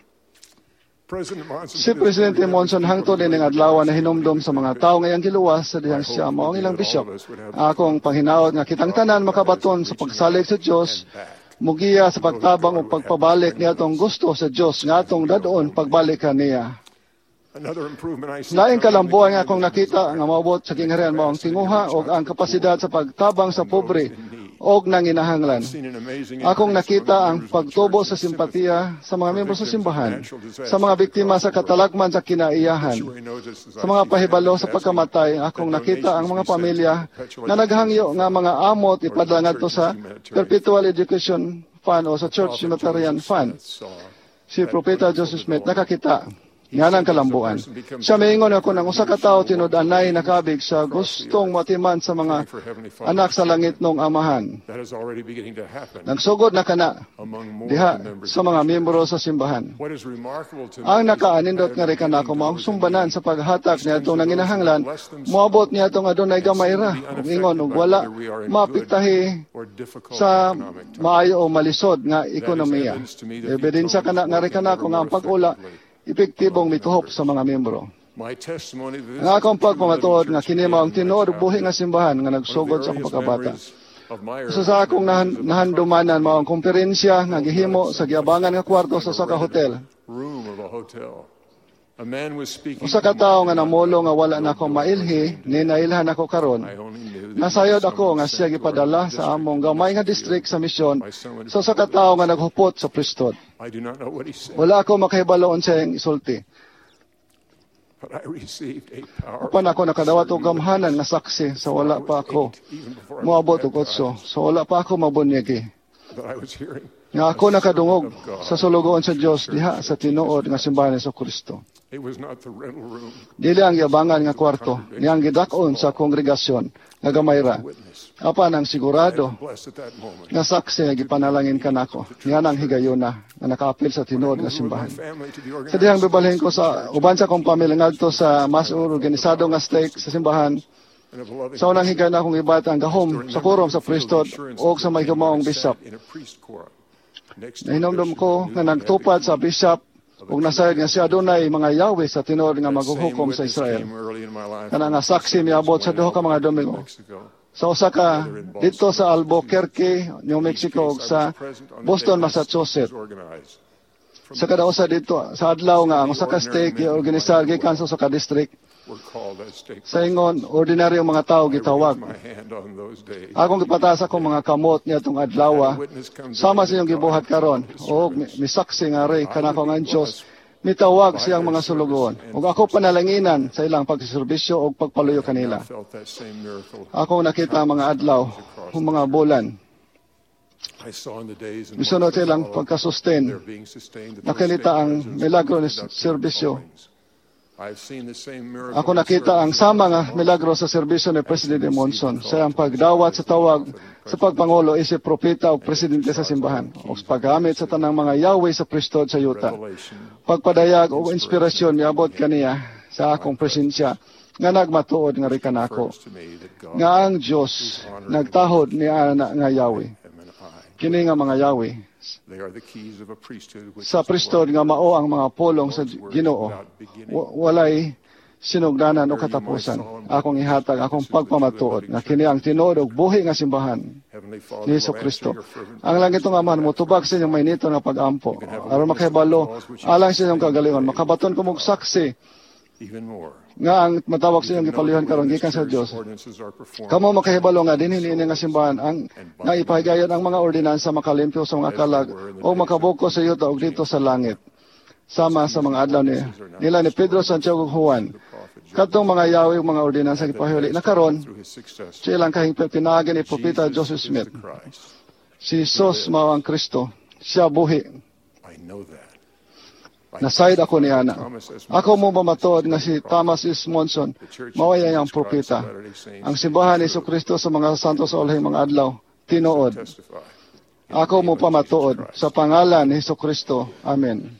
Si Presidente Monson hangtod din ang adlaw na hinumdom sa mga tao ngayang giluwas sa dihang siya mao ang ilang bishop. Akong panghinaot nga kitang tanan makabaton sa pagsalig sa Dios, mugiya sa pagtabang o pagpabalik niya atong gusto sa Dios nga atong dadon pagbalik kaniya. Laing kalambuan nga akong nakita nga maabot sa kingharian mao ang tinguha o ang kapasidad sa pagtabang sa pobre og nanginahanglan. Akong nakita ang pagtubo sa simpatiya sa mga miyembro sa simbahan, sa mga biktima sa katalagman sa kinaiyahan, sa mga pahibalo sa pagkamatay. Akong nakita ang mga pamilya na naghangyo nga mga amot ipadala ngadto sa Perpetual Education Fund o sa Church Unitarian Fund. Si Propeta Joseph Smith nakakita nga ng kalambuan. Siya maingon ako ng usa ka tawo tinud-anay nakabig sa gustong matiman sa mga anak sa langit nung amahan. Nagsugod na kana diha sa mga miyembro sa simbahan. Ang nakaanindot nga rin kanako maong sumbanan sa paghatag niya itong nanginahanglan, moabot niya itong adunay gamay ra. Ingon og wala mapitahi sa maayo o malisod nga ekonomiya. Ebidensya kana nga rin kanako nga ang pag-ula epektibong mituhop sa mga miyembro. Ang akong pagpamatuod nga kini mao ang tinuod buhi nga simbahan nga nagsugod sa akong pagkabata. Isa sa akong nahandumanan mao ang komperensya nga gihimo sa giabangan nga kwarto sa saka hotel. Usa ka tawo nga namulo nga wala na ako mailhi, ninailhan ako karon. Nasayod ako nga siya gipadala sa among gamay nga district sa misyon sa usa ka tawo nga naghupot sa pristod. Wala ako makahibaloon sa iyang isulti. Upan ako nakadawat og gamhanan nga saksi sa wala pa ako moabot og 8, so wala pa ako mabunyagi. Nga ako nakadungog sa sulugoon sa Dios diha sa tinuod nga simbahan ni Kristo. It was not the rental room. Dili ang yabangan nga kwarto, niyang gidakon sa kongregasyon nga gamay ra. Apan ang sigurado Blessed at that moment. nga saksi nga gipanalangin kanako. Niya nang higayuna nga nakaapil sa tinuod nga simbahan. Family to the Sa dihang bibalhin ko sa uban sa kong pamilya ngadto sa mas organisado nga stake sa simbahan. Sa unang higay na akong ibata ang gahom sa kurom sa priesthood o sa may gumaong bishop. Nahinomdom ko nga nagtupad sa bishop ug nasayod nga siya adunay mga Yahweh sa tinuod nga maghuhukom sa Israel. Kana nga saksi miabot sa duha ka mga Domingo. Sa usa ka dito sa Albuquerque, New Mexico ug sa Boston, Massachusetts. Sa kada usa dito sa adlaw nga ang usa ka stake giorganisar gikan sa usa ka district. Sa ingon, ordinaryong mga tao gitawag. Akong gipataas akong mga kamot niya itong adlaw, sama sa iyong gibuhat karon, o misaksi nga rin, kanako nga Diyos, mitawag siyang mga sulugon. O ako panalanginan sa ilang pagsiservisyo o pagpaluyo kanila. Akong nakita mga adlaw, o mga bulan. Misunod silang pagkasustain. Nakilita ang milagro ni serbisyo. Ako nakita ang sama nga milagro sa serbisyo ni Presidente Monson sa iyang pagdawat sa tawag sa pagpangulo isip propeta o presidente sa simbahan o sa paggamit sa tanang mga Yahweh sa priesthood sa yuta. Pagpadayag o inspirasyon niabot kaniya sa akong presensya nga nagmatuod nga rikan ako nga ang Diyos nagtahod ni ana nga Yahweh. Kini nga mga Yahweh sa priesthood nga mao ang mga pulong sa Ginoo. Walay sinugdanan o katapusan. Akong ihatag akong pagpamatuod nga kini ang tinuod og buhi nga simbahan ni Jesucristo. Ang langit nga man motubag sa inyong mainito nga pag-ampo aron makahibalo alang sa inyong kagalingon makabaton ko mong saksi nga ang matawag sa inyong gipalihon karon gikan sa Dios. Kamo makahibalo nga dinhi niini nga simbahan ang nga ipahigayon ang mga ordinansa makalimpyo sa mga kalag o makabuko sa yuta og dito sa langit. Sama sa mga adlaw nila ni Pedro, Santiago ug Juan. Kadtong mga Yahweh ug mga ordinansa gipahuli na karon sa ilang kahingpit pinaagi ni propeta Joseph Smith. Si Jesus mao ang Kristo, siya buhi. Nasayad ako ni Ana. Ako mo mamatuod nga si Thomas S. Monson, maway ang propeta. Ang simbahan ni Jesucristo sa mga santos sa ulahing mga adlaw, tinuod. Ako mo pamatuod sa pangalan ni Jesucristo. Amen.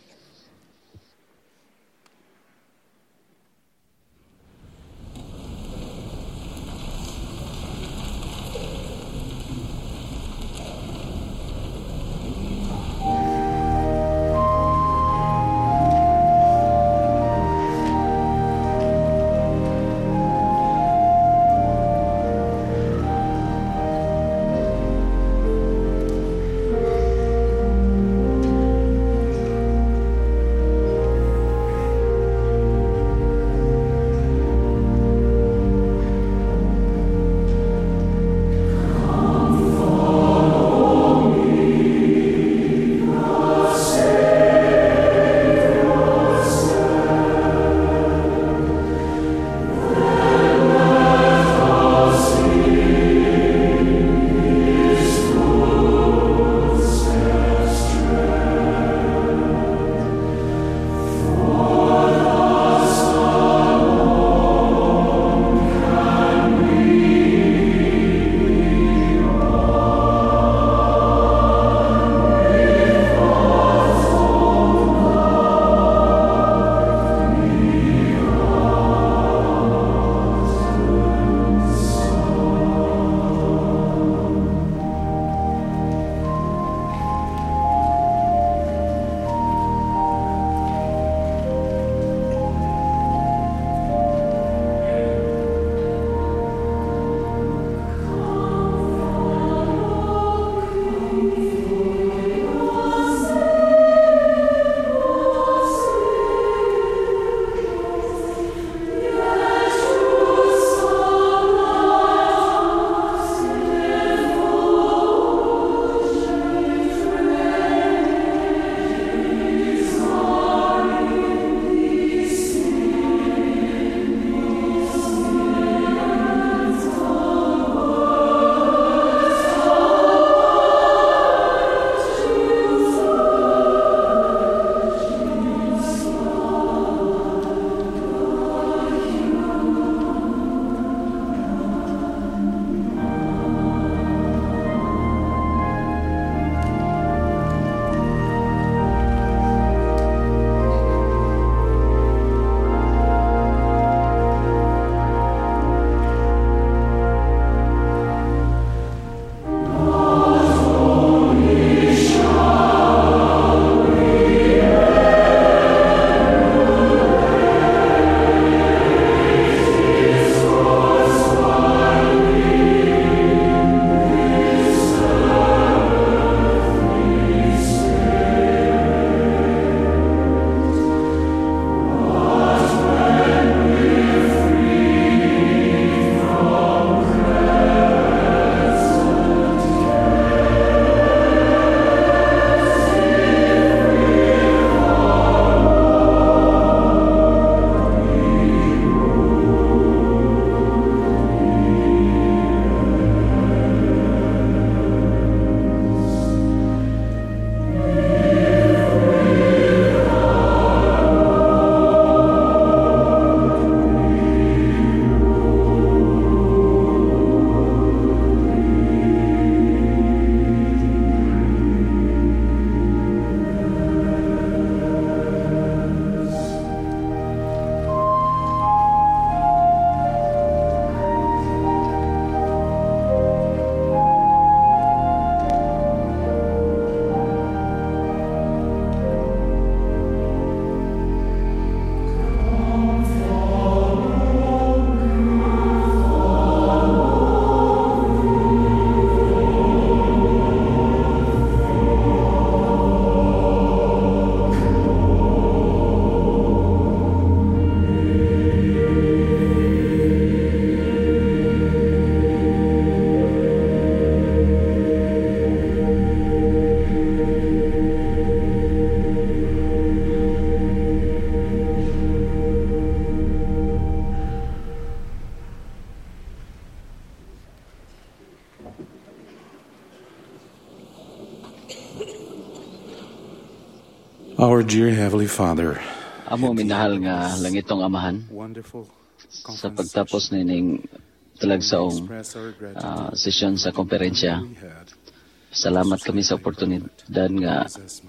Our dear Heavenly Father, Amo minahal nga langitong amahan, sa pagtapos nining talagsaong sesyon sa komperensya, salamat kami sa oportunidad nga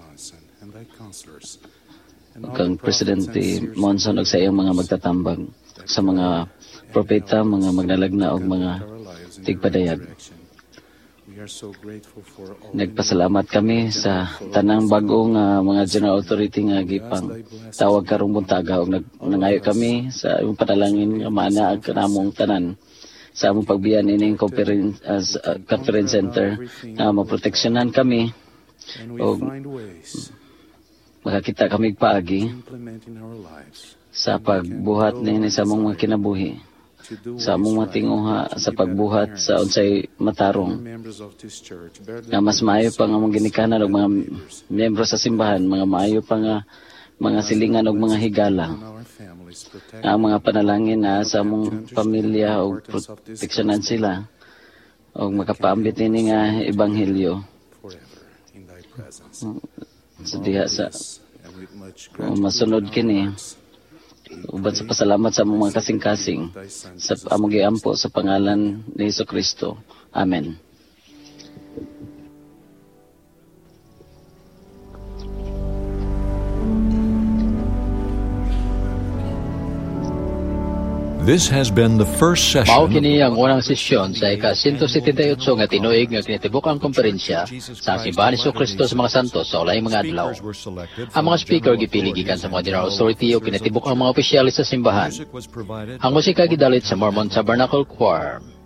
kang Presidente Monson ug sa iyang mga magtatambag sa mga propeta, mga magnalagna ug mga tigpadayag. Nagpasalamat kami sa tanang bagong mga general authority nga gipang tawag karong buntaga ug nangayo kami sa imong panalangin nga maanaag kanamong tanan sa among pagbiyan ining conference center na maproteksyonan kami ug makakita kami paagi sa pagbuhat ni sa among mga kinabuhi, sa among matinguha sa pagbuhat sa unsay matarong nga mas maayo pa nga mong ginikanan og mga miyembro sa simbahan, mga maayo pa nga mga silingan og mga higala, ang mga panalangin na sa among pamilya og proteksyonan sila og makapaambit ini nga ebanghelyo sa diha sa masunod kini. Uban sa pasalamat sa mga kasing-kasing sa among giampo sa pangalan ni Jesucristo. Amen. This has been the first session. Mao kini ang unang sesyon sa ika-178 nga tinuig nga kinatibuk-ang komperensya sa simbahan ni Jesucristo sa mga santos sa ulayng mga adlaw. Ang mga speaker gipili gikan sa mga general authority o kinatibuk ang mga opisyalis sa simbahan. Ang musika gidalit sa Mormon Tabernacle Choir.